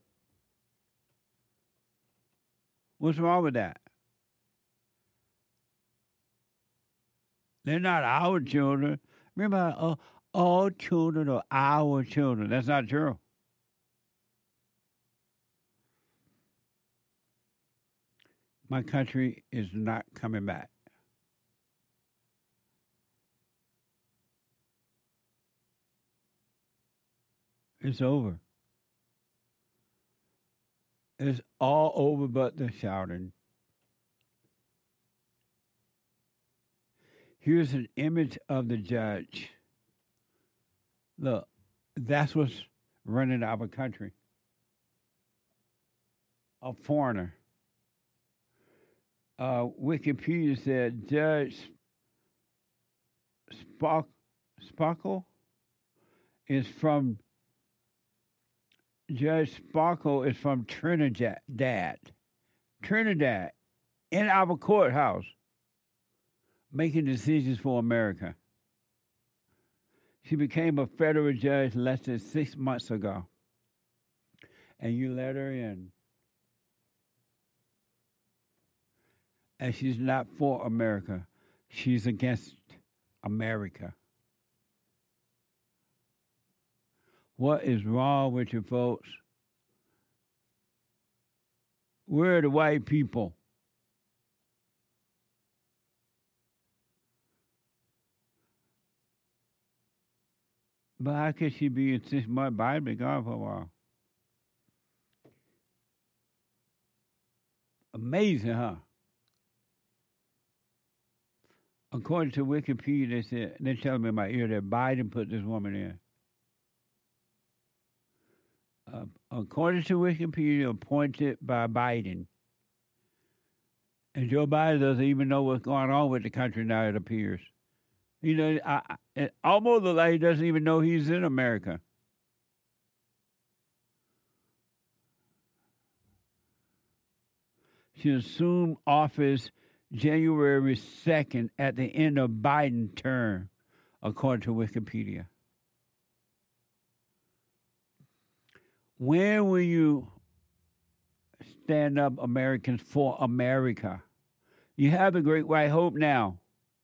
What's wrong with that? They're not our children. Remember, all children are our children. That's not true. My country is not coming back. It's over. It's all over but the shouting. Here's an image of the judge. Look, that's what's running our country. A foreigner. Wikipedia said Judge Sparkle is from Trinidad. Trinidad, in our courthouse, making decisions for America. She became a federal judge less than 6 months ago. And you let her in. And she's not for America. She's against America. What is wrong with you folks? We're the white people. But how could she be in 6 months? Biden been gone for a while. Amazing, huh? According to Wikipedia, they're telling me in my ear that Biden put this woman in. According to Wikipedia, appointed by Biden. And Joe Biden doesn't even know what's going on with the country now, it appears. You know, it almost looks like he doesn't even know he's in America. She assumed office January 2nd at the end of Biden's term, according to Wikipedia. When will you stand up, Americans, for America? You have the Great White Hope now.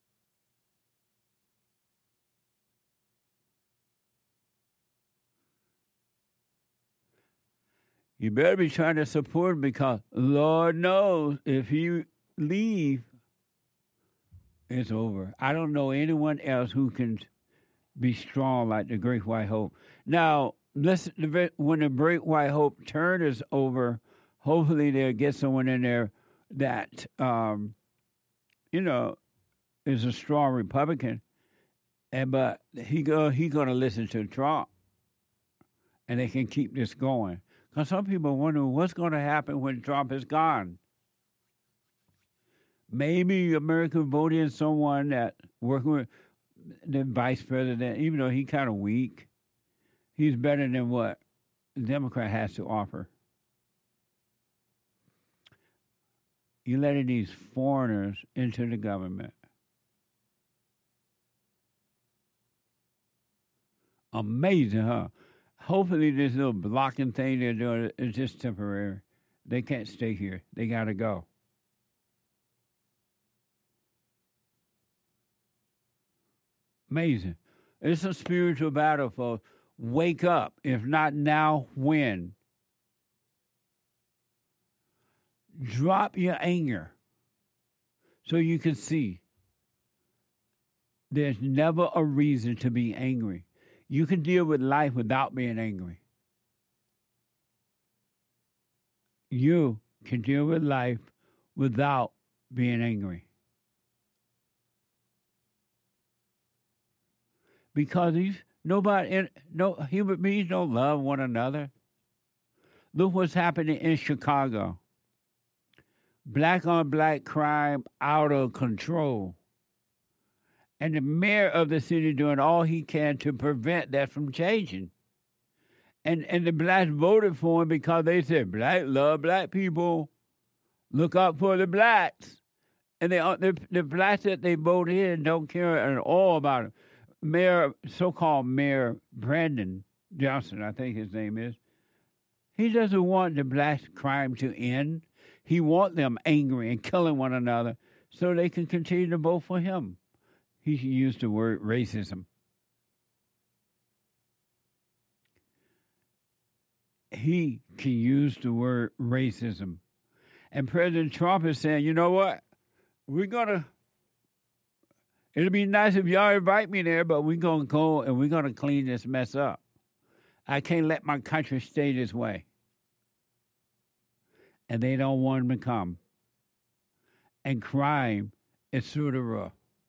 You better be trying to support him because Lord knows if you leave, it's over. I don't know anyone else who can be strong like the Great White Hope. Now, when the Great White Hope turn is over, hopefully they'll get someone in there that, is a strong Republican, but he going to listen to Trump, and they can keep this going. Because some people wonder what's going to happen when Trump is gone. Maybe America voted in someone that working with the vice president, even though he's kind of weak, he's better than what the Democrat has to offer. You're letting these foreigners into the government. Amazing, huh? Hopefully this little blocking thing they're doing is just temporary. They can't stay here. They got to go. Amazing. It's a spiritual battle, folks. Wake up. If not now, when? Drop your anger so you can see there's never a reason to be angry. You can deal with life without being angry. You can deal with life without being angry. Because no human beings don't love one another. Look what's happening in Chicago. Black on black crime out of control. And the mayor of the city doing all he can to prevent that from changing. And the blacks voted for him because they said, black love black people. Look out for the blacks. And the blacks that they voted in don't care at all about it. So-called Mayor Brandon Johnson, I think his name is, he doesn't want the black crime to end. He wants them angry and killing one another so they can continue to vote for him. He used the word racism. He can use the word racism. And President Trump is saying, you know what? It'll be nice if y'all invite me there, but we're going to go and we're going to clean this mess up. I can't let my country stay this way. And they don't want him to come. And crime is through the roof.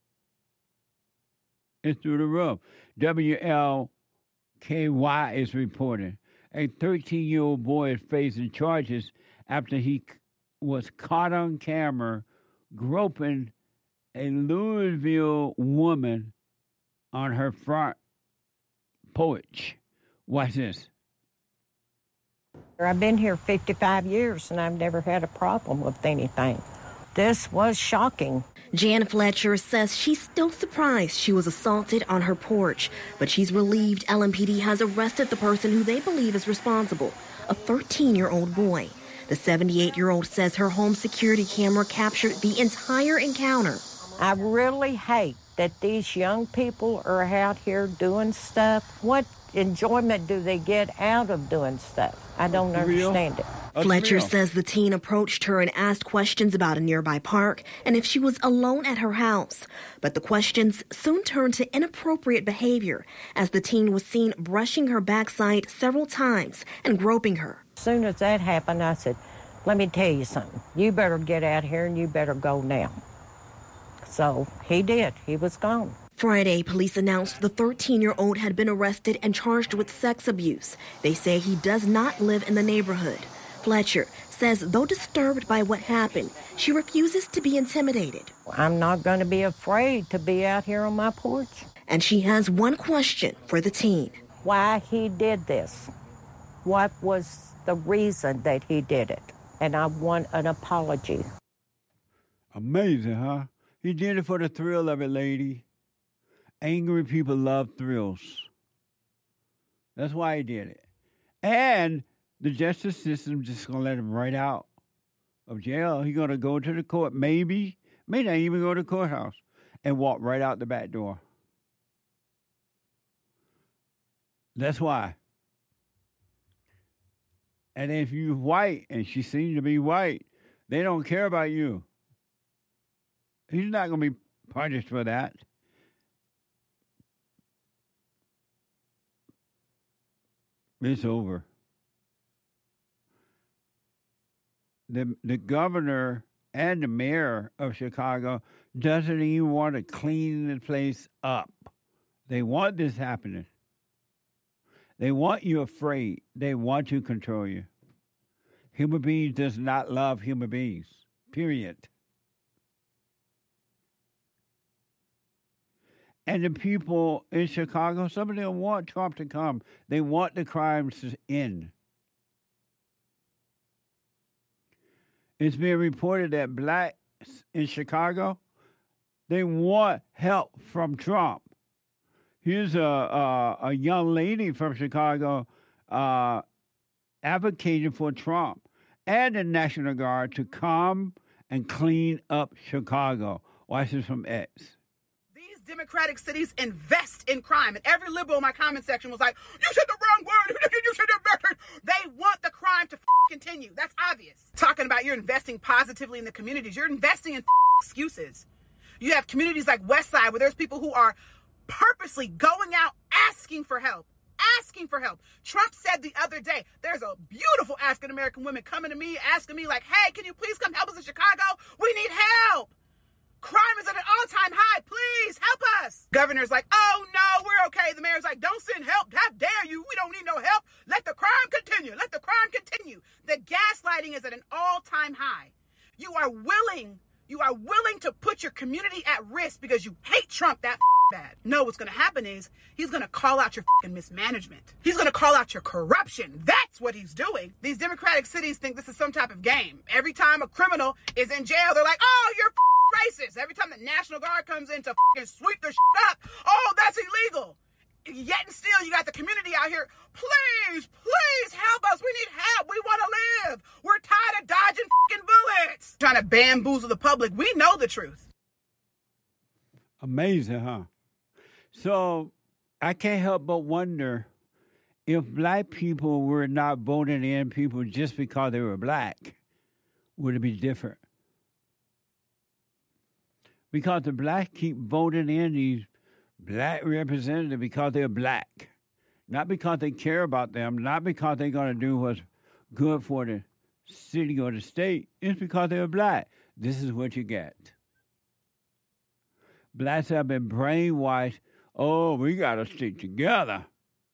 It's through the roof. WLKY is reporting a 13-year-old boy is facing charges after he was caught on camera groping a Louisville woman on her front porch. Watch this. I've been here 55 years and I've never had a problem with anything. This was shocking. Jan Fletcher says she's still surprised she was assaulted on her porch, but she's relieved LMPD has arrested the person who they believe is responsible, a 13-year-old boy. The 78-year-old says her home security camera captured the entire encounter. I really hate that these young people are out here doing stuff. What enjoyment do they get out of doing stuff? I don't understand it. Fletcher says the teen approached her and asked questions about a nearby park and if she was alone at her house. But the questions soon turned to inappropriate behavior as the teen was seen brushing her backside several times and groping her. As soon as that happened, I said, let me tell you something. You better get out here and you better go now. So he did. He was gone. Friday, police announced the 13-year-old had been arrested and charged with sex abuse. They say he does not live in the neighborhood. Fletcher says though disturbed by what happened, she refuses to be intimidated. I'm not going to be afraid to be out here on my porch. And she has one question for the teen. Why he did this? What was the reason that he did it? And I want an apology. Amazing, huh? He did it for the thrill of it, lady. Angry people love thrills. That's why he did it. And the justice system just going to let him right out of jail. He's going to go to the court, may not even go to the courthouse, and walk right out the back door. That's why. And if you're white, and she seems to be white, they don't care about you. He's not going to be punished for that. It's over. The governor and the mayor of Chicago doesn't even want to clean the place up. They want this happening. They want you afraid. They want to control you. Human beings does not love human beings. Period. And the people in Chicago, some of them want Trump to come. They want the crimes to end. It's being reported that blacks in Chicago, they want help from Trump. Here's a young lady from Chicago advocating for Trump and the National Guard to come and clean up Chicago. Watch this from X. Democratic cities invest in crime. And every liberal in my comment section was like, you said the wrong word. You said the wrong. They want the crime to continue. That's obvious. Talking about you're investing positively in the communities. You're investing in excuses. You have communities like West Side where there's people who are purposely going out asking for help. Asking for help. Trump said the other day, there's a beautiful African-American woman coming to me, asking me like, hey, can you please come help us in Chicago? We need help. Crime is at an all-time high. Please help us. Governor's like, oh, no, we're okay. The mayor's like, don't send help. How dare you? We don't need no help. Let the crime continue. Let the crime continue. The gaslighting is at an all-time high. You are willing to put your community at risk because you hate Trump that bad. No, what's going to happen is he's going to call out your mismanagement. He's going to call out your corruption. That's what he's doing. These Democratic cities think this is some type of game. Every time a criminal is in jail, they're like, oh, you're racist. Every time the National Guard comes in to sweep their up, oh, that's illegal. Yet and still, you got the community out here, please help us. We need help. We want to live. We're tired of dodging bullets. Trying to bamboozle the public. We know the truth. Amazing, huh? So I can't help but wonder if black people were not voting in people just because they were black, would it be different? Because the blacks keep voting in these black representatives because they're black. Not because they care about them, not because they're going to do what's good for the city or the state. It's because they're black. This is what you get. Blacks have been brainwashed. Oh, we got to stick together.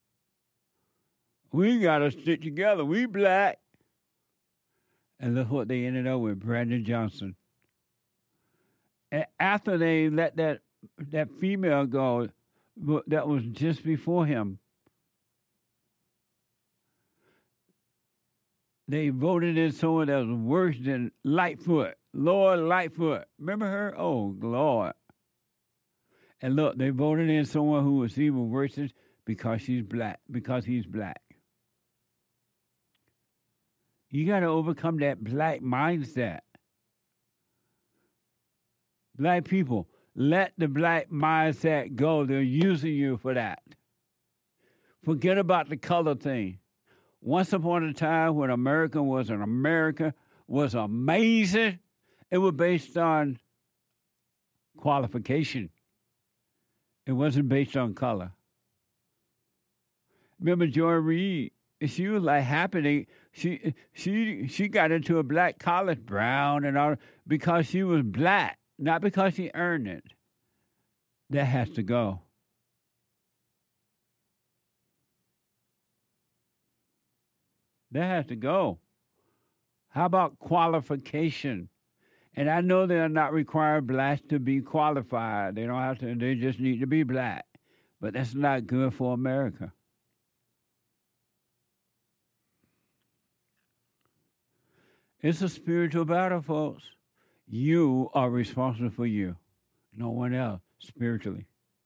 We got to stick together. We black. And look what they ended up with, Brandon Johnson. And after they let that female go, that was just before him, they voted in someone that was worse than Lightfoot, Lord Lightfoot. Remember her? Oh, Lord. And look, they voted in someone who was even worse because she's black, because he's black. You got to overcome that black mindset. Black people, let the black mindset go. They're using you for that. Forget about the color thing. Once upon a time when America was amazing, it was based on qualification. It wasn't based on color. Remember Joy Reid? She was like happening. She got into a black college, Brown and all, because she was black. Not because he earned it. That has to go. That has to go. How about qualification? And I know they're not required blacks to be qualified. They don't have to. They just need to be black. But that's not good for America. It's a spiritual battle, folks. You are responsible for you. No one else, spiritually.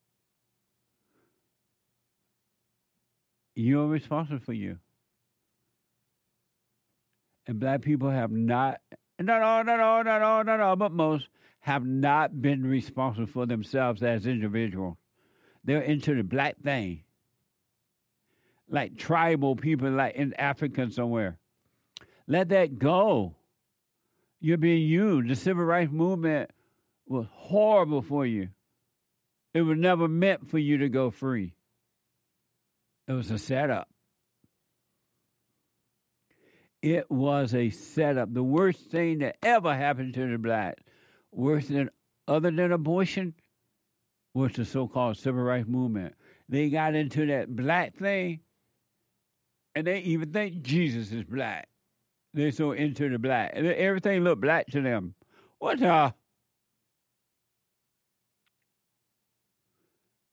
You're responsible for you. And black people have not, not all, but most, have not been responsible for themselves as individuals. They're into the black thing. Like tribal people, like in Africa somewhere. Let that go. You're being used. The civil rights movement was horrible for you. It was never meant for you to go free. It was a setup. It was a setup. The worst thing that ever happened to the blacks, other than abortion, was the so-called civil rights movement. They got into that black thing, and they even think Jesus is black. They're so into the black. Everything looked black to them.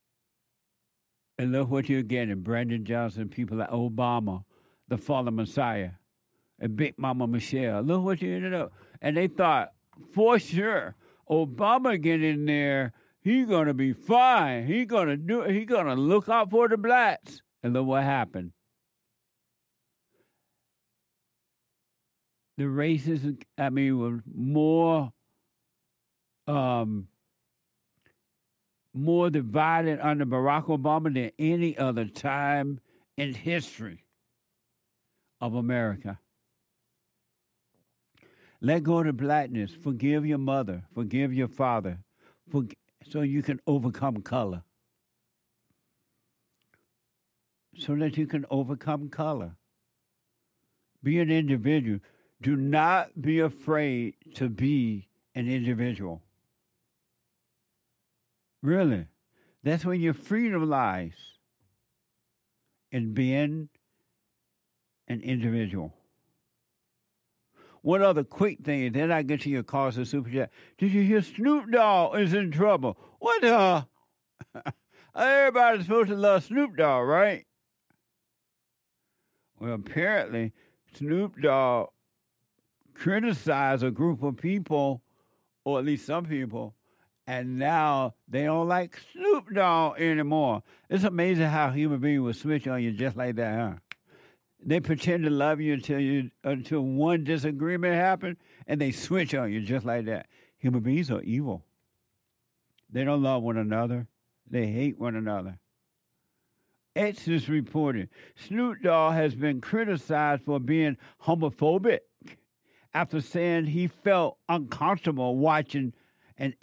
And look what you're getting. Brandon Johnson, people like Obama, the fallen Messiah, and Big Mama Michelle. Look what you ended up. And they thought, for sure, Obama get in there, he's going to be fine. He's going to look out for the blacks. And look what happened. The racism, was more divided under Barack Obama than any other time in history of America. Let go of the blackness. Forgive your mother. Forgive your father. So you can overcome color. So that you can overcome color. Be an individual. Do not be afraid to be an individual. Really. That's where your freedom lies. In being an individual. One other quick thing, and then I get to your calls and super chat. Did you hear Snoop Dogg is in trouble? What the? Everybody's supposed to love Snoop Dogg, right? Well, apparently, Snoop Dogg criticized a group of people, or at least some people, and now they don't like Snoop Dogg anymore. It's amazing how human beings will switch on you just like that, huh? They pretend to love you until one disagreement happens, and they switch on you just like that. Human beings are evil. They don't love one another. They hate one another. X is reported Snoop Dogg has been criticized for being homophobic after saying he felt uncomfortable watching an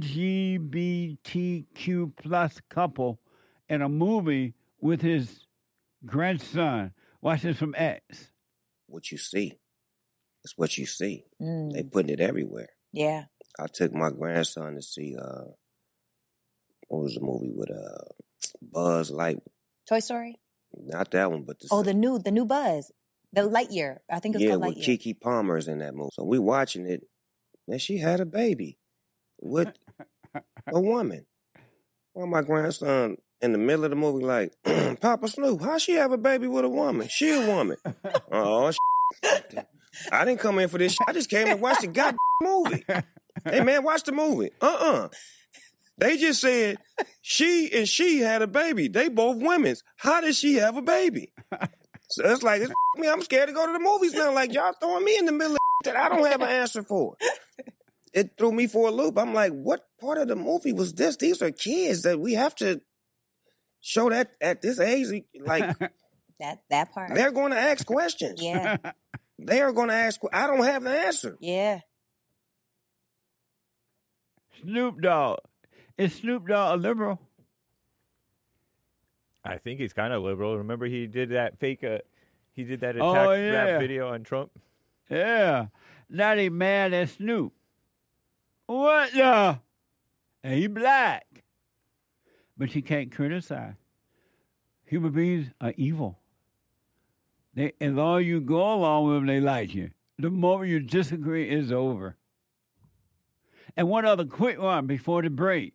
LGBTQ plus couple in a movie with his grandson. Watch this from X. What you see. It's what you see. They putting it everywhere. Yeah. I took my grandson to see, what was the movie with Buzz Light? Toy Story? Not that one, but the new Buzz. The Lightyear. I think it's called Lightyear. Yeah, with Kiki Palmer's in that movie. So we watching it, and she had a baby with a woman. Well, my grandson in the middle of the movie like, Papa Snoop, how she have a baby with a woman? She a woman. Oh, I didn't come in for this. I just came to watch the goddamn movie. Hey, man, watch the movie. They just said she had a baby. They both women's. How did she have a baby? So it's like, me. I'm scared to go to the movies now. Like, y'all throwing me in the middle of that I don't have an answer for. It threw me for a loop. I'm like, what part of the movie was this? These are kids that we have to show that at this age. Like, that part. They're going to ask questions. Yeah. They are going to ask. I don't have the answer. Yeah. Snoop Dogg. Is Snoop Dogg a liberal? I think he's kind of liberal. Remember he did that fake, he did that Oh, attack yeah. rap video on Trump? Yeah. Now they mad at Snoop. What the? And he black. But you can't criticize. Human beings are evil. As long as you go along with them, they like you. The moment you disagree, it's over. And one other quick one before the break.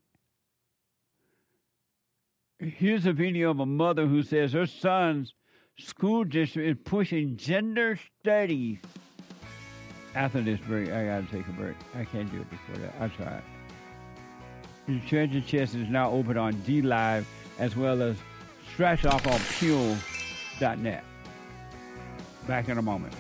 Here's a video of a mother who says her son's school district is pushing gender studies. After this break, I got to take a break. I can't do it before that. I tried. The Treasure Chest is now open on DLive as well as Scratch Off on Pure.net. Back in a moment.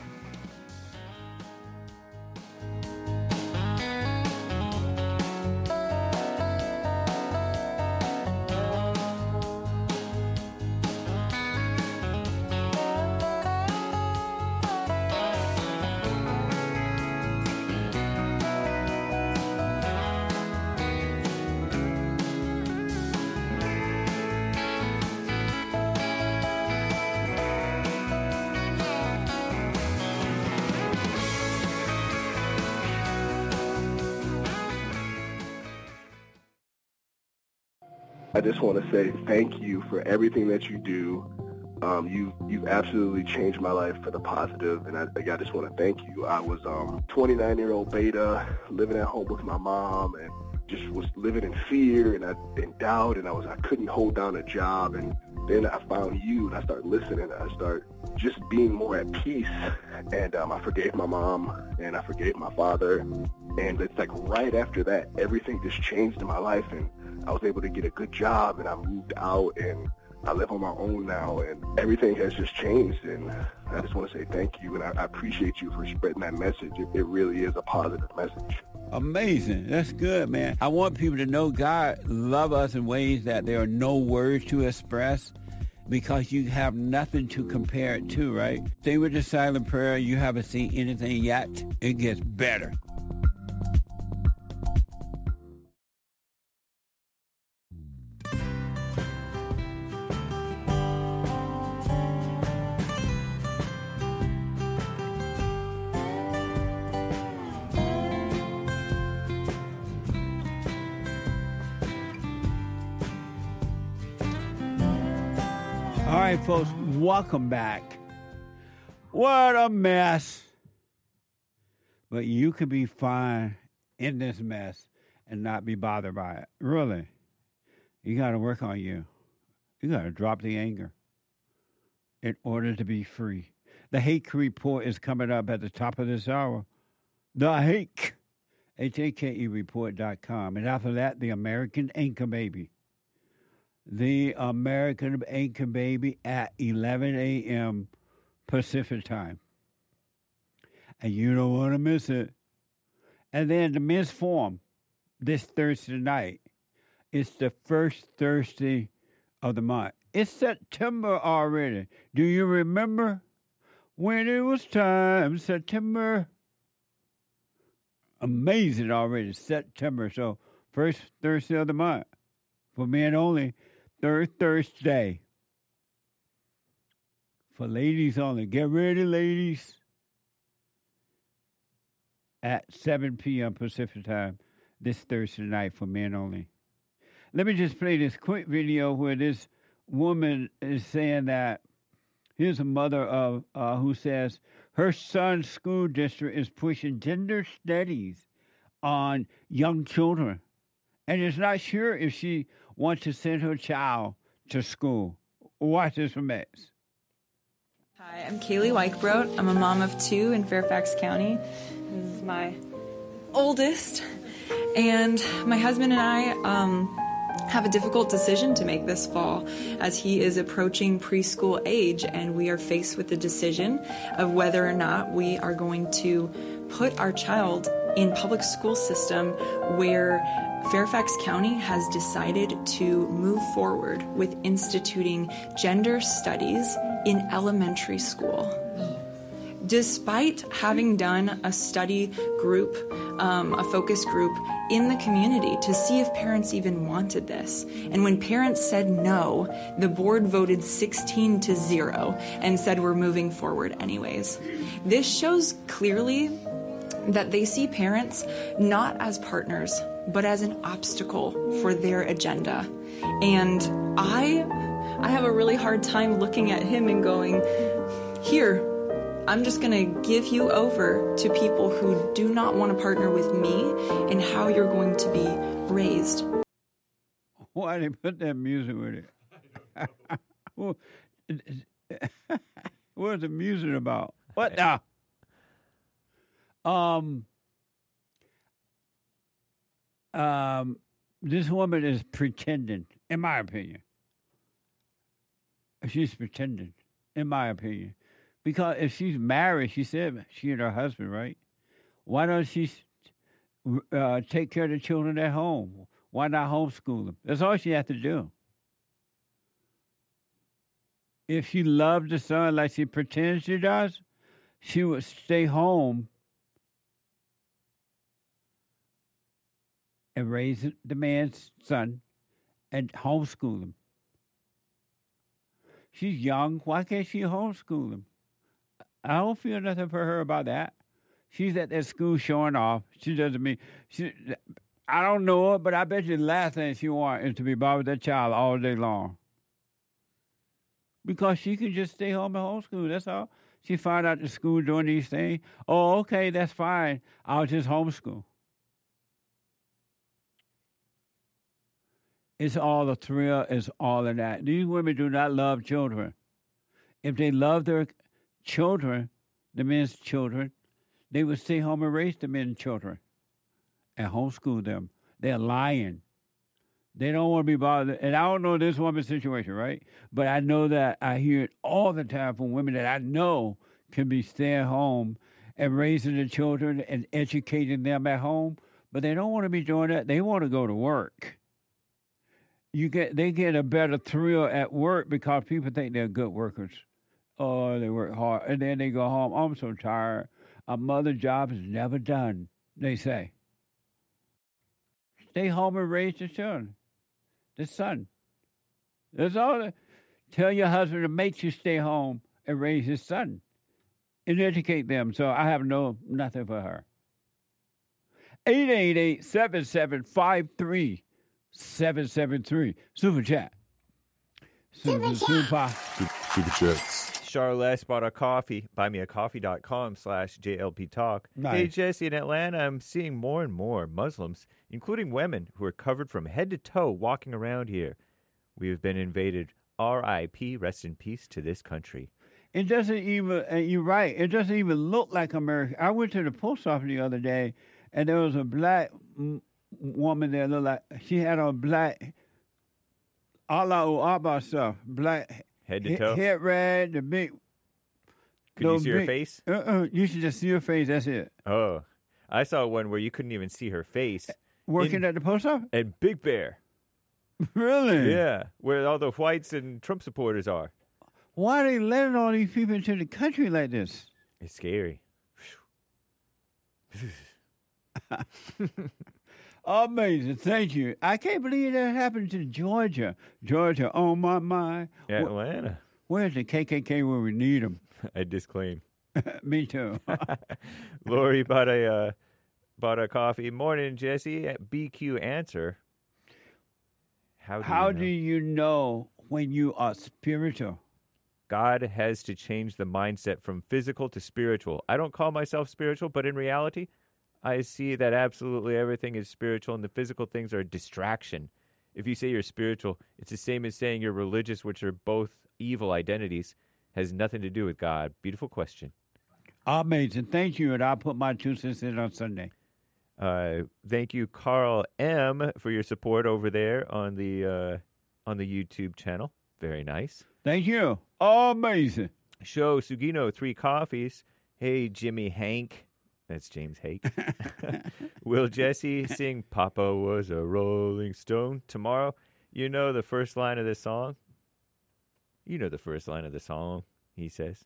I just want to say thank you for everything that you do. You've absolutely changed my life for the positive, and I just want to thank you. I was 29-year-old beta, living at home with my mom, and just was living in fear and doubt, and I couldn't hold down a job. And then I found you, and I started listening. I started just being more at peace, and I forgave my mom, and I forgave my father. And it's like right after that, everything just changed in my life, and I was able to get a good job, and I moved out, and I live on my own now, and everything has just changed. And I just want to say thank you, and I appreciate you for spreading that message. It really is a positive message. Amazing. That's good, man. I want people to know God loves us in ways that there are no words to express, because you have nothing to compare it to, right? Stay with the silent prayer. You haven't seen anything yet. It gets better. All right, folks, welcome back. What a mess. But you can be fine in this mess and not be bothered by it. Really. You got to work on you. You got to drop the anger in order to be free. The Hake Report is coming up at the top of this hour. The Hake, HAKE report.com. And after that, the American Anchor Baby. The American Anchor Baby at 11 a.m. Pacific time. And you don't want to miss it. And then the Men's Forum this Thursday night. It's the first Thursday of the month. It's September already. Do you remember when it was time? September. Amazing already. September. So first Thursday of the month. For men only. Third Thursday. For ladies only. Get ready, ladies. At 7 p.m. Pacific time this Thursday night for men only. Let me just play this quick video where this woman is saying that here's a mother of who says her son's school district is pushing gender studies on young children and is not sure if she wants to send her child to school. Watch this from X. Hi, I'm Kaylee Weichbrot. I'm a mom of two in Fairfax County. This is my oldest. And my husband and I have a difficult decision to make this fall as he is approaching preschool age, and we are faced with the decision of whether or not we are going to put our child in public school system where Fairfax County has decided to move forward with instituting gender studies in elementary school. Despite having done a study group, a focus group in the community to see if parents even wanted this. And when parents said no, the board voted 16-0 and said we're moving forward anyways. This shows clearly that they see parents not as partners, but as an obstacle for their agenda. And I have a really hard time looking at him and going, here, I'm just going to give you over to people who do not want to partner with me in how you're going to be raised. Why did they put that music with it? What's the music about? What now? This woman is pretending, in my opinion. She's pretending, in my opinion. Because if she's married, she said she and her husband, right? Why don't she take care of the children at home? Why not homeschool them? That's all she has to do. If she loved the son like she pretends she does, she would stay home and raise the man's son and homeschool him. She's young. Why can't she homeschool him? I don't feel nothing for her about that. She's at that school showing off. She doesn't mean... I don't know her, but I bet you the last thing she wants is to be bothered with that child all day long. Because she can just stay home and homeschool, that's all. She found out the school doing these things. Oh, okay, that's fine. I'll just homeschool. It's all the thrill, it's all of that. These women do not love children. If they love their children, the men's children, they would stay home and raise the men's children and homeschool them. They're lying. They don't want to be bothered. And I don't know this woman's situation, right? But I know that I hear it all the time from women that I know can be staying home and raising the children and educating them at home. But they don't want to be doing that. They want to go to work. They get a better thrill at work because people think they're good workers. Oh, they work hard. And then they go home. I'm so tired. A mother's job is never done, they say. Stay home and raise the children, the son. That's all. Tell your husband to make you stay home and raise his son and educate them. So I have nothing for her. 888-7753-773. Super chat. Super chats. Charles bought a coffee. Buymeacoffee.com/JLP Talk. Nice. Hey, Jesse, in Atlanta, I'm seeing more and more Muslims, including women, who are covered from head to toe walking around here. We have been invaded. R.I.P. Rest in peace to this country. It doesn't even, you're right, it doesn't even look like America. I went to the post office the other day, and there was a black woman there, looked like she had on black Allahu Akbar stuff, black head to toe, head red, the big. Could you see her face? You should just see her face. That's it. Oh, I saw one where you couldn't even see her face. Working at the post office? At Big Bear. Really? Yeah, where all the whites and Trump supporters are. Why are they letting all these people into the country like this? It's scary. Amazing. Thank you. I can't believe that happened to Georgia. Georgia, on my mind. Atlanta. Where's the KKK where we need them? I disclaim. Me too. Lori bought a coffee. Morning, Jesse. At BQ Answer. How do you know when you are spiritual? God has to change the mindset from physical to spiritual. I don't call myself spiritual, but in reality, I see that absolutely everything is spiritual and the physical things are a distraction. If you say you're spiritual, it's the same as saying you're religious, which are both evil identities, has nothing to do with God. Beautiful question. Amazing. Thank you, and I'll put my 2 cents in on Sunday. Thank you, Carl M., for your support over there on the YouTube channel. Very nice. Thank you. Amazing. Show Sugino 3 coffees. Hey, Jimmy Hank. That's James Hake. Will Jesse sing Papa Was a Rolling Stone tomorrow? You know the first line of the song? You know the first line of the song, he says.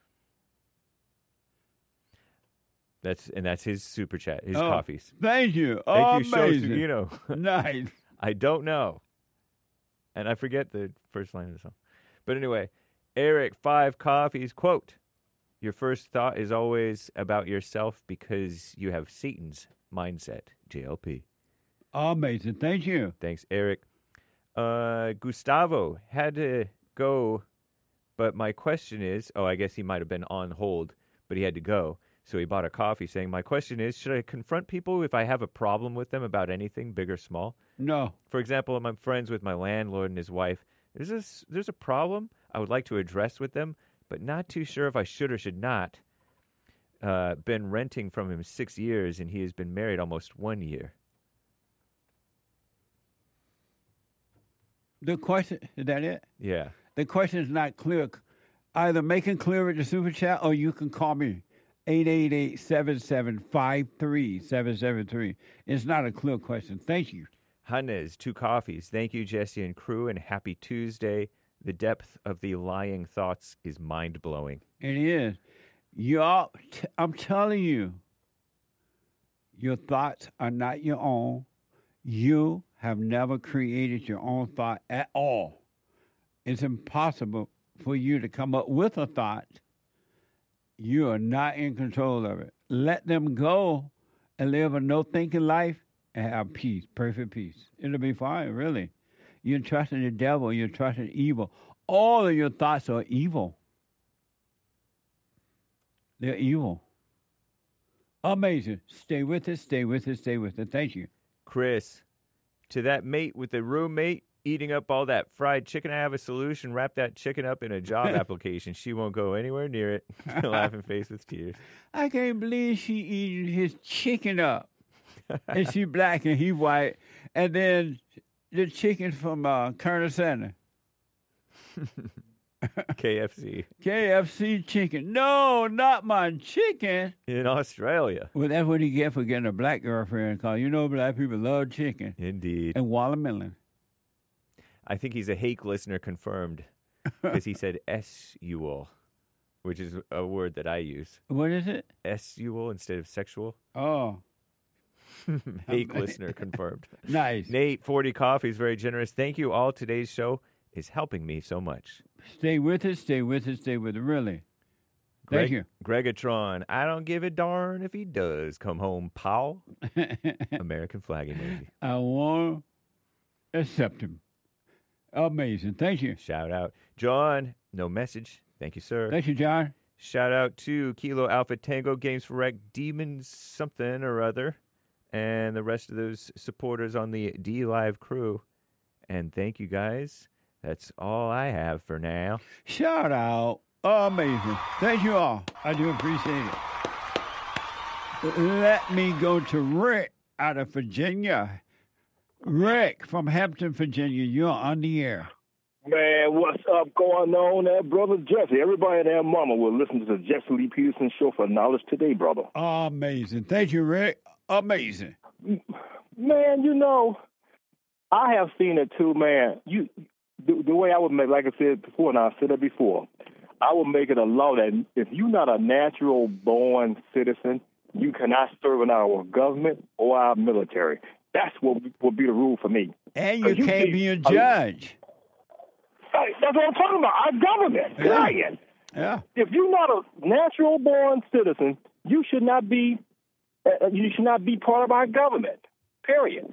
That's his super chat, his coffees. Thank you. Thank you, Show Amazing. Sugino. Nice. I don't know. And I forget the first line of the song. But anyway, Eric, 5 coffees, quote, your first thought is always about yourself because you have Satan's mindset, JLP. Amazing. Thank you. Thanks, Eric. Gustavo had to go, but my question is, I guess he might have been on hold, but he had to go. So he bought a coffee saying, my question is, should I confront people if I have a problem with them about anything, big or small? No. For example, I'm friends with my landlord and his wife. There's a problem I would like to address with them, but not too sure if I should or should not. Been renting from him 6 years, and he has been married almost 1 year. The question, is that it? Yeah. The question is not clear. Either make it clear with the super chat or you can call me. 888-7753-773. It's not a clear question. Thank you. Hannes, 2 coffees. Thank you, Jesse and crew, and happy Tuesday. The depth of the lying thoughts is mind-blowing. It is. I'm telling you, your thoughts are not your own. You have never created your own thought at all. It's impossible for you to come up with a thought. You are not in control of it. Let them go and live a no-thinking life and have peace, perfect peace. It'll be fine, really. You're trusting the devil. You're trusting evil. All of your thoughts are evil. They're evil. Amazing. Stay with it, stay with it, stay with it. Thank you. Chris, to that mate with the roommate eating up all that fried chicken, I have a solution. Wrap that chicken up in a job application. She won't go anywhere near it. Laughing face with tears. I can't believe she eating his chicken up. And she black and he white. And then the chicken from Colonel Sanders. KFC. KFC chicken. No, not my chicken. In Australia. Well, that's what he get for getting a black girlfriend, because you know black people love chicken. Indeed. And watermelon. I think he's a Hake listener confirmed, because he said S-U-L, which is a word that I use. What is it? S-U-L instead of sexual. Oh. Hake listener confirmed. Nice. Nate, 40 Coffee is very generous. Thank you all. Today's show is helping me so much. Stay with us, stay with us, stay with us, really. Thank you. Gregatron, I don't give a darn if he does come home, pal. American flag emoji. I won't accept him. Amazing. Thank you. Shout out. John, no message. Thank you, sir. Thank you, John. Shout out to Kilo Alpha Tango Games for Rec, Demons something or other, and the rest of those supporters on the D-Live crew. And thank you, guys. That's all I have for now. Shout out. Amazing. Thank you all. I do appreciate it. Let me go to Rick out of Virginia. Rick from Hampton, Virginia. You're on the air. Man, what's up going on there, brother Jesse? Everybody and their mama will listen to the Jesse Lee Peterson Show for knowledge today, brother. Amazing. Thank you, Rick. Amazing. Man, you know, I have seen it too, man. The way I would make, like I said before, and I said it before, I would make it a law that if you're not a natural-born citizen, you cannot serve in our government or our military. That's what would be the rule for me. And you can't be a judge. That's what I'm talking about. Our government, period. Yeah. If you're not a natural-born citizen, you should not be part of our government, period.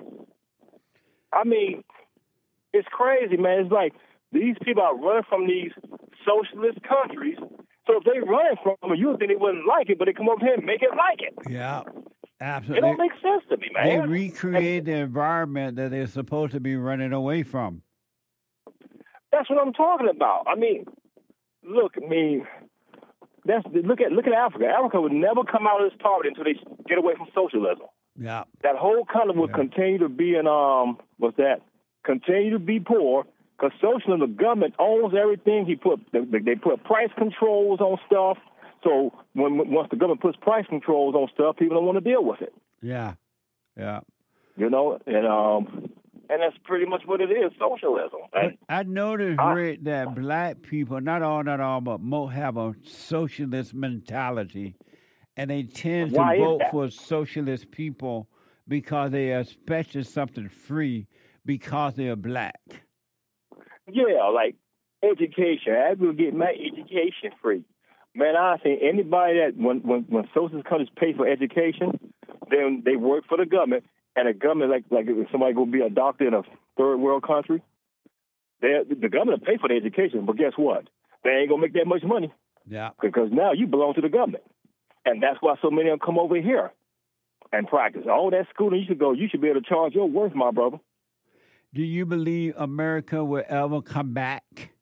I mean, it's crazy, man. It's like these people are running from these socialist countries. So if they run from it, you would think they wouldn't like it, but they come over here and make it like it. Yeah, It absolutely. don't make sense to me, man. They recreate the environment that they're supposed to be running away from. That's what I'm talking about. I mean, look at Africa. Africa would never come out of this poverty until they get away from socialism. Yeah. That whole country would continue to be in continue to be poor, because socialism, the government owns everything. They put price controls on stuff. So once the government puts price controls on stuff, people don't want to deal with it. Yeah. Yeah. You know, and that's pretty much what it is, socialism. But I noticed, Rick, that black people, not all, but most have a socialist mentality, and they tend to vote for socialist people because they are expecting something free because they are black. Yeah, like education. I will get my education free. Man, I think anybody that when socialist countries pay for education, then they work for the government. And the government, like if somebody go be a doctor in a third world country, the government pay for the education, but guess what? They ain't gonna make that much money. Yeah. Because now you belong to the government, and that's why so many of them come over here and practice. All that schooling you should be able to charge your worth, my brother. Do you believe America will ever come back?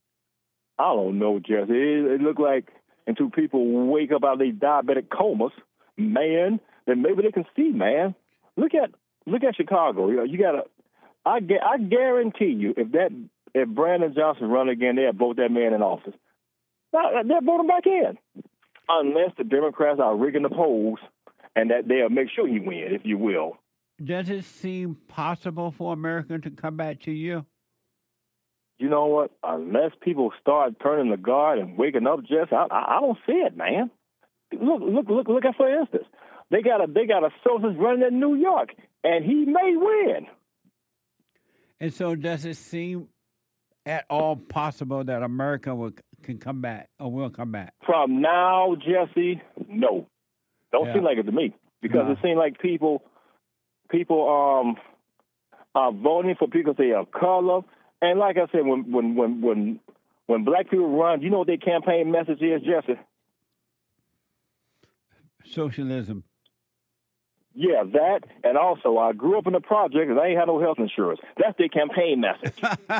I don't know, Jesse. It look like until people wake up out of their diabetic comas, man, then maybe they can see, man. Look at Chicago. You know, I guarantee you, if Brandon Johnson run again, they'll vote that man in office. They'll vote him back in, unless the Democrats are rigging the polls, and that they'll make sure he win, if you will. Does it seem possible for America to come back to you? You know what? Unless people start turning the guard and waking up, Jess, I don't see it, man. Look at, for instance, they got a socialist running in New York, and he may win. And so, does it seem at all possible that America can come back or will come back? From now, Jesse, no. Don't seem like it to me, because it seems like people are voting for people they are color. And like I said, when black people run, you know what their campaign message is, Jesse? Socialism. Yeah, that, and also I grew up in the project and I ain't had no health insurance. That's their campaign message.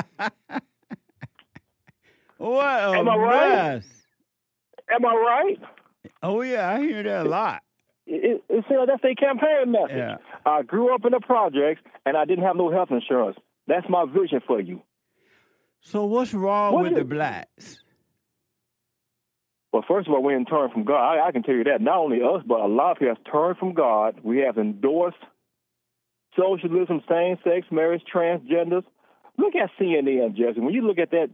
What a Am I right? mess. Am I right? Oh, yeah, I hear that a lot. That's their campaign message. Yeah. I grew up in the projects and I didn't have no health insurance. That's my vision for you. So what's wrong with the blacks? Well, first of all, we didn't turn from God. I can tell you that. Not only us, but a lot of people have turned from God. We have endorsed socialism, same-sex marriage, transgenders. Look at CNN, Jesse. When you look at that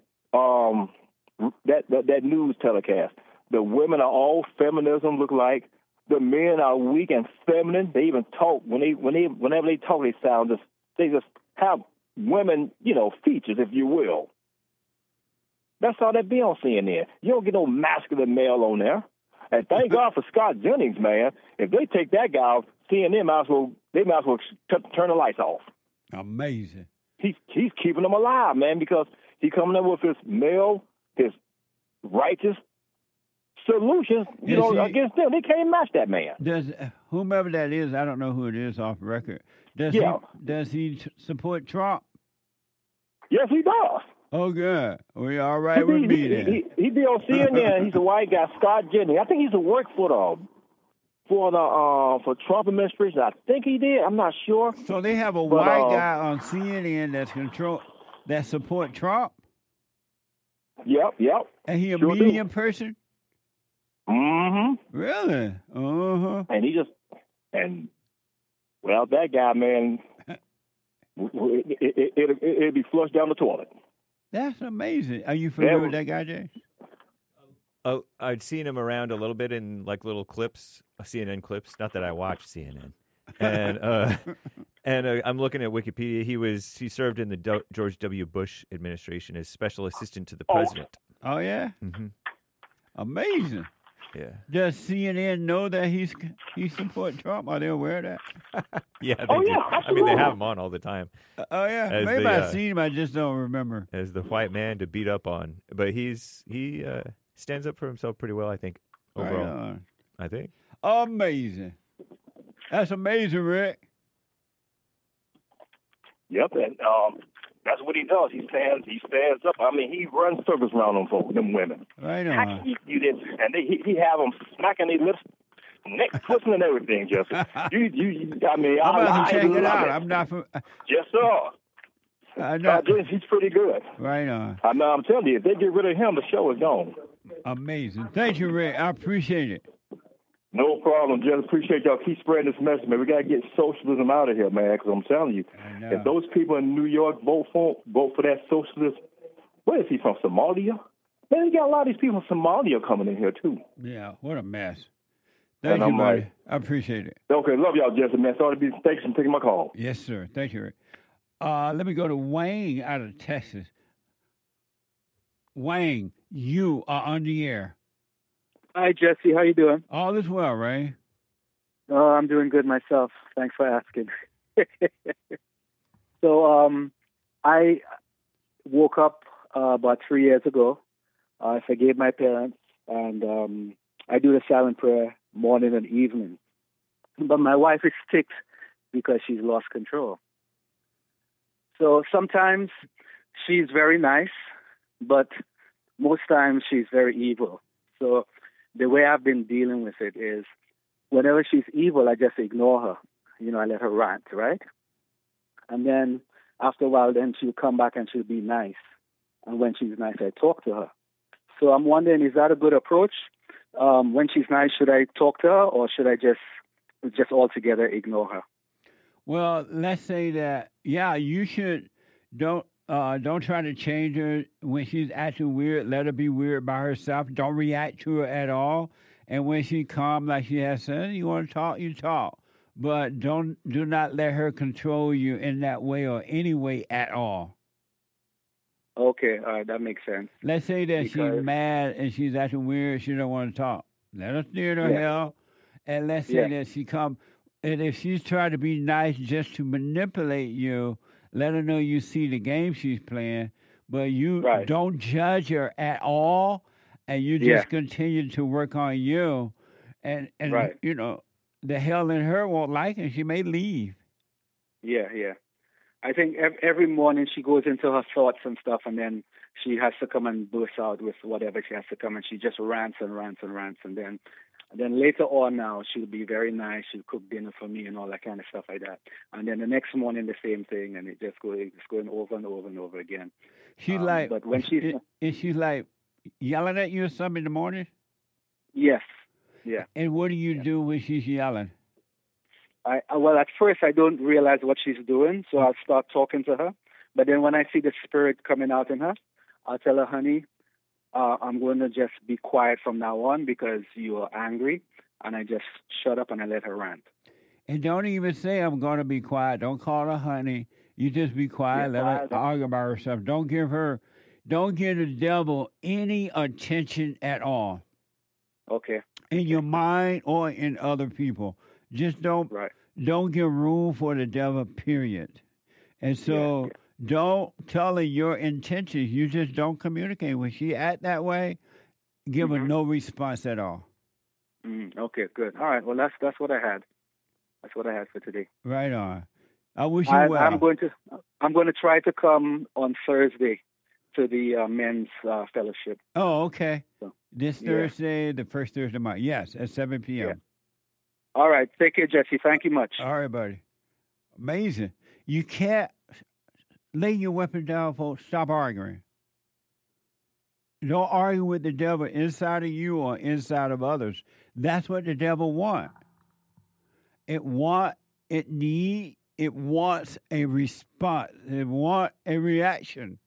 that news telecast, the women are all feminism look like. The men are weak and feminine. They even talk whenever they talk, they just have women, features, if you will. That's all that be on CNN. You don't get no masculine male on there. And thank God for Scott Jennings, man. If they take that guy off, CNN might as well turn the lights off. Amazing. He's keeping them alive, man, because he coming up with his righteous solutions, against them. They can't match that man. Does whomever that is, I don't know who it is off record. Does he support Trump? Yes, he does. Oh, good. We all right with me then. He be on CNN. He's a white guy, Scott Jennings. I think he used to work for Trump administration. I think he did. I'm not sure. So they have a white guy on CNN that support Trump. Yep. And he a sure medium person. Mm-hmm. Really? Uh-huh. And without that guy, man, it'd be flushed down the toilet. That's amazing. Are you familiar with that guy, Jay? Oh, I'd seen him around a little bit in like little clips, CNN clips. Not that I watch CNN. And I'm looking at Wikipedia. He served in the George W. Bush administration as special assistant to the president. Oh yeah. Mm-hmm. Amazing. Yeah. Does CNN know that he support Trump? Are they aware of that? Yeah, they do. I mean, they have him on all the time. Oh yeah, maybe I've seen him. I just don't remember. As the white man to beat up on, but he stands up for himself pretty well, I think. Overall, Right on. I think. Amazing. That's amazing, Rick. Yep, and that's what he does. He stands up. I mean, he runs circles around them women. Right on. You didn't, and he have them smacking their lips, neck twisting and everything. Just I mean, I'm about to check it love out. I'm not. Yes, sir. He's pretty good. Right on. I'm telling you, if they get rid of him, the show is gone. Amazing. Thank you, Rick. I appreciate it. No problem, Jess. Appreciate y'all. Keep spreading this message, man. We got to get socialism out of here, man, because I'm telling you, if those people in New York vote for that socialist, where is he from, Somalia? Man, you got a lot of these people from Somalia coming in here, too. Yeah, what a mess. Thank you, buddy. I appreciate it. Okay, love y'all, Jesse, man. Thanks for taking my call. Yes, sir. Thank you, Rick. Let me go to Wayne out of Texas. Wayne, you are on the air. Hi, Jesse. How you doing? All is well, Ray. Oh, I'm doing good myself. Thanks for asking. So, I woke up about 3 years ago. I forgave my parents, and I do the silent prayer morning and evening. But my wife is ticked because she's lost control. So sometimes she's very nice, but most times she's very evil. So the way I've been dealing with it is whenever she's evil, I just ignore her. I let her rant, right? And then after a while, then she'll come back and she'll be nice. And when she's nice, I talk to her. So I'm wondering, is that a good approach? When she's nice, should I talk to her or should I just altogether ignore her? Well, let's say that, you should don't try to change her when she's acting weird. Let her be weird by herself. Don't react to her at all. And when she calm, like she has said, you want to talk, you talk. But do not let her control you in that way or any way at all. Okay, all right, that makes sense. Let's say that she's mad and she's acting weird. She don't want to talk. Let her steer to hell. And let's say that she come, and if she's trying to be nice just to manipulate you, let her know you see the game she's playing, but you don't judge her at all, and you just continue to work on you. And the hell in her won't like it. She may leave. Yeah. I think every morning she goes into her thoughts and stuff, and then she has to come and burst out with whatever she has to come, and she just rants, and then later on now she'll be very nice. She'll cook dinner for me and all that kind of stuff like that. And then the next morning the same thing, and it's going over and over and over again. She but when is she like yelling at you or something in the morning? Yes. Yeah. And what do you do when she's yelling? Well, at first I don't realize what she's doing, so I'll start talking to her. But then when I see the spirit coming out in her, I'll tell her, honey, I'm going to just be quiet from now on because you are angry. And I just shut up and I let her rant. And don't even say I'm going to be quiet. Don't call her honey. You just be quiet. Let her argue about herself. Don't give the devil any attention at all. Okay. In your mind or in other people. Just don't give room for the devil, period. And so don't tell her your intentions. You just don't communicate. When she act that way, give her no response at all. Okay, good. All right. Well, that's what I had. That's what I had for today. Right on. I wish you well. I'm going to try to come on Thursday to the men's fellowship. Oh, okay. So, this Thursday, the first Thursday of March. Yes, at 7 p.m. Yeah. All right. Take care, Jesse. Thank you much. All right, buddy. Amazing. You can't lay your weapon down, folks. Stop arguing. Don't argue with the devil inside of you or inside of others. That's what the devil wants. It wants a response. It wants a reaction.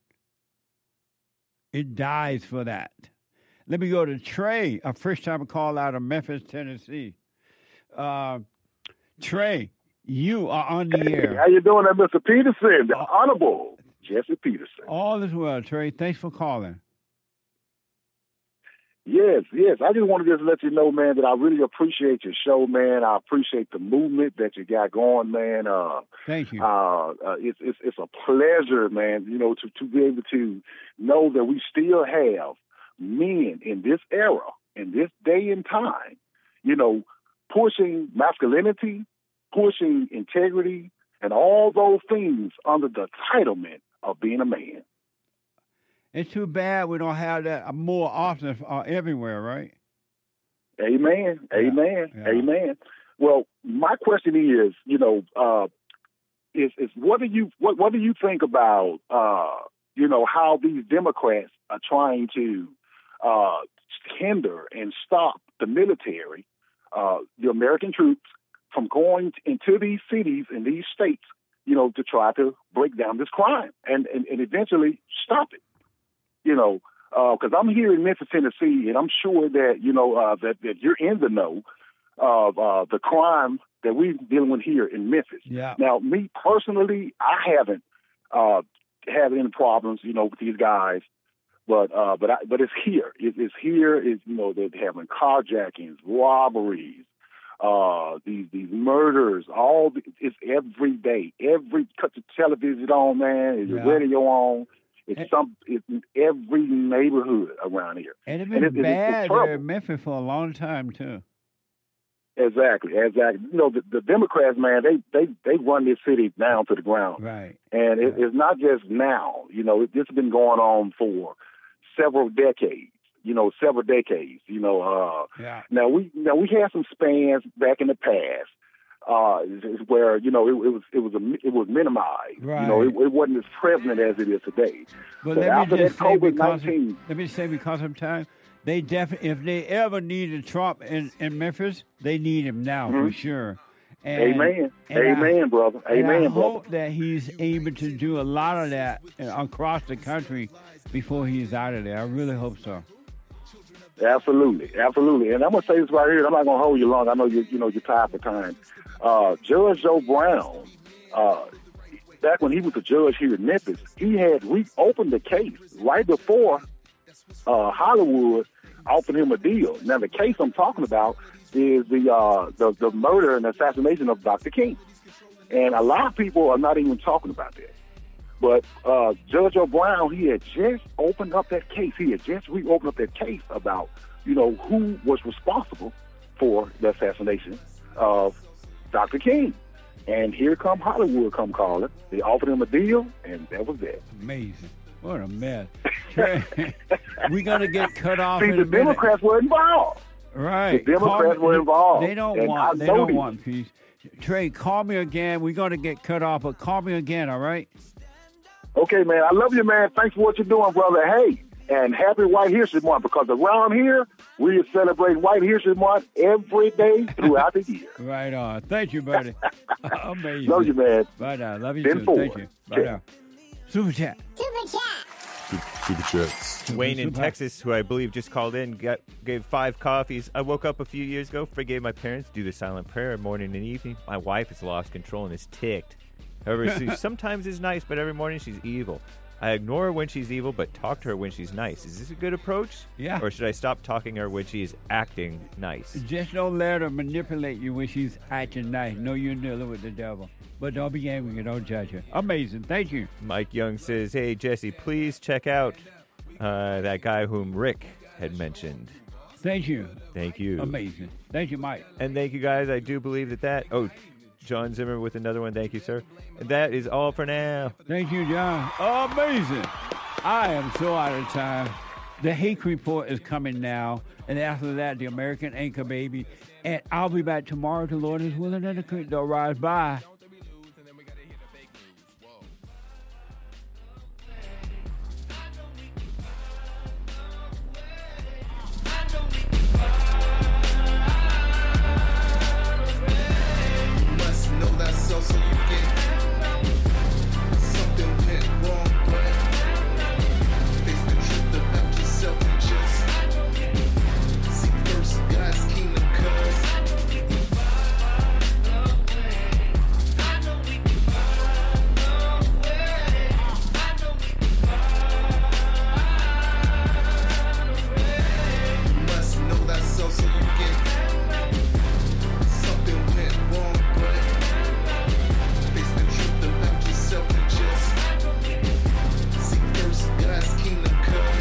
It dies for that. Let me go to Trey, a first-time call out of Memphis, Tennessee. Trey, you are on the air. How you doing, Mr. Peterson? The Honorable Jesse Peterson. All is well, Trey. Thanks for calling. Yes. I just want to let you know, man, that I really appreciate your show, man. I appreciate the movement that you got going, man. Thank you. It's a pleasure, man, to be able to know that we still have men in this era, in this day and time, pushing masculinity, pushing integrity, and all those things under the entitlement of being a man. It's too bad we don't have that more often everywhere, right? Amen. Amen. Well, my question is, is what do you think about, how these Democrats are trying to hinder and stop the military, the American troops, from going into these cities and these states, to try to break down this crime and eventually stop it. Because I'm here in Memphis, Tennessee, and I'm sure that, that you're in the know of the crime that we're dealing with here in Memphis. Yeah. Now, me personally, I haven't had any problems, with these guys, but it's here. It's here. They're having carjackings, robberies, these murders. It's every day. Cut the television on, man. Is the radio on? It's in every neighborhood around here. And it's been bad there in Memphis for a long time, too. Exactly. The Democrats, man, they run this city down to the ground. Right. And it's not just now. This has been going on for several decades. Now we had some spans back in the past. Where it was minimized. Right. It wasn't as prevalent as it is today. But after that COVID-19, let me say because of time, they definitely, if they ever needed Trump in Memphis, they need him now for sure. Amen, brother. Amen, I brother. hope that he's able to do a lot of that across the country before he's out of there. I really hope so. Absolutely. And I'm gonna say this right here. I'm not gonna hold you long. I know you're tired for time. Judge Joe Brown, back when he was a judge here in Memphis, he had reopened the case right before Hollywood offered him a deal. Now the case I'm talking about is the murder and assassination of Dr. King, and a lot of people are not even talking about that. But Judge O'Brien, he had just opened up that case. He had just reopened up that case about, who was responsible for the assassination of Dr. King. And here come Hollywood come calling. They offered him a deal, and that was it. Amazing. What a mess. We're going to get cut off See, in the a minute. Democrats were involved. Right. The Democrats were involved. They don't and want peace. Trey, call me again. We're going to get cut off, but call me again, all right? Okay, man. I love you, man. Thanks for what you're doing, brother. Hey, and happy White History Month, because around here, we celebrate White History Month every day throughout the year. Right on. Thank you, buddy. Amazing. Love you, man. Bye now. Love you 10-4. too. Thank you. Bye now. Super chat. Super chats. Wayne in Texas, who I believe just called in, gave 5 coffees. I woke up a few years ago, forgave my parents, do the silent prayer morning and evening. My wife has lost control and is ticked. However, she sometimes is nice, but every morning she's evil. I ignore her when she's evil, but talk to her when she's nice. Is this a good approach? Yeah. Or should I stop talking to her when she's acting nice? Just don't let her manipulate you when she's acting nice. Know you're dealing with the devil. But don't be angry and don't judge her. Amazing. Thank you. Mike Young says, hey, Jesse, please check out that guy whom Rick had mentioned. Thank you. Thank you. Amazing. Thank you, Mike. And thank you, guys. I do believe that. Oh, John Zimmer with another one. Thank you, sir. And that is all for now. Thank you, John. Amazing. I am so out of time. The Hake Report is coming now. And after that, the American Anchor Baby. And I'll be back tomorrow. The Lord is willing and the creek will rise. Bye. So you get something went wrong, but face the truth about yourself and just seek first God's kingdom, you must know thyself so you get something went wrong, but face the truth about yourself and just seek first God's kingdom,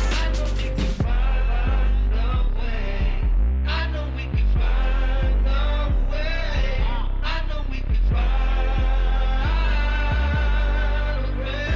I know we can find a way. I know we can find a way.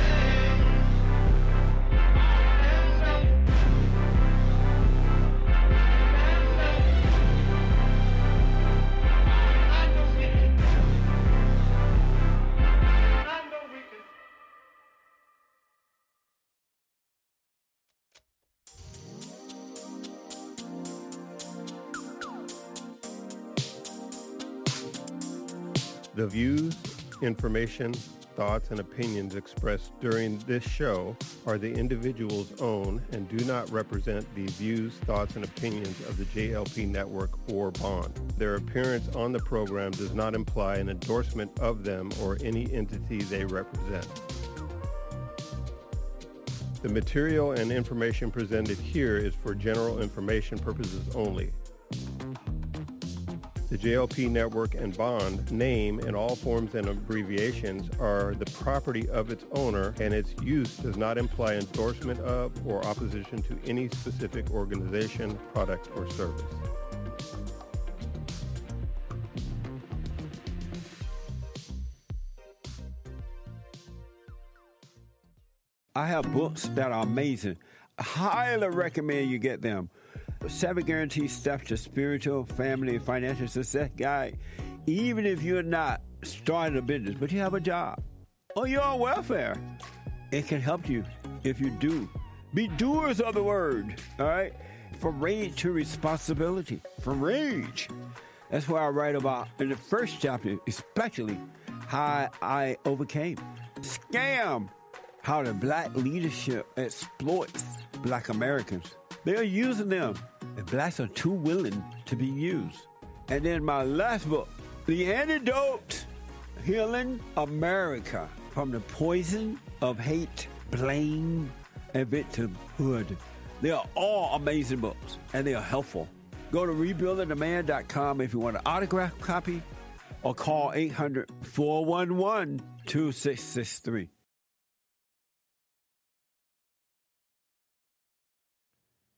The views, information, thoughts, and opinions expressed during this show are the individual's own and do not represent the views, thoughts, and opinions of the JLP Network or Bond. Their appearance on the program does not imply an endorsement of them or any entity they represent. The material and information presented here is for general information purposes only. The JLP Network and Bond name and all forms and abbreviations are the property of its owner, and its use does not imply endorsement of or opposition to any specific organization, product, or service. I have books that are amazing. I highly recommend you get them. 7 Guaranteed Steps to Spiritual, Family, and Financial Success Guide. Even if you're not starting a business, but you have a job, or you're on welfare, it can help you if you do. Be doers of the word, all right? From rage to responsibility. From rage. That's what I write about in the first chapter, especially how I overcame. Scam. How the black leadership exploits black Americans. They're using them, and blacks are too willing to be used. And then my last book, The Antidote, Healing America from the Poison of Hate, Blame, and Victimhood. They are all amazing books, and they are helpful. Go to rebuildingtheman.com if you want an autographed copy, or call 800-411-2663.